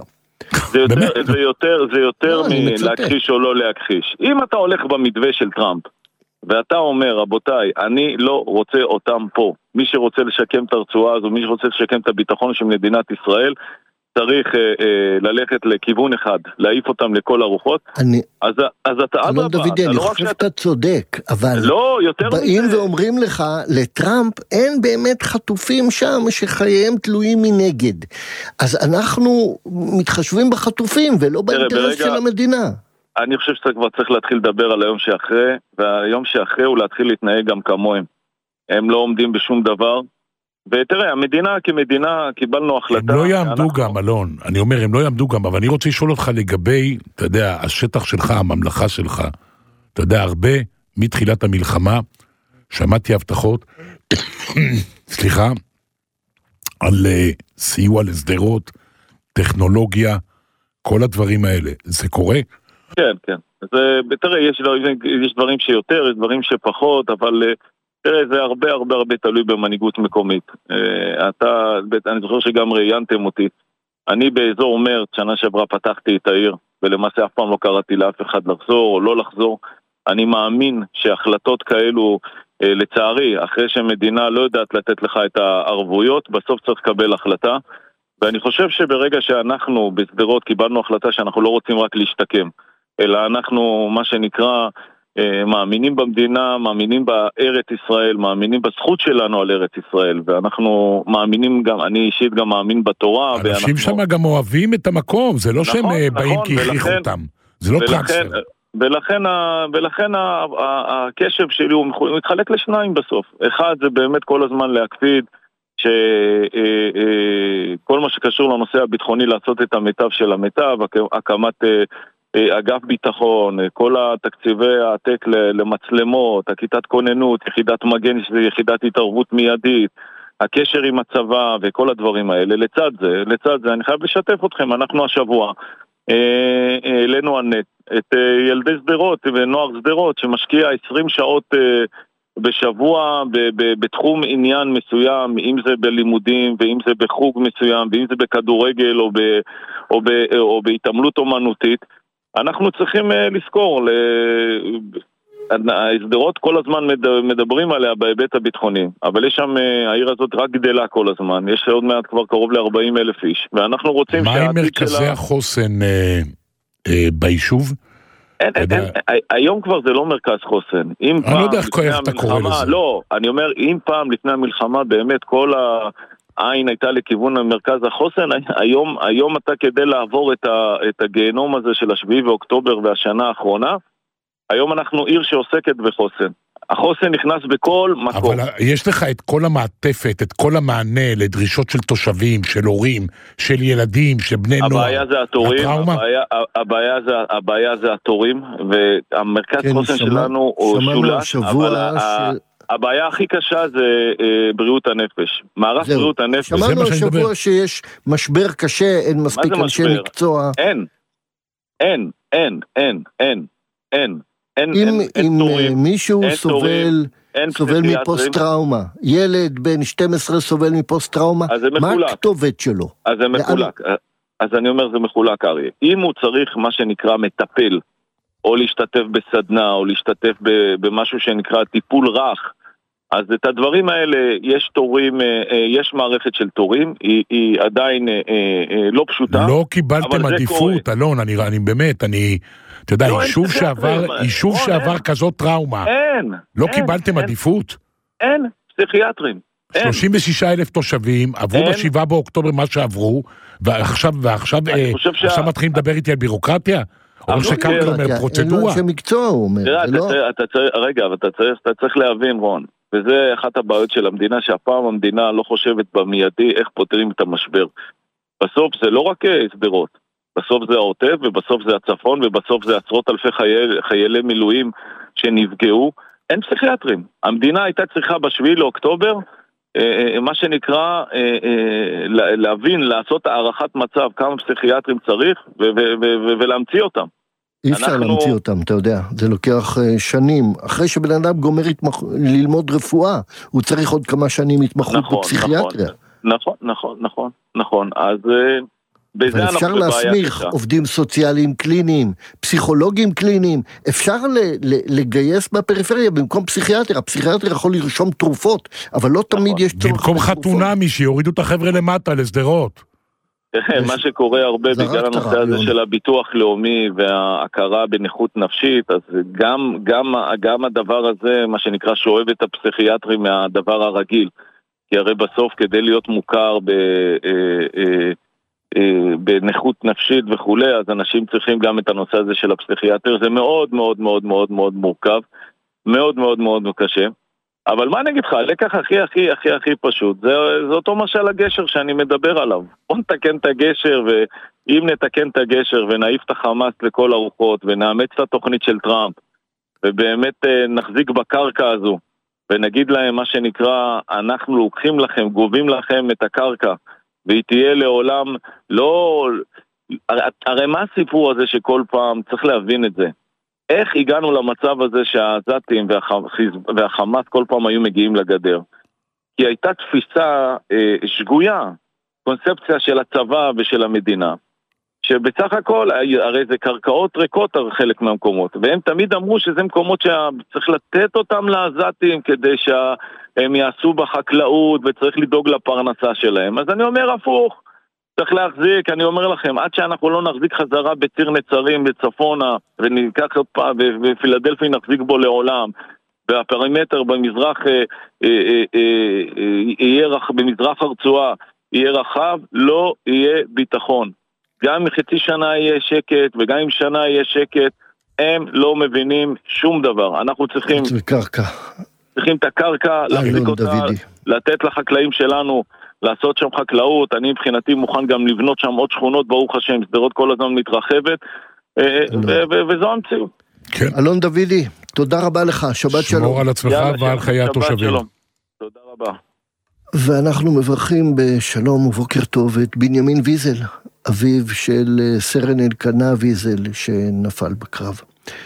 זה יותר מלהכחיש או לא להכחיש. אם אתה הולך במתווה של טראמפ, ואתה אומר, רבותיי, אני לא רוצה אותם פה. מי שרוצה לשקם את הרצועה הזו, מי שרוצה לשקם את הביטחון של מדינת ישראל, צריך ללכת לכיוון אחד, להעיף אותם לכל הרוחות. אז אתה אלון דודי, אני חושב שאתה צודק, אבל באים ואומרים לך, לטראמפ אין באמת חטופים שם שחייהם תלויים מנגד. אז אנחנו מתחשבים בחטופים ולא באינטרס של המדינה. אני חושב שאתה כבר צריך להתחיל לדבר על היום שאחרי, והיום שאחרי הוא להתחיל להתנהג גם כמוהם. הם לא עומדים בשום דבר, ותראה, המדינה כמדינה קיבלנו החלטה. הם לא יעמדו גם, אלון, אני אומר, הם לא יעמדו גם, אבל אני רוצה לשאול אותך לגבי, אתה יודע, השטח שלך, הממלכה שלך, אתה יודע, הרבה מתחילת המלחמה, שמעתי הבטחות, סליחה, על סיוע לסדרות, טכנולוגיה, כל הדברים האלה, זה קורה? כן, כן. תראה, יש דברים שיותר, יש דברים שפחות, אבל תראה, זה הרבה תלוי במנהיגות מקומית. אני זוכר שגם ראיינתם אותי. אני באזור מרץ, שנה שעברה פתחתי את העיר, ולמעשה אף פעם לא קראתי לאף אחד לחזור או לא לחזור. אני מאמין שהחלטות כאלו, לצערי, אחרי שמדינה לא יודעת לתת לך את הערבויות, בסוף צריך לקבל החלטה. ואני חושב שברגע שאנחנו בסדרות קיבלנו החלטה שאנחנו לא רוצים רק להשתקם, אלא אנחנו, מה שנקרא, מאמינים במדינה, מאמינים בארץ ישראל, מאמינים בזכות שלנו על ארץ ישראל, ואנחנו מאמינים גם, אני אישית גם מאמין בתורה. אנשים שם גם אוהבים את המקום, זה לא שהם באים כי הכריחו אותם, זה לא טרנספר. ולכן הקשב שלי הוא מתחלק לשניים בסוף. אחד זה באמת כל הזמן להקפיד, שכל מה שקשור לנושא הביטחוני לעשות את המיטב של המיטב, הקמת אגף ביטחון, כל התקציבי העתק למצלמות, הכיתת כוננות, יחידת מגן שזה יחידת התערבות מיידית, הקשר עם הצבא וכל הדברים האלה. לצד זה אני חייב לשתף אתכם, אנחנו השבוע העלינו על נט את ילדי סדרות ונוער סדרות שמשקיע 20 שעות בשבוע בתחום עניין מסוים, אם זה בלימודים ואם זה בחוג מסוים ואם זה בכדורגל או בהתעמלות אומנותית. אנחנו צריכים לזכור, הסדרות כל הזמן מדברים עליה בהיבט הביטחוני, אבל יש שם, העיר הזאת רק גדלה כל הזמן, יש עוד מעט כבר קרוב ל-40,000 איש, ואנחנו רוצים מה עם מרכזי החוסן ביישוב? היום כבר זה לא מרכז חוסן. אני לא יודע איך אתה קורא לזה. לא, אני אומר, אם פעם לפני המלחמה באמת כל העין הייתה לכיוון המרכז החוסן, היום אתה כדי לעבור את הגיהנום הזה של 7 באוקטובר והשנה האחרונה, היום אנחנו עיר שעוסקת בחוסן. החוסן נכנס בכל מקום. אבל יש לך את כל המעטפת, את כל המענה לדרישות של תושבים, של הורים, של ילדים, של בני נוער. הבעיה זה התורים, הבעיה זה התורים, והמרכז חוסן שלנו הוא שולש, אבל הבעיה הכי קשה זה בריאות הנפש. מערך בריאות הנפש. שמענו השבוע שיש משבר קשה, אין מספיק אנשי מקצוע. אין. אם מישהו סובל מפוסט-טראומה, ילד בן 12 סובל מפוסט-טראומה, מה הכתובת שלו? אז זה מחולק, אז אני אומר זה מחולק אריה. אם הוא צריך מה שנקרא מטפל, או להשתתף בסדנה, או להשתתף במשהו שנקרא טיפול רך, אז את הדברים האלה, יש תורים, יש מערכת של תורים, היא עדיין לא פשוטה. לא קיבלתם עדיפות, אלון, אני באמת, אתה יודע, יישוב שעבר כזאת טראומה. לא קיבלתם עדיפות? אין, פסיכיאטרים. 36,000 תושבים, עברו ב7 באוקטובר מה שעברו, ועכשיו מתחילים לדבר איתי על בירוקרטיה? או שקרקע אומר פרוצדורה. אין לו שמקצוע, הוא אומר. רגע, אבל אתה צריך להבין, רון, וזה אחת הבעיות של המדינה, שהפעם המדינה לא חושבת במיידי איך פותרים את המשבר. בסוף זה לא רק סדרות, בסוף זה העוטף, ובסוף זה הצפון, ובסוף זה עשרות אלפי חיילי מילואים שנפגעו. אין פסיכיאטרים. המדינה הייתה צריכה ב7 לאוקטובר, מה שנקרא, להבין, לעשות הערכת מצב, כמה פסיכיאטרים צריך, ולהמציא אותם. אי אפשר להמציא אותם, אתה יודע, זה לוקח שנים. אחרי שבן אדם גומר ללמוד רפואה, הוא צריך עוד כמה שנים התמחות בפסיכיאטריה. נכון. אז אבל אפשר להסמיך עובדים סוציאליים קליניים, פסיכולוגים קליניים, אפשר לגייס בפריפריה במקום פסיכיאטר. הפסיכיאטר יכול לרשום תרופות, אבל לא תמיד יש צורך. במקום חתונמי שיורידו את החבר'ה למטה לסדרות. מה שקורה הרבה בגלל הנושא הזה של הביטוח לאומי וההכרה בנכות נפשית, אז גם הדבר הזה, מה שנקרא, שואב את הפסיכיאטרים מהדבר הרגיל. כי הרי בסוף כדי להיות מוכר בנכות נפשית וכולי, אז אנשים צריכים גם את הנושא הזה של הפסיכיאטר. זה מאוד מאוד מאוד מאוד מאוד מורכב, מאוד מאוד מאוד קשה. אבל מה נגיד לך, הלקח הכי פשוט, זה אותו משל הגשר שאני מדבר עליו. בוא נתקן את הגשר, ואם נתקן את הגשר ונעיף את החמאס לכל הרוחות, ונאמץ את התוכנית של טראמפ, ובאמת נחזיק בקרקע הזו, ונגיד להם מה שנקרא, אנחנו לוקחים לכם, גובים לכם את הקרקע, והיא תהיה לעולם, לא... הרי מה הסיפור הזה שכל פעם, צריך להבין את זה. איך הגענו למצב הזה שהעזתים והחמאס כל פעם היו מגיעים לגדר? כי הייתה תפיסה שגויה, קונספציה של הצבא ושל המדינה, שבצח הכל, הרי זה קרקעות ריקות על חלק מהמקומות, והם תמיד אמרו שזה מקומות שצריך לתת אותם לעזתים כדי שהם יעשו בחקלאות וצריך לדאוג לפרנסה שלהם. אז אני אומר הפוך, צריך להחזיק, אני אומר לכם, עד שאנחנו לא נחזיק חזרה בציר נצרים בצפונה, וניקח עוד פעם, בפילדלפי נחזיק בו לעולם, והפרימטר במזרח במזרח הרצועה יהיה רחב, לא יהיה ביטחון. גם אם חצי שנה יהיה שקט, וגם אם שנה יהיה שקט, הם לא מבינים שום דבר. אנחנו צריכים את הקרקע, להחזיק אותה, לתת לחקלאים שלנו, לעשות שם חקלאות. אני מבחינתי מוכן גם לבנות שם עוד שכונות, ברוך השם, סדרות כל הזמן מתרחבת, וזו המציאות. אלון דוידי, תודה רבה לך, שבת שלום. שמור על עצמך ועל חיי התושבים. תודה רבה. ואנחנו מברכים בשלום ובוקר טוב את בנימין ויזל, אביו של סרן אלקנה ויזל שנפל בקרב.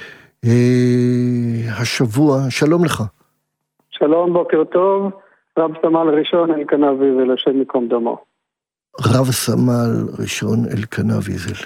השבוע, שלום לך. שלום, בוקר טוב. רב סמל ראשון אלקנה ויזל, השם מקום דמו. רב סמל ראשון אלקנה ויזל.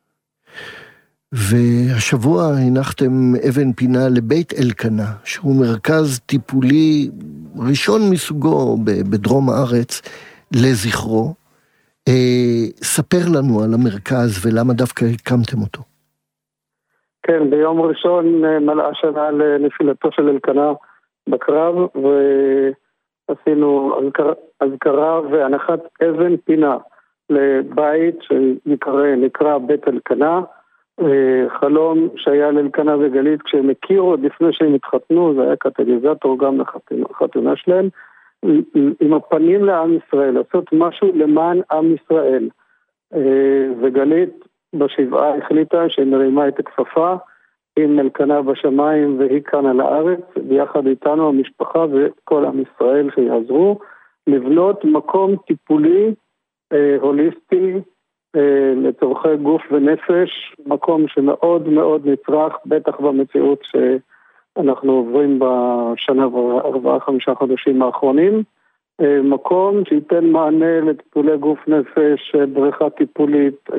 והשבוע הנחתם אבן פינה לבית אלקנה, שהוא מרכז טיפולי ראשון מסוגו בדרום הארץ לזכרו. ספר לנו על המרכז ולמה דווקא הקמתם אותו. כן, ביום ראשון מלאה שנה לנפילתו של אלקנה בקרב, ועשינו אזכרה והנחת אבן פינה לבית שנקרא בית אלקנה, חלום שהיה לאלקנה וגלית כשהם הכירו עוד לפני שהם התחתנו, זה היה קטליזטור גם לחתונה שלהם, עם הפנים לעם ישראל, לעשות משהו למען עם ישראל. וגלית בשבעה החליטה שמרימה את הכפפה עם אלקנה בשמיים והיא כאן על הארץ, ביחד איתנו המשפחה וכל עם ישראל שיעזרו, לבנות מקום טיפולי הוליסטי לצורכי גוף ונפש, מקום שמאוד מאוד נצרך, בטח במציאות שאנחנו עוברים בשנה ו4-5 חודשים האחרונים, מקום שייתן מענה לטיפולי גוף נפש, בריכה טיפולית,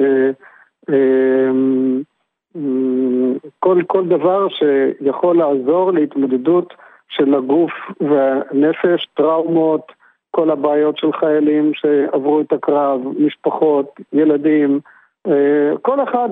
כל דבר שיכול לעזור להתמודדות של הגוף והנפש, טראומות, כל הבעיות של חיילים שעברו את הקרב, משפחות, ילדים, כל אחד.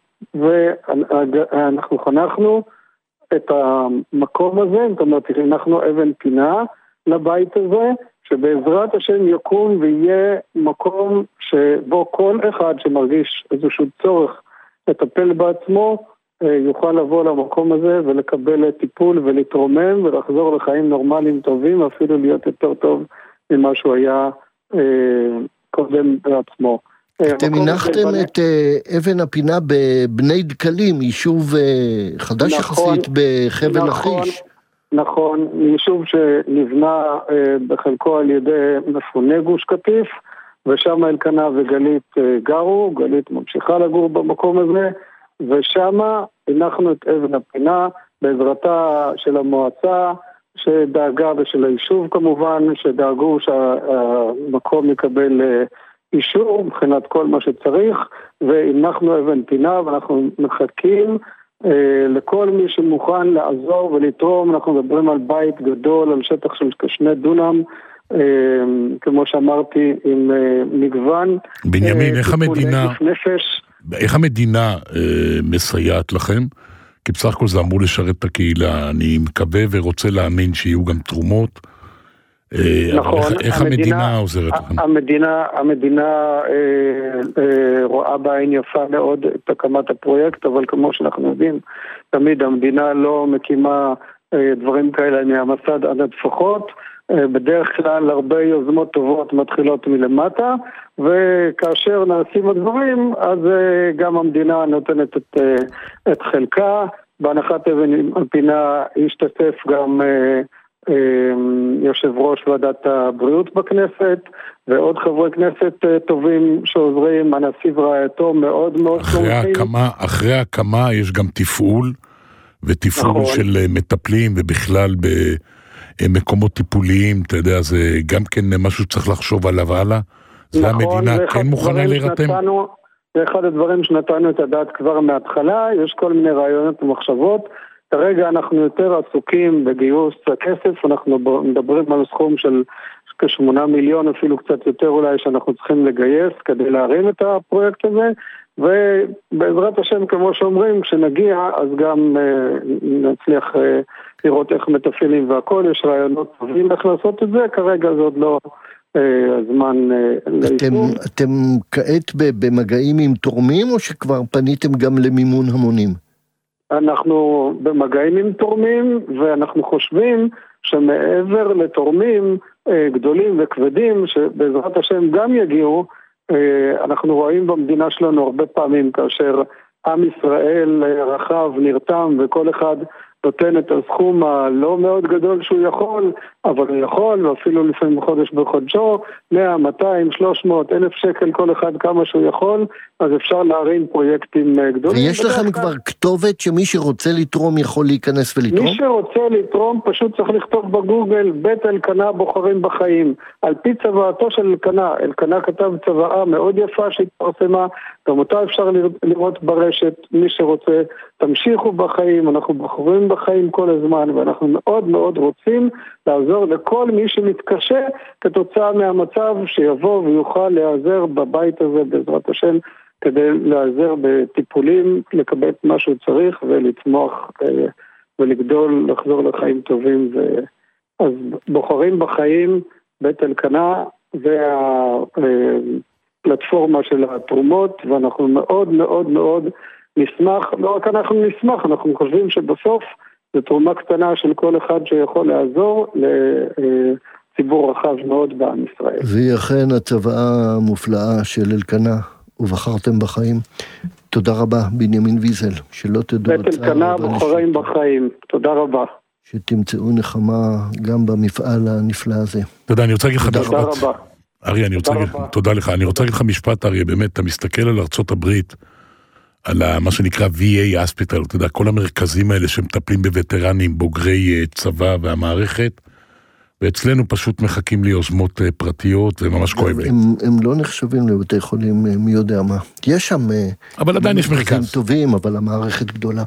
ואנחנו חנכנו את המקום הזה, זאת אומרת, אנחנו אבן פינה לבית הזה, שבעזרת השם יקום ויהיה מקום שבו כל אחד שמרגיש איזשהו צורך לטפל בעצמו, יוכל לבוא למקום הזה ולקבל טיפול ולהתרומם ולחזור לחיים נורמליים טובים, אפילו להיות יותר טוב ממה שהוא היה קודם בעצמו. אתם הנחתם את אבן הפינה בבני דקלים, יישוב חדש יחסית בחבל לכיש. נכון, יישוב שנבנה בחלקו על ידי מפוני גוש קטיף, ושם אלקנה וגלית גרו, גלית ממשיכה לגור במקום הזה, ושם הנחנו את אבן הפינה בעזרתה של המועצה שדאגה, ושל היישוב כמובן, שדאגו שהמקום יקבל אישור מבחינת כל מה שצריך, והנחנו אבן פינה ואנחנו מחכים לכל מי שמוכן לעזור ולתרום. אנחנו מדברים על בית גדול, על שטח של 2 דונם, כמו שאמרתי, עם מגוון. בנימין, איך המדינה מסייעת לכם? כי בסך הכל זה אמור לשרת את הקהילה. אני מקווה ורוצה להאמין שיהיו גם תרומות. נכון, איך המדינה עוזרת לכם? המדינה רואה בעין יפה מאוד את הקמת הפרויקט, אבל כמו שאנחנו יודעים, תמיד המדינה לא מקימה דברים כאלה מהמסד עד הטפחות. בדרך כלל הרבה יוזמות טובות מתחילות מלמטה, וכאשר נעשים הדברים, אז גם המדינה נותנת את חלקה. בהנחת אבן הפינה השתתף גם יושב ראש ועדת הבריאות בכנסת, ועוד חברי כנסת טובים שעוזרים, הנשיא ורעייתו מאוד מאוד תומכים. אחרי ההקמה יש גם תפעול, ותפעול של מטפלים, ובכלל במקומות טיפוליים, אתה יודע, זה גם כן משהו שצריך לחשוב עליו הלאה. זה המדינה כן מוכנה להירתם? זה אחד הדברים שנתנו את הדעת כבר מההתחלה, יש כל מיני רעיונות ומחשבות. כרגע אנחנו יותר עסוקים בגיוס הכסף, אנחנו מדברים על סכום של כ8 מיליון, אפילו קצת יותר אולי, שאנחנו צריכים לגייס כדי להרים את הפרויקט הזה, ובעזרת השם, כמו שאומרים, כשנגיע, אז גם נצליח לראות איך מתפעלים והכל, יש רעיונות טובים איך לעשות את זה, כרגע זה עוד לא הזמן לאיתור. אתם כעת במגעים עם תורמים, או שכבר פניתם גם למימון המונים? אנחנו במגעים עם תורמים, ואנחנו חושבים שמעבר לתורמים גדולים וכבדים, שבעזרת השם גם יגיעו, אנחנו רואים במדינה שלנו הרבה פעמים, כאשר עם ישראל רחב נרתם, וכל אחד נותן את הסכום הלא מאוד גדול שהוא יכול, אבל הוא יכול, ואפילו לפעמים חודש בחודשו, 100, 200, 300, 1,000 שקל כל אחד כמה שהוא יכול, אז אפשר להרים פרויקטים גדולים. ויש לכם כבר כתובת שמי שרוצה לתרום יכול להיכנס ולתרום? מי שרוצה לתרום פשוט צריך לכתוב בגוגל בית אלקנה בוחרים בחיים, על פי צוואתו של אלקנה. אלקנה כתב צוואה מאוד יפה שהתפרסמה, גם אותה אפשר לראות ברשת. מי שרוצה, תמשיכו בחיים, אנחנו בוחרים בחיים כל הזמן, ואנחנו מאוד מאוד רוצים לעזור לכל מי שמתקשה כתוצאה מהמצב, שיבוא ויוכל להיעזר בבית הזה בעזרת השם, כדי להיעזר בטיפולים, לקבל את מה שהוא צריך ולצמוח ולגדול, לחזור לחיים טובים. אז בוחרים בחיים, בית אלקנה, והפלטפורמה של התרומות, ואנחנו מאוד מאוד מאוד נשמח, לא רק אנחנו נשמח, אנחנו חושבים שבסוף זו תרומה קטנה של כל אחד שיכול לעזור לציבור רחב מאוד בעם ישראל. והיא אכן הצוואה המופלאה של אלקנה, ובחרתם בחיים. תודה רבה, בנימין ויזל, שלא תדעו בית אלקנה בוחרים בחיים. תודה רבה. שתמצאו נחמה גם במפעל הנפלא הזה. תודה, אני רוצה להגיד לך משפט. תודה רבה. אריה, תודה לך. אני רוצה להגיד לך משפט, אריה, באמת, אתה מסתכל על ארצות הברית, על מה שנקרא VA Hospital, אתה יודע, כל המרכזים האלה שמטפלים בווטרנים, בוגרי צבא והמערכת, ואצלנו פשוט מחכים ליוזמות פרטיות, וממש כואב לי. הם לא נחשבים לבתי חולים מי יודע מה. יש שם אבל עדיין יש מרכז טובים, אבל המערכת גדולה.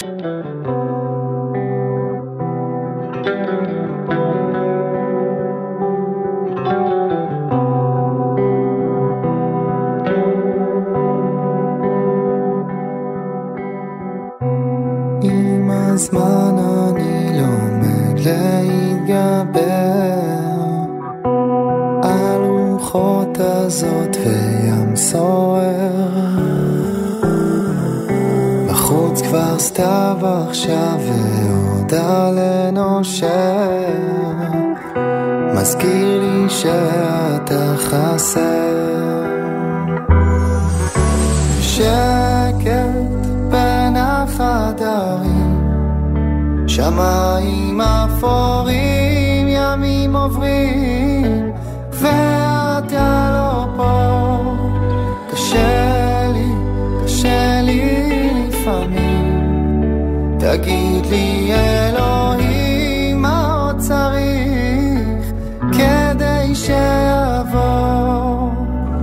עם הזמן אני לומד להתגבר על רוחות הזאת וים סוער, סתיו עכשיו ועוד על אנושר מזכיר לי שאתה חסר שקט בין החדרים שמיים אפורים ימים עוברים ואתה לא פה קשה לי לפעמים תגיד לי אלוהים מה עוד צריך כדי שיעבור.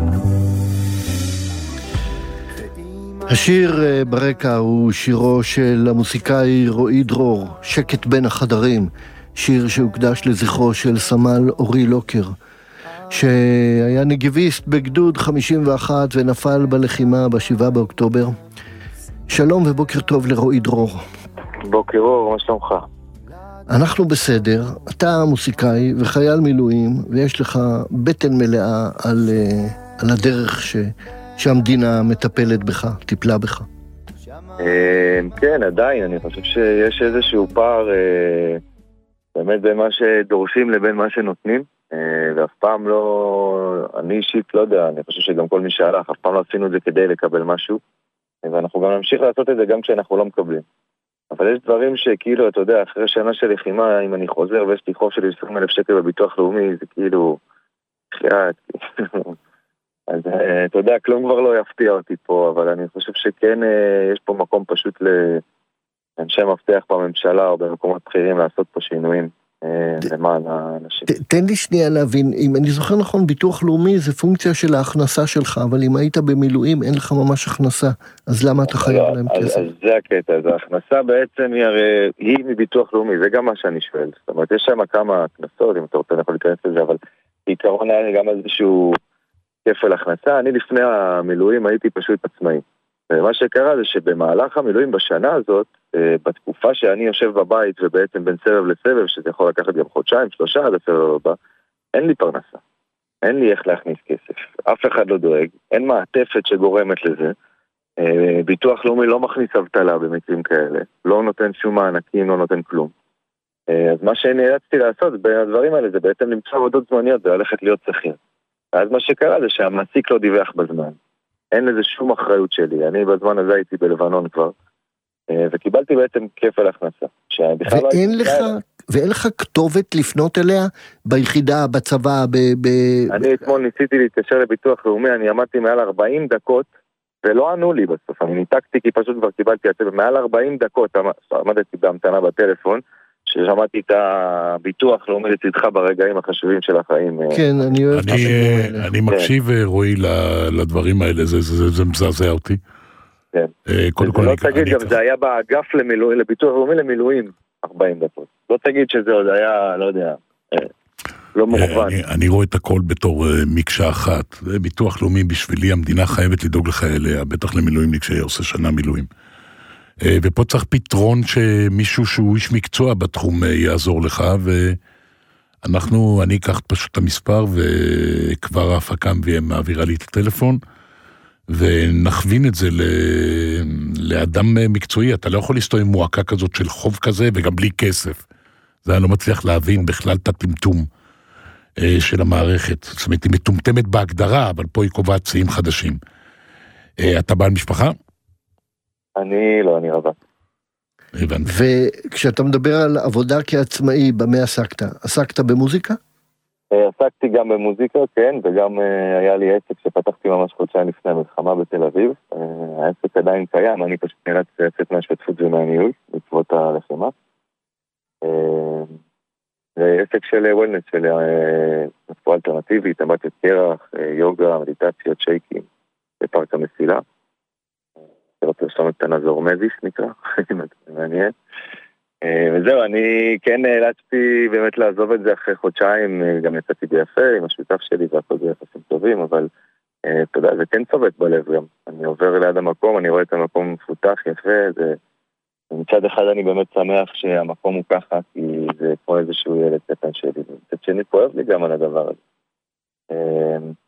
השיר ברקע הוא שירו של המוסיקאי רועי דרור, שקט בין החדרים, שיר שהוקדש לזכרו של סמל אורי לוקר, שהיה נגביסט בגדוד 51 ונפל בלחימה ב7 באוקטובר. שלום ובוקר טוב לרועי דרור. בוקר אור, מה שלומך? אנחנו בסדר, אתה מוסיקאי וחייל מילואים, ויש לך בטן מלאה על הדרך שהמדינה מטפלת בך, טיפלה בך. כן, עדיין, אני חושב שיש איזשהו פער באמת בין מה שדורשים לבין מה שנותנים, ואף פעם לא, אני אישית לא יודע, אני חושב שגם כל מי שהלך, אף פעם לא עשינו את זה כדי לקבל משהו, ואנחנו גם נמשיך לעשות את זה גם כשאנחנו לא מקבלים. אבל יש דברים שכאילו, אתה יודע, אחרי שנה של לחימה, אם אני חוזר ויש לי חוב של 20,000 שקל בביטוח לאומי, זה כאילו, אז אתה יודע, כלום כבר לא יפתיע אותי פה, אבל אני חושב שכן יש פה מקום פשוט לאנשי מפתח בממשלה או במקומות בכירים לעשות פה שינויים למען האנשים. תן לי שנייה להבין, אם אני זוכר נכון, ביטוח לאומי זה פונקציה של ההכנסה שלך, אבל אם היית במילואים אין לך ממש הכנסה, אז למה אתה חייב להם כסף? אז זה הקטע, אז ההכנסה בעצם היא מביטוח לאומי, זה גם מה שאני שואל. זאת אומרת, יש שם כמה הכנסות, אם אתה רוצה אני יכול להיכנס לזה, אבל בעיקרון היה לי גם איזשהו כפל הכנסה. אני לפני המילואים הייתי פשוט עצמאי. ומה שקרה זה שבמהלך המילואים בשנה הזאת, בתקופה שאני יושב בבית ובעצם בין סבב לסבב, שזה יכול לקחת גם חודשיים, 3 עד הסבב הבא, אין לי פרנסה. אין לי איך להכניס כסף. אף אחד לא דואג. אין מעטפת שגורמת לזה. ביטוח לאומי לא מכניס אבטלה במקרים כאלה. לא נותן שום מענקים, לא נותן כלום. אז מה שנאלצתי לעשות בין הדברים האלה זה בעצם למצוא עבודות זמניות וללכת להיות שכיר. אז מה שקרה זה שהמעסיק לא דיווח בזמן. אין לזה שום אחריות שלי. אני בזמן הזה הייתי בלבנון כבר, וקיבלתי בעצם כפל הכנסה. ואין לך כתובת לפנות אליה ביחידה, בצבא, אני אתמול ניסיתי להתקשר לביטוח לאומי, אני עמדתי מעל 40 דקות, ולא ענו לי בסוף. אני ניתקתי כי פשוט כבר קיבלתי עצב. מעל 40 דקות עמדתי בהמתנה בטלפון, ששמעתי את הביטוח לאומי לצדך ברגעים החשובים של החיים. כן, אני אוהב את השירים האלה. אני מקשיב רועי לדברים האלה, זה מזעזע אותי. כן. לא תגיד, גם זה היה באגף לביטוח לאומי למילואים 40 דקות. לא תגיד שזה עוד היה, לא יודע, לא מובן. אני רואה את הכל בתור מקשה אחת. ביטוח לאומי בשבילי, המדינה חייבת לדאוג לחייליה, בטח למילואים שעושה שנה מילואים. ופה צריך פתרון שמישהו שהוא איש מקצוע בתחום יעזור לך, אני אקח פשוט את המספר, וכבר ההפקה מעבירה לי את הטלפון, ונכווין את זה לאדם מקצועי. אתה לא יכול להסתובב עם מועקה כזאת של חוב כזה, וגם בלי כסף. זה אני לא מצליח להבין בכלל את הטמטום של המערכת. זאת אומרת, היא מטומטמת בהגדרה, אבל פה היא קובעת ציים חדשים. אתה בעל משפחה? אני לא, אני רבה. הבנתי. וכשאתה מדבר על עבודה כעצמאי, במה עסקת? עסקת במוזיקה? עסקתי גם במוזיקה, כן, וגם היה לי עסק שפתחתי ממש חודשיים לפני המלחמה בתל אביב. העסק עדיין קיים, אני פשוט נאלצתי לצאת מהשתתפות ומהניהול, בעקבות הלחימה. זה עסק של וולנס, של רפואה אלטרנטיבית, אמבטיות קרח, יוגה, מדיטציות, שייקים, בפארק המסילה. רוצה לשלום את הנזור מזיס נקרא, מעניין. וזהו, אני כן נאלצתי באמת לעזוב את זה אחרי חודשיים, גם יצאתי ביפה עם השותף שלי והכל זה יחסים טובים, אבל אתה יודע, זה כן צובט בלב גם. אני עובר ליד המקום, אני רואה את המקום מפותח יפה, מצד אחד אני באמת שמח שהמקום הוא ככה, כי זה כמו איזשהו ילד קטן שלי, מצד שני כואב לי גם על הדבר הזה.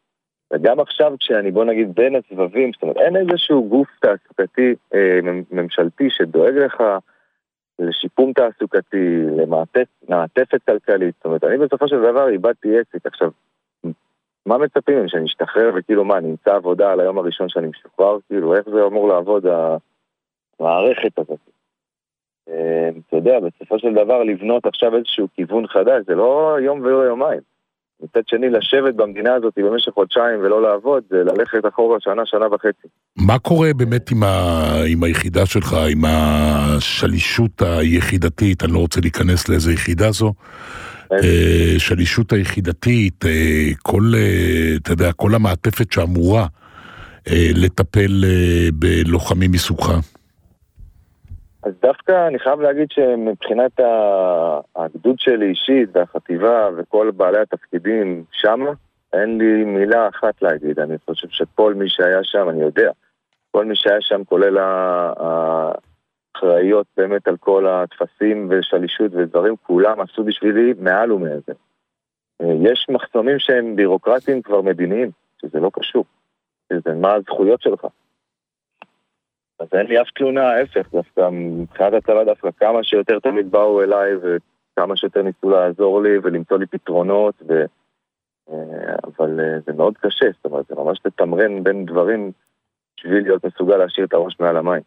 וגם עכשיו כשאני, בוא נגיד, בין הסבבים, זאת אומרת, אין איזשהו גוף תעסוקתי ממשלתי שדואג לך לשיפום תעסוקתי, למעטפת כלכלית. זאת אומרת, אני בסופו של דבר איבדתי עסק. עכשיו, מה מצפים? שאני אשתחרר וכאילו מה, אני אמצא עבודה על היום הראשון שאני משוחרר? כאילו, איך זה אמור לעבוד המערכת הזאת? אתה יודע, בסופו של דבר לבנות עכשיו איזשהו כיוון חדש, זה לא יום ולא יומיים. מצד שני, לשבת במדינה הזאת במשך חודשיים ולא לעבוד, זה ללכת אחורה שנה וחצי. מה קורה באמת עם היחידה שלך, עם השלישות היחידתית? אני לא רוצה להיכנס לאיזה יחידה זו. שלישות היחידתית, אתה יודע, כל המעטפת שאמורה לטפל בלוחמים מסוגך. אז דווקא אני חייב להגיד שמבחינת הגדוד שלי אישית והחטיבה וכל בעלי התפקידים שם, אין לי מילה אחת להגיד. אני חושב שכל מי שהיה שם, אני יודע, כל מי שהיה שם כולל האחראיות באמת על כל התפסים ושלישות ודברים, כולם עשו בשבילי מעל ומעבר. יש מחסומים שהם בירוקרטיים כבר מדיניים, שזה לא קשור. שזה מה הזכויות שלך. אז אין לי אף תלונה, ההפך, דווקא מבחינת הצבא דווקא כמה שיותר תמיד באו אליי וכמה שיותר ניסו לעזור לי ולמצוא לי פתרונות, אבל זה מאוד קשה, זאת אומרת, זה ממש לתמרן בין דברים בשביל להיות מסוגל להשאיר את הראש מעל המים.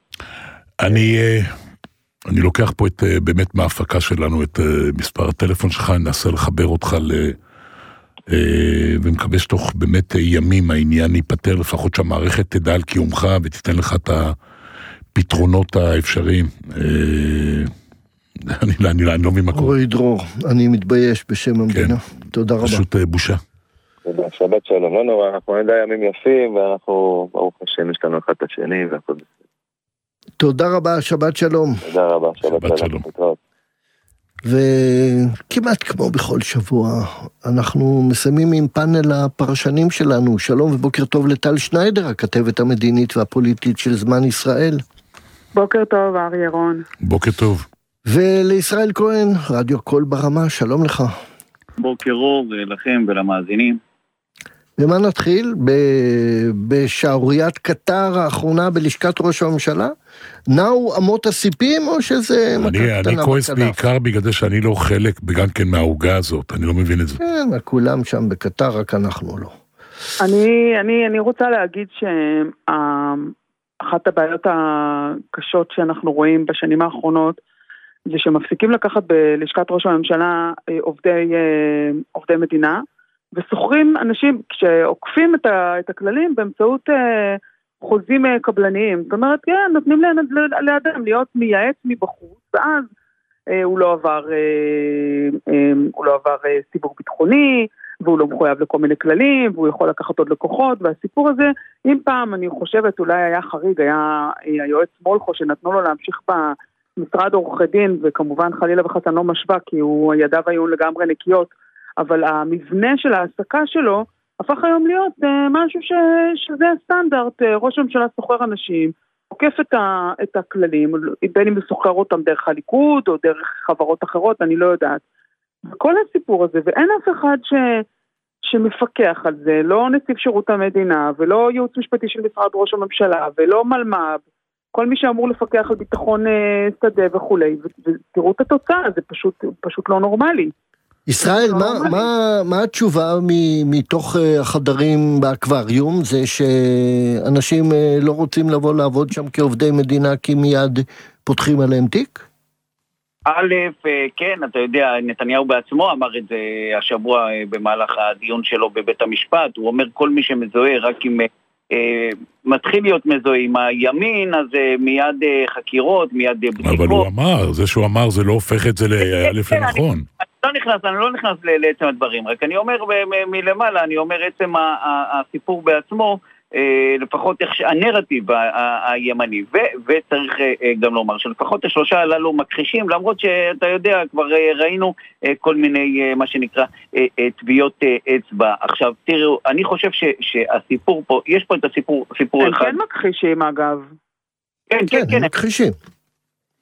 אני לוקח פה באמת מההפקה שלנו את מספר הטלפון שלך, ננסה לחבר אותך ומקווה שתוך באמת ימים העניין ייפטר, לפחות שהמערכת תדע על קיומך ותיתן לך את הפתרונות האפשריים. אני לא מבין מה קורה. רועי דרור, אני מתבייש בשם המדינה. תודה רבה. פשוט בושה. תודה, שבת שלום. לא נורא, אנחנו נדע ימים יפים, ואנחנו ברוך השם יש לנו אחד את השני, והכל בסדר. תודה רבה, שבת שלום. תודה רבה, שבת שלום. וכמעט כמו בכל שבוע, אנחנו מסיימים עם פאנל הפרשנים שלנו. שלום ובוקר טוב לטל שניידר, הכתבת המדינית והפוליטית של זמן ישראל. בוקר טוב, אריה רון. בוקר טוב. ולישראל כהן, רדיו קול ברמה, שלום לך. בוקר אור לכם ולמאזינים. ומה נתחיל? בשעוריית קטר האחרונה בלשכת ראש הממשלה? נאו אמות הסיפים או שזה מכה קטנה? אני כועס בעיקר בגלל זה שאני לא חלק גם כן מההוגה הזאת, אני לא מבין את זה. כן, כולם שם בקטר, רק אנחנו לא. אני רוצה להגיד שאחת הבעיות הקשות שאנחנו רואים בשנים האחרונות, זה שמפסיקים לקחת בלשכת ראש הממשלה עובדי מדינה, וסוחרים אנשים כשעוקפים את הכללים באמצעות חוזים קבלניים. זאת אומרת, כן, נותנים לאדם להיות מייעץ מבחוץ, ואז הוא לא עבר סיווג ביטחוני, והוא לא מחויב לכל מיני כללים, והוא יכול לקחת עוד לקוחות, והסיפור הזה, אם פעם אני חושבת אולי היה חריג, היה היועץ מולכו שנתנו לו להמשיך במשרד עורכי דין, וכמובן חלילה וחסן לא משווה, כי ידיו היו לגמרי נקיות, אבל המבנה של העסקה שלו הפך היום להיות משהו שזה סטנדרט. ראש הממשלה סוחר אנשים, עוקף את הכללים, בין אם הוא סוחר אותם דרך הליכוד או דרך חברות אחרות, אני לא יודעת. וכל הסיפור הזה, ואין אף אחד שמפקח על זה, לא נציב שירות המדינה, ולא ייעוץ משפטי של משרד ראש הממשלה, ולא מלמ"ב, כל מי שאמור לפקח על ביטחון שדה וכולי, ותראו את התוצאה, זה פשוט לא נורמלי. ישראל, מה התשובה מתוך החדרים באקווריום? זה שאנשים לא רוצים לבוא לעבוד שם כעובדי מדינה כי מיד פותחים עליהם תיק? א', כן, אתה יודע, נתניהו בעצמו אמר את זה השבוע במהלך הדיון שלו בבית המשפט. הוא אומר כל מי שמזוהה רק עם מתחיל להיות מזוהה עם הימין, אז מיד חקירות, מיד בדיקות. אבל הוא אמר, זה שהוא אמר זה לא הופך את זה לאלף לנכון. אני לא נכנס לעצם הדברים, רק אני אומר מלמעלה, אני אומר עצם הסיפור בעצמו, לפחות הנרטיב הימני, וצריך גם לומר שלפחות השלושה הללו מכחישים, למרות שאתה יודע, כבר ראינו כל מיני, מה שנקרא, טביעות אצבע. עכשיו, תראו, אני חושב שהסיפור פה, יש פה את הסיפור אחד. הם כן מכחישים אגב. כן, מכחישים.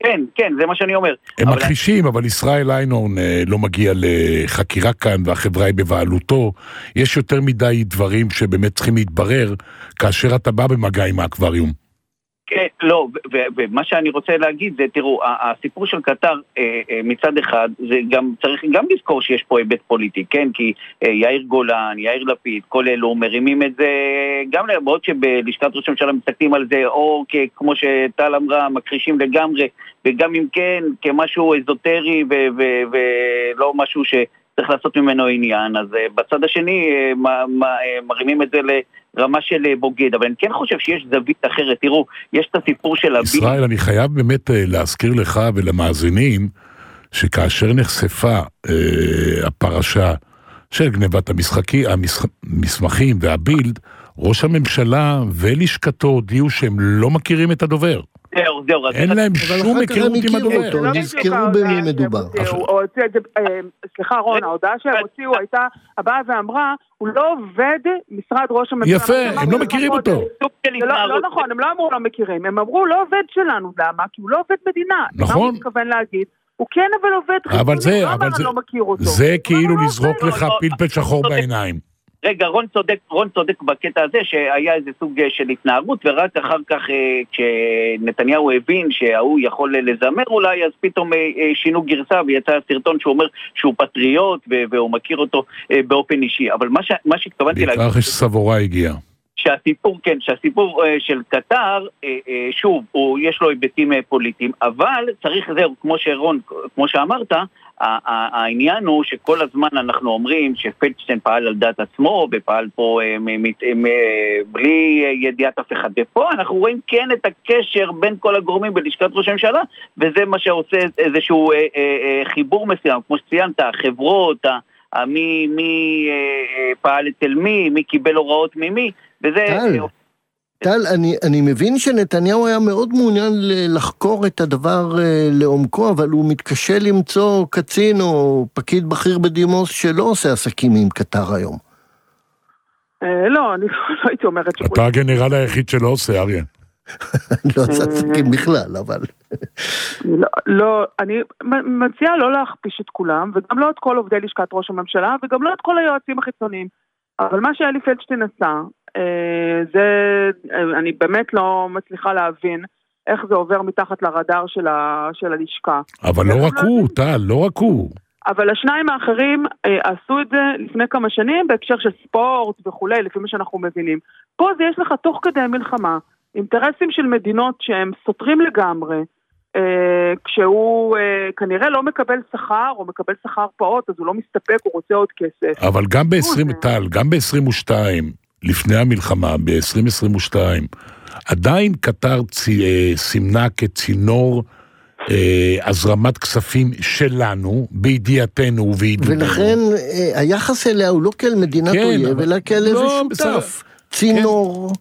כן, זה מה שאני אומר. הם מכחישים, אבל ישראל איינהורן לא מגיע לחקירה כאן, והחברה היא בבעלותו. יש יותר מדי דברים שבאמת צריכים להתברר, כאשר אתה בא במגע עם האקווריום. לא, ומה שאני רוצה להגיד זה, תראו, הסיפור של קטר מצד אחד, זה גם צריך גם לזכור שיש פה היבט פוליטי, כן? כי יאיר גולן, יאיר לפיד, כל אלו מרימים את זה, גם למרות שבלשכת ראש הממשלה מסתכלים על זה, או כמו שטל אמרה, מכחישים לגמרי, וגם אם כן, כמשהו אזוטרי ולא משהו שצריך לעשות ממנו עניין, אז בצד השני מרימים את זה רמה של בוגד, אבל אני כן חושב שיש זווית אחרת. תראו, יש את הסיפור של ישראל, אני חייב באמת להזכיר לך ולמאזינים, שכאשר נחשפה הפרשה של גנבת המסמכים והבילד, ראש הממשלה ולשכתו הודיעו שהם לא מכירים את הדובר. אין להם שום היכרות עם הדובר. נזכרו במי מדובר. סליחה רון, ההודעה שהם הוציאו הייתה, הבאה ואמרה, הוא לא עובד משרד ראש הממשלה. יפה, הם לא מכירים אותו. לא נכון, הם לא אמרו לא מכירים, הם אמרו לא עובד שלנו, למה? כי הוא לא עובד מדינה. נכון. מה הוא מתכוון להגיד? הוא כן אבל עובד חיצוני, לא מכיר אותו. זה כאילו לזרוק לך פלפל שחור בעיניים. רגע, רון צודק בקטע הזה שהיה איזה סוג של התנערות, ורק אחר כך כשנתניהו הבין שהוא יכול לזמר אולי, אז פתאום שינו גרסה ויצא סרטון שהוא אומר שהוא פטריוט והוא מכיר אותו באופן אישי. אבל מה שהתכוונתי להגיד... לכך שסבורה הגיע. שהסיפור של קטר, שוב, יש לו היבטים פוליטיים, אבל צריך זהו, כמו שאמרת, העניין הוא שכל הזמן אנחנו אומרים שפלדשטיין פעל על דעת עצמו ופעל פה בלי ידיעת אף אחד, ופה אנחנו רואים כן את הקשר בין כל הגורמים בלשכת ראש הממשלה, וזה מה שעושה איזשהו חיבור מסוים, כמו שציינת, החברות, מי פעל אצל מי קיבל הוראות ממי, וזה... טל, אני מבין שנתניהו היה מאוד מעוניין לחקור את הדבר לעומקו, אבל הוא מתקשה למצוא קצין או פקיד בכיר בדימוס שלא עושה עסקים עם קטר היום. לא, אני לא הייתי אומרת שכולם... אתה הגנרל היחיד שלא עושה, אריה. לא עושה עסקים בכלל, אבל... לא, אני מציעה לא להכפיש את כולם, וגם לא את כל עובדי לשכת ראש הממשלה, וגם לא את כל היועצים החיצוניים. אבל מה שאלי פלדשטיין עשה, זה, אני באמת לא מצליחה להבין איך זה עובר מתחת לרדאר של הלשכה. אבל לא רק הוא, טל, לא רק הוא. אבל השניים האחרים עשו את זה לפני כמה שנים בהקשר של ספורט וכולי, לפי מה שאנחנו מבינים. פה זה יש לך תוך כדי מלחמה, אינטרסים של מדינות שהם סותרים לגמרי, כשהוא כנראה לא מקבל שכר, או מקבל שכר פעוט, אז הוא לא מסתפק, הוא רוצה עוד כסף. אבל גם גם ב-22, לפני המלחמה, ב-2022, עדיין קטר סימנה כצינור הזרמת כספים שלנו, בידיעתנו ובידיעתנו. ולכן היחס אליה הוא לא כאל מדינת אויב, אלא כאל איזה שותף. צינור,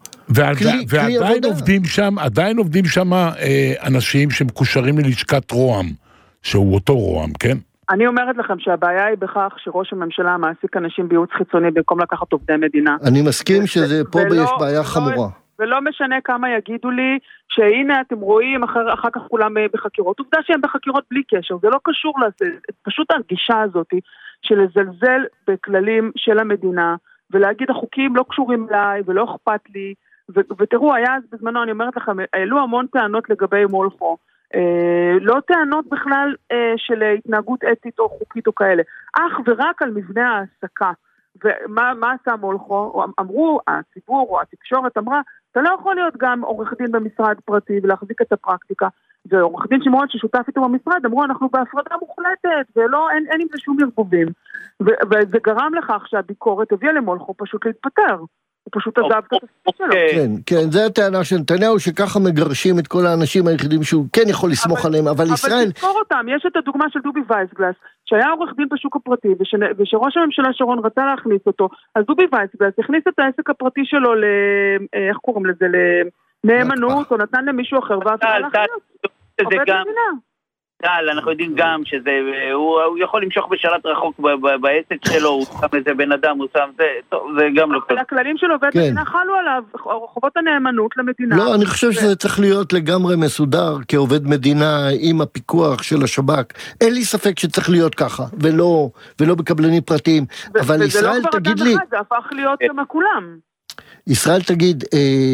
ועדיין עובדים שם אנשים שמקושרים ללשכת רוה"מ, שהוא אותו רוה"מ, כן? אני אומרת לכם שהבעיה היא בכך שראש הממשלה מעסיק אנשים בייעוץ חיצוני במקום לקחת עובדי מדינה. אני מסכים שפה יש בעיה חמורה. ולא משנה כמה יגידו לי שהנה אתם רואים אחר כך כולם בחקירות. עובדה שהם בחקירות בלי קשר, זה לא קשור לזה. פשוט הגישה הזאת של לזלזל בכללים של המדינה, ולהגיד החוקים לא קשורים אליי ולא אכפת לי, ותראו, היה אז בזמנו, אני אומרת לכם, העלו המון טענות לגבי מולכו, לא טענות בכלל של התנהגות אתית או חוקית או כאלה, אך ורק על מבנה העסקה. ומה עשה מולכו? אמרו, הציבור או התקשורת אמרה, אתה לא יכול להיות גם עורך דין במשרד פרטי ולהחזיק את הפרקטיקה, ועורך דין שמרון ששותף איתו במשרד, אמרו, אנחנו בהפרדה מוחלטת, ואין עם זה שום ערבובים. וזה גרם לכך שהביקורת הביאה למולכו פשוט להתפטר. הוא פשוט עזב את התפקיד שלו. כן, זה הטענה של נתניהו, שככה מגרשים את כל האנשים היחידים שהוא כן יכול לסמוך עליהם, אבל ישראל... אבל תזכור אותם, יש את הדוגמה של דובי וייסגלס, שהיה עורך דין בשוק הפרטי, ושראש הממשלה שרון רצה להכניס אותו, אז דובי וייסגלס הכניס את העסק הפרטי שלו איך קוראים לזה? לנאמנות, או נתן למישהו אחר, ואף אחד להכניס. עובד מדינה. טל, אנחנו יודעים גם שזה, הוא יכול למשוך בשלט רחוק בעסק שלו, הוא שם איזה בן אדם, הוא שם זה, טוב, זה גם לא אבל הכללים של עובד מדינה חלו עליו, חובות הנאמנות למדינה. לא, אני חושב שזה צריך להיות לגמרי מסודר כעובד מדינה עם הפיקוח של השב"כ. אין לי ספק שצריך להיות ככה, ולא בקבלנים פרטיים. אבל ישראל תגיד לי... זה הפך להיות כמה כולם. ישראל תגיד,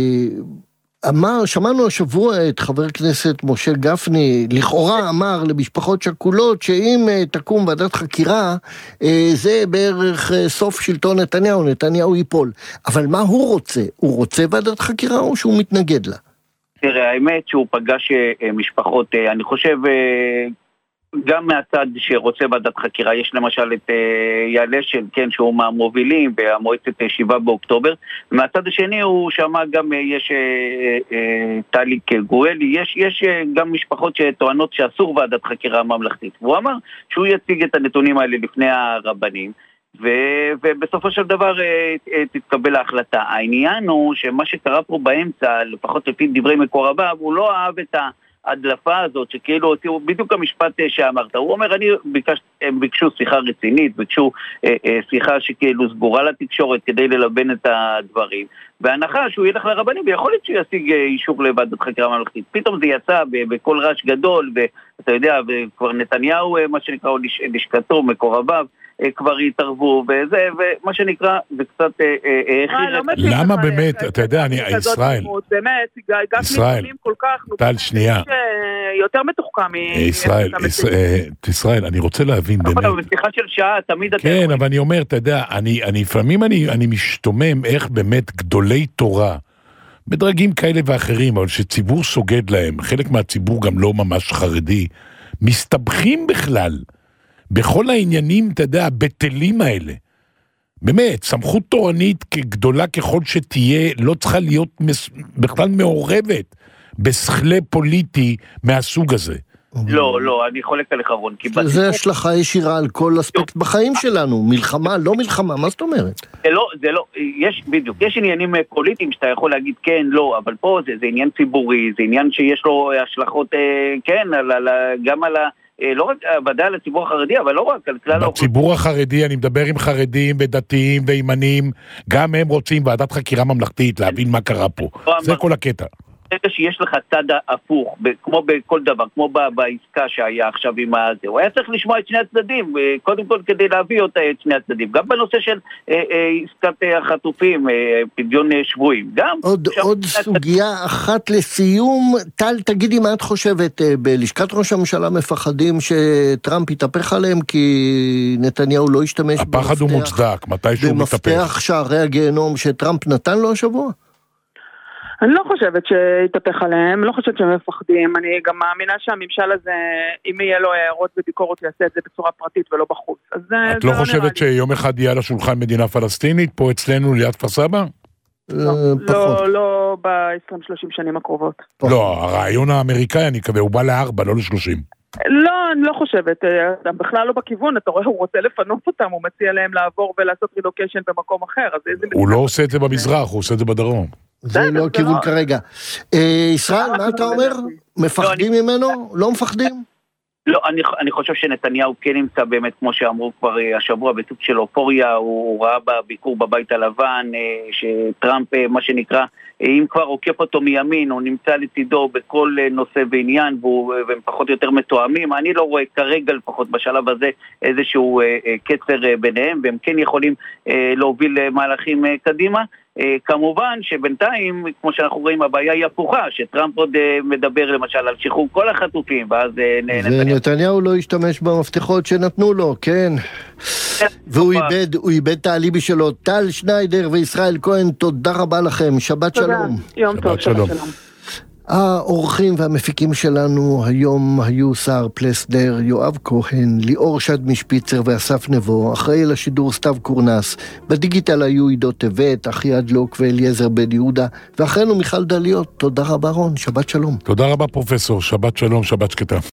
שמענו השבוע את חבר כנסת משה גפני, לכאורה אמר למשפחות שכולות שאם תקום ועדת חקירה, זה בערך סוף שלטון נתניהו ייפול. אבל מה הוא רוצה? הוא רוצה ועדת חקירה או שהוא מתנגד לה? תראה, האמת שהוא פגש משפחות, אני חושב... גם מהצד שרוצה ועדת חקירה, יש למשל את יעלה של, כן, שהוא מהמובילים במועצת 7 באוקטובר, מהצד השני הוא שמע גם, יש טליק גואלי, יש גם משפחות שטוענות שאסור ועדת חקירה ממלכתית, והוא אמר שהוא יציג את הנתונים האלה לפני הרבנים, ובסופו של דבר תתקבל ההחלטה. העניין הוא שמה שקרה פה באמצע, לפחות לפי דברי מקורביו, הוא לא אהב את ההדלפה הזאת, שכאילו הוציאו בדיוק המשפט שאמרת. הוא אומר, הם ביקשו שיחה רצינית, ביקשו שיחה שכאילו סגורה לתקשורת כדי ללבן את הדברים, בהנחה שהוא ילך לרבנים, ויכול להיות שהוא ישיג אישור לוועדת חקירה ממלכתית. פתאום זה יצא בכל רעש גדול, ואתה יודע, וכבר נתניהו, מה שנקרא, לשכתו, מקורביו, כבר התערבו, וזה, ומה שנקרא, זה קצת... למה באמת, אתה יודע, ישראל, טל, שנייה. יותר מתוחכם ישראל, אני רוצה להבין באמת. אבל בשיחה של שעה, תמיד אתה... כן, אבל אני אומר, אתה יודע, לפעמים אני משתומם איך באמת גדולי תורה, בדרגים כאלה ואחרים, אבל שציבור סוגד להם, חלק מהציבור גם לא ממש חרדי, מסתבכים בכלל. בכל העניינים, אתה יודע, הבטלים האלה. באמת, סמכות תורנית גדולה ככל שתהיה, לא צריכה להיות בכלל מעורבת בשכלי פוליטי מהסוג הזה. לא, אני חולק עליך רון. זה השלכה ישירה על כל אספקט בחיים שלנו, מלחמה, לא מלחמה, מה זאת אומרת? זה לא, בדיוק, יש עניינים פוליטיים שאתה יכול להגיד כן, לא, אבל פה זה עניין ציבורי, זה עניין שיש לו השלכות, כן, גם על לא רק ודאי לציבור החרדי, אבל לא רק על כלל... בציבור החרדי, אני מדבר עם חרדים ודתיים וימנים, גם הם רוצים ועדת חקירה ממלכתית, להבין מה קרה פה. זה כל הקטע. ברגע שיש לך צד הפוך, כמו בכל דבר, כמו בעסקה שהיה עכשיו עם הזה, הוא היה צריך לשמוע את שני הצדדים, קודם כל כדי להביא אותה את שני הצדדים, גם בנושא של עסקת החטופים, פדיון שבויים, גם... עוד סוגיה אחת לסיום, טל, תגידי מה את חושבת, בלשכת ראש הממשלה מפחדים שטראמפ יתהפך עליהם, כי נתניהו לא ישתמש הפחד הוא מוצדק, מתי שהוא מתהפך. במפתח שערי הגיהנום שטראמפ נתן לו השבוע? אני לא חושבת שיתהפך עליהם, לא חושבת שהם מפחדים, אני גם מאמינה שהממשל הזה, אם יהיה לו הערות וביקורת, יעשה את זה בצורה פרטית ולא בחוץ. את לא חושבת שיום אחד יהיה לשולחן מדינה פלסטינית, פה אצלנו ליד כפר סבא? לא ב-20-30 שנים הקרובות. לא, הרעיון האמריקאי, אני מקווה, הוא בא ל4, לא ל30. לא, אני לא חושבת, בכלל לא בכיוון, אתה רואה, הוא רוצה לפנות אותם, הוא מציע להם לעבור ולעשות רילוקיישן במקום אחר. הוא לא עושה את זה במזרח, הוא עושה את זה בדרום. זה לא הכיוון כרגע. ישראל, מה אתה אומר? מפחדים ממנו? לא מפחדים? לא, אני חושב שנתניהו כן נמצא באמת, כמו שאמרו כבר השבוע, בסוג של אופוריה, הוא ראה בביקור בבית הלבן, שטראמפ, מה שנקרא, אם כבר עוקף אותו מימין, הוא נמצא לצידו בכל נושא ועניין, והם פחות או יותר מתואמים. אני לא רואה כרגע, לפחות בשלב הזה, איזשהו קצר ביניהם, והם כן יכולים להוביל מהלכים קדימה. כמובן שבינתיים, כמו שאנחנו רואים, הבעיה היא הפוכה, שטראמפ עוד מדבר למשל על שחרור כל החטופים, ואז נתניהו לא ישתמש במפתחות שנתנו לו, כן. והוא איבד את האליבי שלו. טל שניידר וישראל כהן, תודה רבה לכם, שבת שלום. יום טוב, שבת שלום. האורחים והמפיקים שלנו היום היו סער פלסדר, יואב כהן, ליאור שד משפיצר ואסף נבו, אחראי לשידור סתיו קורנס, בדיגיטל היו עידו טבת, אחי אדלוק ואליעזר בן יהודה, ואחרינו מיכל דליות. תודה רבה רון, שבת שלום. תודה רבה פרופסור, שבת שלום, שבת שקטה.